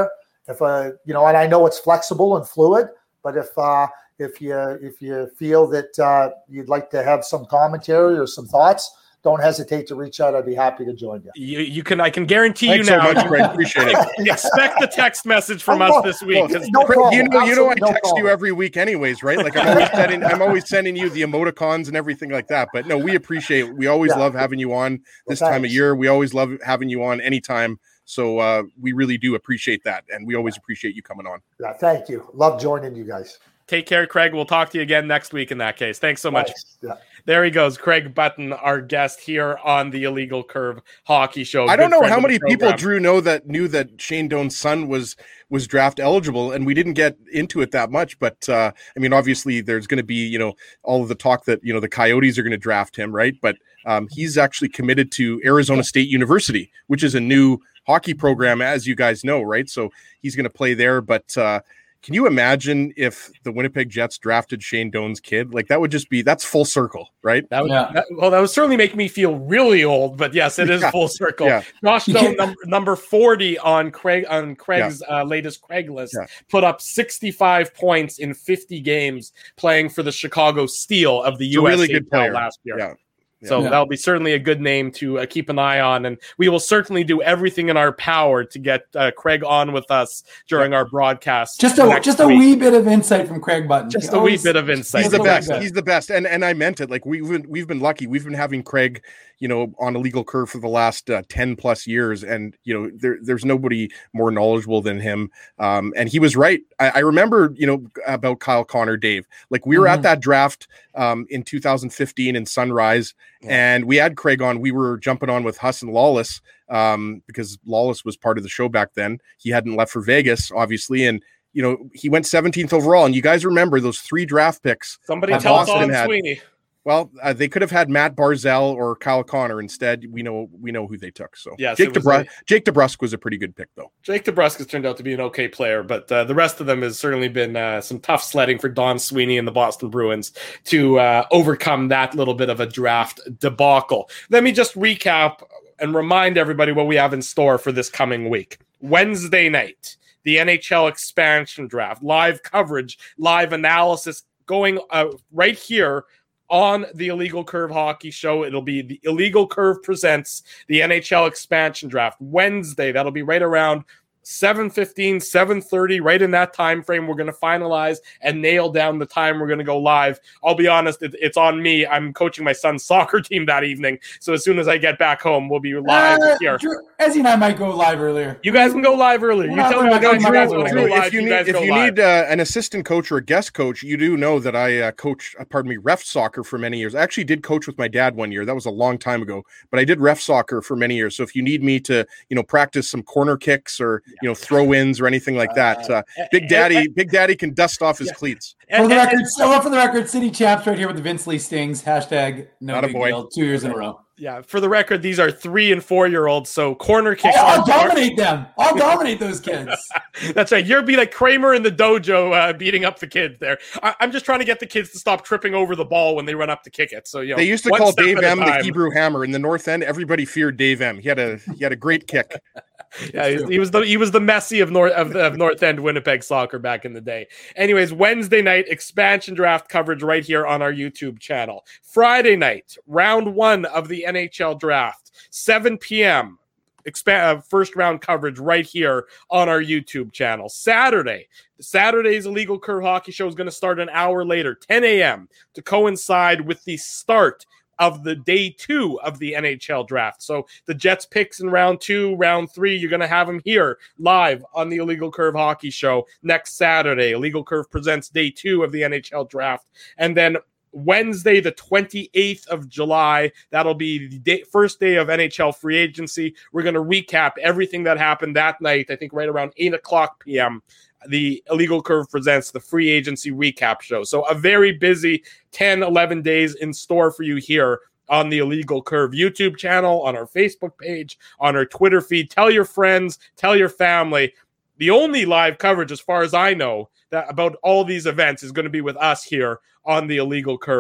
if uh, you know, and I know it's flexible and fluid, but if uh, if you if you feel that uh, you'd like to have some commentary or some thoughts, don't hesitate to reach out. I'd be happy to join you. You, you can, I can guarantee Thanks you now. so much, Craig. Appreciate it. Expect a text message from Oh, us no, this week. no, no problem. You know, you know, I Absolutely no text problem. you every week, anyways, right? Like I'm always sending, I'm always sending you the emoticons and everything like that. But no, we appreciate it. We always Yeah. love having you on this Well, time of thanks. year. We always love having you on anytime. So uh, we really do appreciate that, and we always appreciate you coming on. Yeah, thank you. Love joining you guys. Take care, Craig. We'll talk to you again next week in that case. Thanks so much. Thanks. Yeah. There he goes, Craig Button, our guest here on the Illegal Curve Hockey Show. I don't Good know friend how of the many people, program. Drew, know that knew that Shane Doan's son was was draft eligible, and we didn't get into it that much. But uh, I mean, obviously, there's going to be you know all of the talk that you know the Coyotes are going to draft him, right? But um, he's actually committed to Arizona State University, which is a new hockey program, as you guys know, right? So he's going to play there, but. Uh, Can you imagine if the Winnipeg Jets drafted Shane Doan's kid? Like that would just be that's full circle, right? That would, Yeah. that, well, that would certainly make me feel really old, but yes, it is Yeah. full circle. Yeah. Josh You Doan, can't- number, number forty on Craig on Craig's uh, latest Craigslist, Yeah. put up sixty-five points in fifty games playing for the Chicago Steel of the He's a U S really good player. last year. Yeah. So Yeah. that'll be certainly a good name to uh, keep an eye on, and we will certainly do everything in our power to get uh, Craig on with us during our broadcast. Just a next just a week. wee bit of insight from Craig Button. just He a wee always- bit of insight. He's the Just a best. little bit. He's the best. And and I meant it. Like we've been, we've been lucky. We've been having Craig, you know, on a legal curve for the last uh, ten plus years. And, you know, there, there's nobody more knowledgeable than him. Um, and he was right. I, I remember, you know, about Kyle Connor, Dave, like we were Mhm. at that draft um, in two thousand fifteen in Sunrise, and we had Craig on. We were jumping on with Huss and Lawless um, because Lawless was part of the show back then. He hadn't left for Vegas, obviously. And, you know, he went seventeenth overall. And you guys remember those three draft picks. Somebody that tell Boston Todd had. Sweeney. Well, uh, they could have had Matt Barzell or Kyle Connor instead. We know we know who they took. So Yes, Jake it was DeBrus- a- Jake DeBrusk was a pretty good pick, though. Jake DeBrusk has turned out to be an okay player, but uh, the rest of them has certainly been uh, some tough sledding for Don Sweeney and the Boston Bruins to uh, overcome that little bit of a draft debacle. Let me just recap and remind everybody what we have in store for this coming week. Wednesday night, the N H L expansion draft, live coverage, live analysis going uh, right here on the Illegal Curve Hockey Show. It'll be the Illegal Curve presents the N H L expansion draft Wednesday. That'll be right around seven fifteen, seven thirty, right in that time frame. We're going to finalize and nail down the time we're going to go live. I'll be honest, it, it's on me. I'm coaching my son's soccer team that evening, so as soon as I get back home, we'll be live Uh, here. Drew, Ezzy and I might go live earlier. You guys can go live earlier. You We're not- tell we're me not what going you guys live want to go Drew, live. if you You need, guys if go you live. need uh, an assistant coach or a guest coach, you do know that I uh, coach, uh, pardon me, ref soccer for many years. I actually did coach with my dad one year. That was a long time ago, but I did ref soccer for many years. So if you need me to, you know, practice some corner kicks or, you know, throw ins or anything like that, uh, Big Daddy, Big Daddy can dust off his Yeah. cleats. For And- the and- record, so for the record, City Champs right here with the Vince Lee Stings. Hashtag no Not a big boy. deal. Two years in a row. Yeah, for the record, these are three and four year olds, so corner kicks. Hey, I'll are- dominate them. I'll dominate those kids. That's right. You're be like Kramer in the dojo, uh, beating up the kids there. I- I'm just trying to get the kids to stop tripping over the ball when they run up to kick it. So you know, They used to one call step Dave at a M the time. Hebrew Hammer in the North End. Everybody feared Dave M. He had a he had a great kick. Yeah, he, he was the he was the Messi of North of, of North End Winnipeg soccer back in the day. Anyways, Wednesday night expansion draft coverage right here on our YouTube channel. Friday night, round one of the N H L draft, seven p.m. Expand uh, first round coverage right here on our YouTube channel. Saturday, Saturday's Illegal Curve Hockey Show is going to start an hour later, ten a.m. to coincide with the start of the day two of the N H L draft. So the Jets picks in round two, round three, you're going to have them here live on the Illegal Curve Hockey Show next Saturday. Illegal Curve presents day two of the N H L draft. And then Wednesday, the twenty-eighth of July, that'll be the day, first day of N H L free agency. We're going to recap everything that happened that night, I think right around eight o'clock p.m. The Illegal Curve presents the free agency recap show. So a very busy ten, eleven days in store for you here on the Illegal Curve YouTube channel, on our Facebook page, on our Twitter feed. Tell your friends, tell your family. The only live coverage, as far as I know, that about all these events is going to be with us here on the Illegal Curve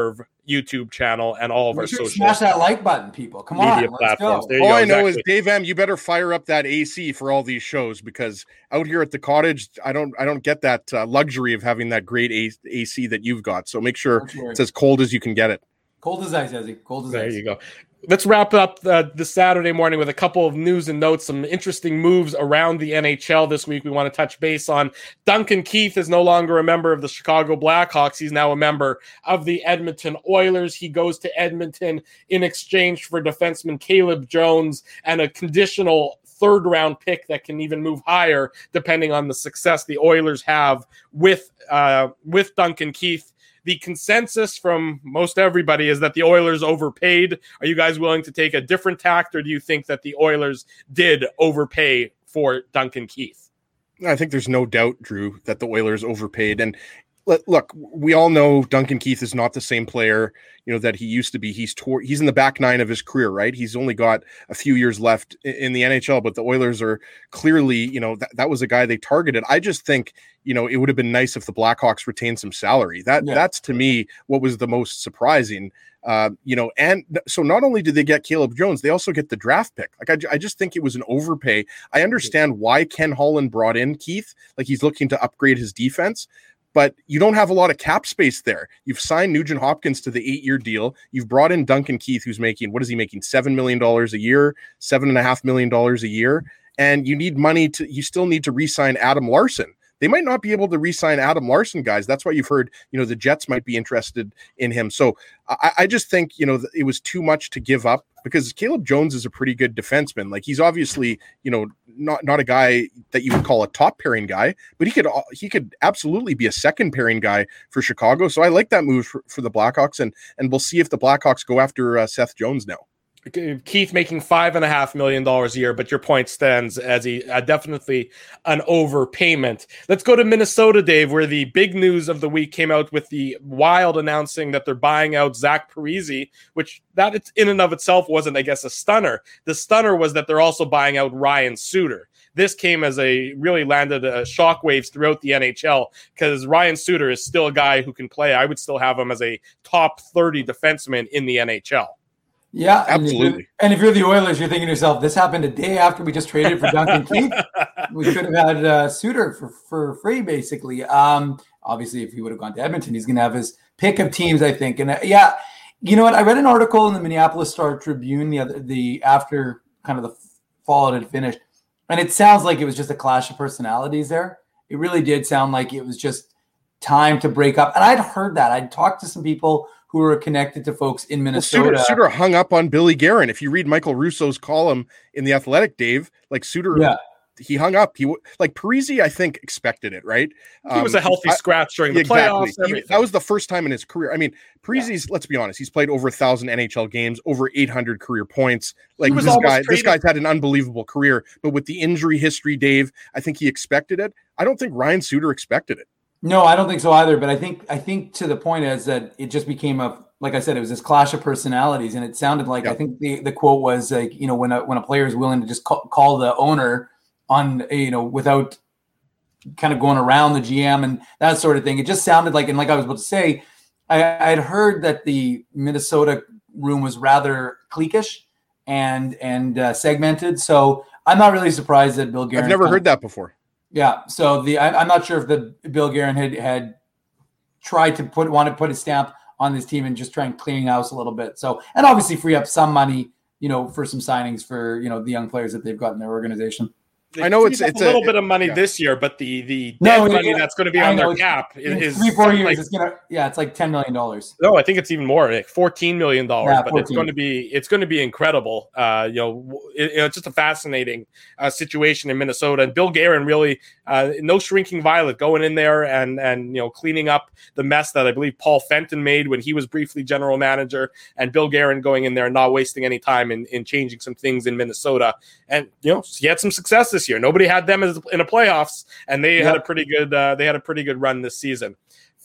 YouTube channel and all of We our should social smash that like button, people. Come on, media let's platforms. go. There you All go, I know exactly. is, Dave M, you better fire up that A C for all these shows, because out here at the cottage, I don't, I don't get that uh, luxury of having that great A- AC that you've got. So make sure it's as cold as you can get it. Cold as ice, Ezzy. Cold as There ice. you go. Let's wrap up uh, this Saturday morning with a couple of news and notes, some interesting moves around the N H L this week we want to touch base on. Duncan Keith is no longer a member of the Chicago Blackhawks. He's now a member of the Edmonton Oilers. He goes to Edmonton in exchange for defenseman Caleb Jones and a conditional third round pick that can even move higher depending on the success the Oilers have with uh, with Duncan Keith. The consensus from most everybody is that the Oilers overpaid. Are you guys willing to take a different tact, or do you think that the Oilers did overpay for Duncan Keith? I think there's no doubt, Drew, that the Oilers overpaid. And look, we all know Duncan Keith is not the same player, you know, that he used to be. He's toward, he's in the back nine of his career, right? He's only got a few years left in the N H L, but the Oilers are clearly, you know, that, that was a guy they targeted. I just think, you know, it would have been nice if the Blackhawks retained some salary. That yeah. That's to me what was the most surprising. Uh, you know, and so not only did they get Caleb Jones, they also get the draft pick. Like, I, I just think it was an overpay. I understand why Ken Holland brought in Keith, like he's looking to upgrade his defense, but you don't have a lot of cap space there. You've signed Nugent Hopkins to the eight-year deal. You've brought in Duncan Keith, who's making, what is he making, seven million dollars a year, seven and a half million dollars a year. And you need money to, you still need to re-sign Adam Larson. They might not be able to re-sign Adam Larson, guys. That's why you've heard, you know, the Jets might be interested in him. So I, I just think, you know, it was too much to give up, because Caleb Jones is a pretty good defenseman. Like, he's obviously, you know, not, not a guy that you would call a top pairing guy, but he could, he could absolutely be a second pairing guy for Chicago. So I like that move for, for the Blackhawks, and, and we'll see if the Blackhawks go after uh, Seth Jones now. Keith making five and a half million dollars a year, but your point stands as he uh, definitely an overpayment. Let's go to Minnesota, Dave, where the big news of the week came out with the Wild announcing that they're buying out Zach Parise, which that it's in and of itself wasn't, I guess, a stunner. The stunner was that they're also buying out Ryan Suter. This came as a really landed uh, shockwaves throughout the N H L, because Ryan Suter is still a guy who can play. I would still have him as a top thirty defenseman in the N H L. Yeah, absolutely. And if, you're, and if you're the Oilers, you're thinking to yourself, this happened a day after we just traded for Duncan Keith. We could have had uh, Suter for, for free, basically. Um, obviously, if he would have gone to Edmonton, he's going to have his pick of teams, I think. And uh, yeah, you know what? I read an article in the Minneapolis Star Tribune the other, the after kind of the fall had finished, and it sounds like it was just a clash of personalities there. It really did sound like it was just time to break up. And I'd heard that. I'd talked to some people who are connected to folks in Minnesota. Well, Suter, Suter hung up on Billy Guerin. If you read Michael Russo's column in The Athletic, Dave, like Suter, yeah. he hung up. He like Parise, I think, expected it, right? He um, was a healthy I, scratch during the exactly. playoffs. He, that was the first time in his career. I mean, Parise's, yeah. let's be honest, he's played over a thousand N H L games, over eight hundred career points. Like this guy, traded. this guy's had an unbelievable career. But with the injury history, Dave, I think he expected it. I don't think Ryan Suter expected it. No, I don't think so either. But I think I think to the point is that it just became a, like I said, it was this clash of personalities, and it sounded like, yeah. I think the, the quote was like, you know, when a, when a player is willing to just call, call the owner on, you know, without kind of going around the G M and that sort of thing. It just sounded like, and like I was about to say, I had heard that the Minnesota room was rather cliquish and and uh, segmented. So I'm not really surprised that Bill Guerin. I've never heard that before. Yeah. So the I, I'm not sure if the Bill Guerin had had tried to put want to put a stamp on this team and just try and clean house a little bit. So, and obviously free up some money, you know, for some signings for, you know, the young players that they've got in their organization. They I know it's it's a little a, bit of money yeah. this year, but the the no, dead money yeah, that's going to be I on know, their cap is three four years. like, it's gonna yeah, it's like ten million dollars. No, I think it's even more, like fourteen million dollars. Yeah, but fourteen. it's going to be it's going to be incredible. Uh, you know, it, it's just a fascinating uh, situation in Minnesota. And Bill Guerin really uh, no shrinking violet, going in there and and you know cleaning up the mess that I believe Paul Fenton made when he was briefly general manager, and Bill Guerin going in there and not wasting any time in, in changing some things in Minnesota. And you know, he had some success this year. Nobody had them as in a playoffs, and they yep. had a pretty good uh, they had a pretty good run this season.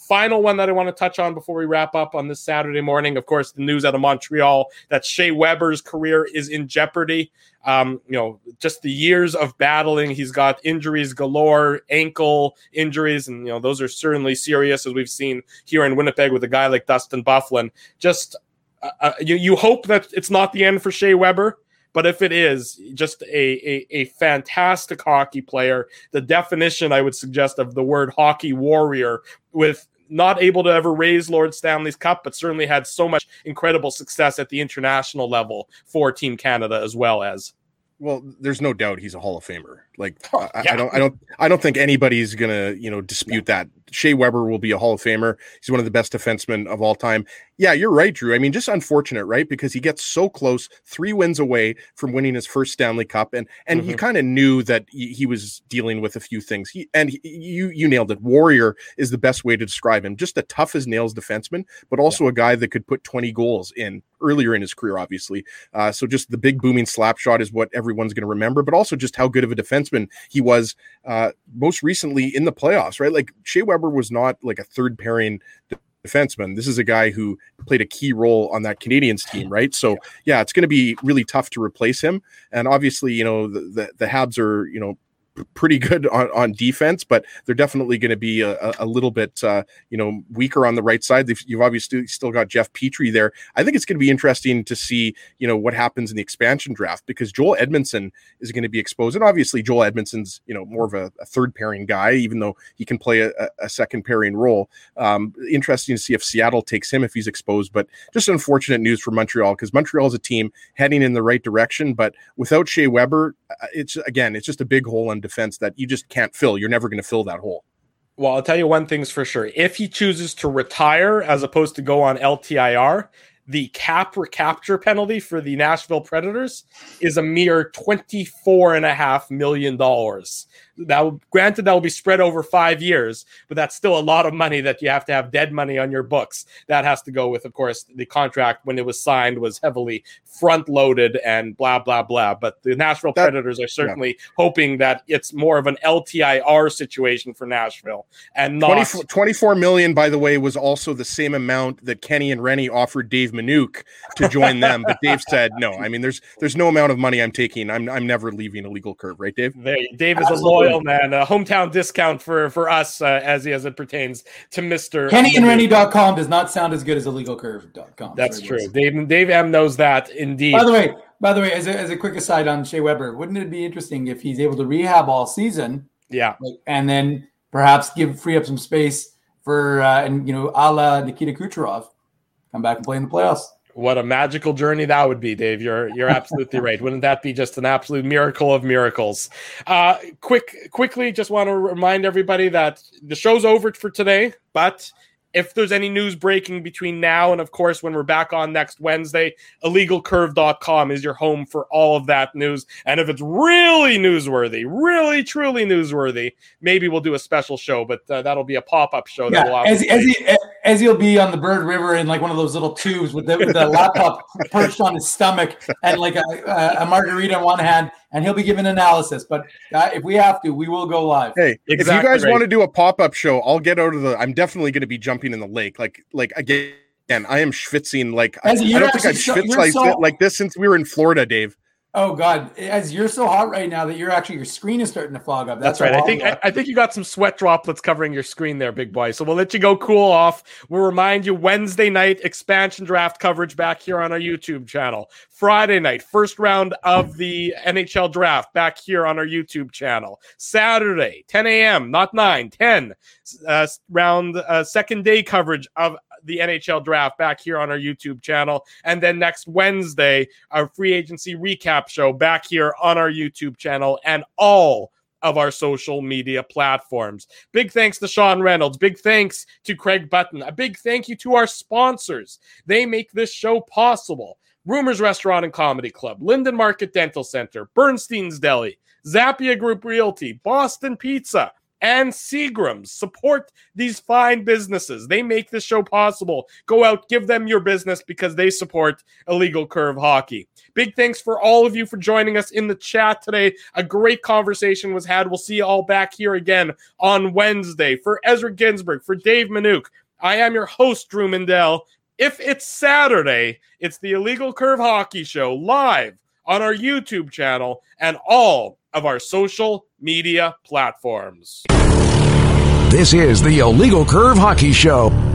Final one that I want to touch on before we wrap up on this Saturday morning, of course, the news out of Montreal that Shea Weber's career is in jeopardy. Um, you know, just the years of battling, he's got injuries galore, ankle injuries, and, you know, those are certainly serious, as we've seen here in Winnipeg with a guy like Dustin Byfuglien. Just, uh, you, you hope that it's not the end for Shea Weber. But if it is, just a, a, a fantastic hockey player, the definition, I would suggest, of the word hockey warrior, with not able to ever raise Lord Stanley's Cup, but certainly had so much incredible success at the international level for Team Canada as well as. Well, there's no doubt he's a Hall of Famer. Like, oh, I, yeah. I don't, I don't, I don't think anybody's gonna, you know, dispute yeah. that. Shea Weber will be a Hall of Famer. He's one of the best defensemen of all time. Yeah, you're right, Drew. I mean, just unfortunate, right? Because he gets so close, three wins away from winning his first Stanley Cup, and and mm-hmm. you kind of knew that he, he was dealing with a few things. He and he, you you nailed it. Warrior is the best way to describe him. Just a tough as nails defenseman, but also yeah. a guy that could put twenty goals in earlier in his career, obviously. Uh, so just the big booming slap shot is what everyone's going to remember, but also just how good of a defenseman he was uh, most recently in the playoffs, right? Like, Shea Weber was not like a third pairing defenseman. This is a guy who played a key role on that Canadiens team, right? So yeah, it's going to be really tough to replace him. And obviously, you know, the, the, the Habs are, you know, pretty good on, on defense, but they're definitely going to be a, a little bit, uh, you know, weaker on the right side. They've, you've obviously still got Jeff Petrie there. I think it's going to be interesting to see, you know, what happens in the expansion draft, because Joel Edmondson is going to be exposed. And obviously Joel Edmondson's, you know, more of a, a third pairing guy, even though he can play a, a second pairing role. Um, interesting to see if Seattle takes him if he's exposed, but just unfortunate news for Montreal, because Montreal is a team heading in the right direction, but without Shea Weber, it's again, it's just a big hole on defense that you just can't fill. You're never going to fill that hole. Well, I'll tell you one thing's for sure. If he chooses to retire as opposed to go on L T I R, the cap recapture penalty for the Nashville Predators is a mere twenty-four and a half million dollars. Now, granted, that will be spread over five years, but that's still a lot of money that you have to have dead money on your books. That has to go with, of course, the contract when it was signed was heavily front loaded and blah, blah, blah. But the Nashville that, Predators are certainly yeah. hoping that it's more of an L T I R situation for Nashville and not twenty-four, twenty-four million, by the way, was also the same amount that Kenny and Rennie offered Dave Minuk to join them. But Dave said, no, I mean, there's, there's no amount of money I'm taking. I'm, I'm never leaving a legal curve, right, Dave? There, Dave is Absolutely. a loyal man, a hometown discount for, for us uh, as, as it pertains to Mister Kenny and Rennie dot com does not sound as good as illegal curve dot com. That's true. Dave, Dave M knows that indeed. By the way, by the way, as a, as a quick aside on Shea Weber, wouldn't it be interesting if he's able to rehab all season? Yeah. Like, and then perhaps give free up some space for, uh, and you know, a la Nikita Kucherov, come back and play in the playoffs. What a magical journey that would be, Dave. You're you're absolutely right. Wouldn't that be just an absolute miracle of miracles? Uh, quick, quickly, just want to remind everybody that the show's over for today, but if there's any news breaking between now and, of course, when we're back on next Wednesday, illegal curve dot com is your home for all of that news. And if it's really newsworthy, really, truly newsworthy, maybe we'll do a special show, but uh, that'll be a pop-up show. Yeah, that we'll as, as, he, as he'll be on the Bird River in like one of those little tubes with the, with the laptop perched on his stomach and like a, a, a margarita in one hand, and he'll be giving analysis. But uh, if we have to, we will go live. Hey, exactly if you guys right. want to do a pop-up show, I'll get out of the – I'm definitely going to be jumping in the lake. Like, like again, I am schwitzing like – I, I don't think I've schwitzed so, like, so, like this since we were in Florida, Dave. Oh God! As you're so hot right now that you're actually your screen is starting to fog up. That's, That's right. I think I, I think you got some sweat droplets covering your screen there, big boy. So we'll let you go cool off. We'll remind you Wednesday night expansion draft coverage back here on our YouTube channel. Friday night first round of the N H L draft back here on our YouTube channel. Saturday ten a.m. not nine, ten uh, round uh, second day coverage of the N H L draft back here on our YouTube channel. And then next Wednesday, our free agency recap show back here on our YouTube channel and all of our social media platforms. Big thanks to Sean Reynolds. Big thanks to Craig Button. A big thank you to our sponsors. They make this show possible. Rumors Restaurant and Comedy Club, Linden Market Dental Center, Bernstein's Deli, Zappia Group Realty, Boston Pizza, and Seagram's. Support these fine businesses. They make this show possible. Go out, give them your business because they support Illegal Curve Hockey. Big thanks for all of you for joining us in the chat today. A great conversation was had. We'll see you all back here again on Wednesday. For Ezra Ginsburg, for Dave Manouk, I am your host, Drew Mindell. If it's Saturday, it's the Illegal Curve Hockey Show live on our YouTube channel and all of our social media platforms. This is the Illegal Curve Hockey Show.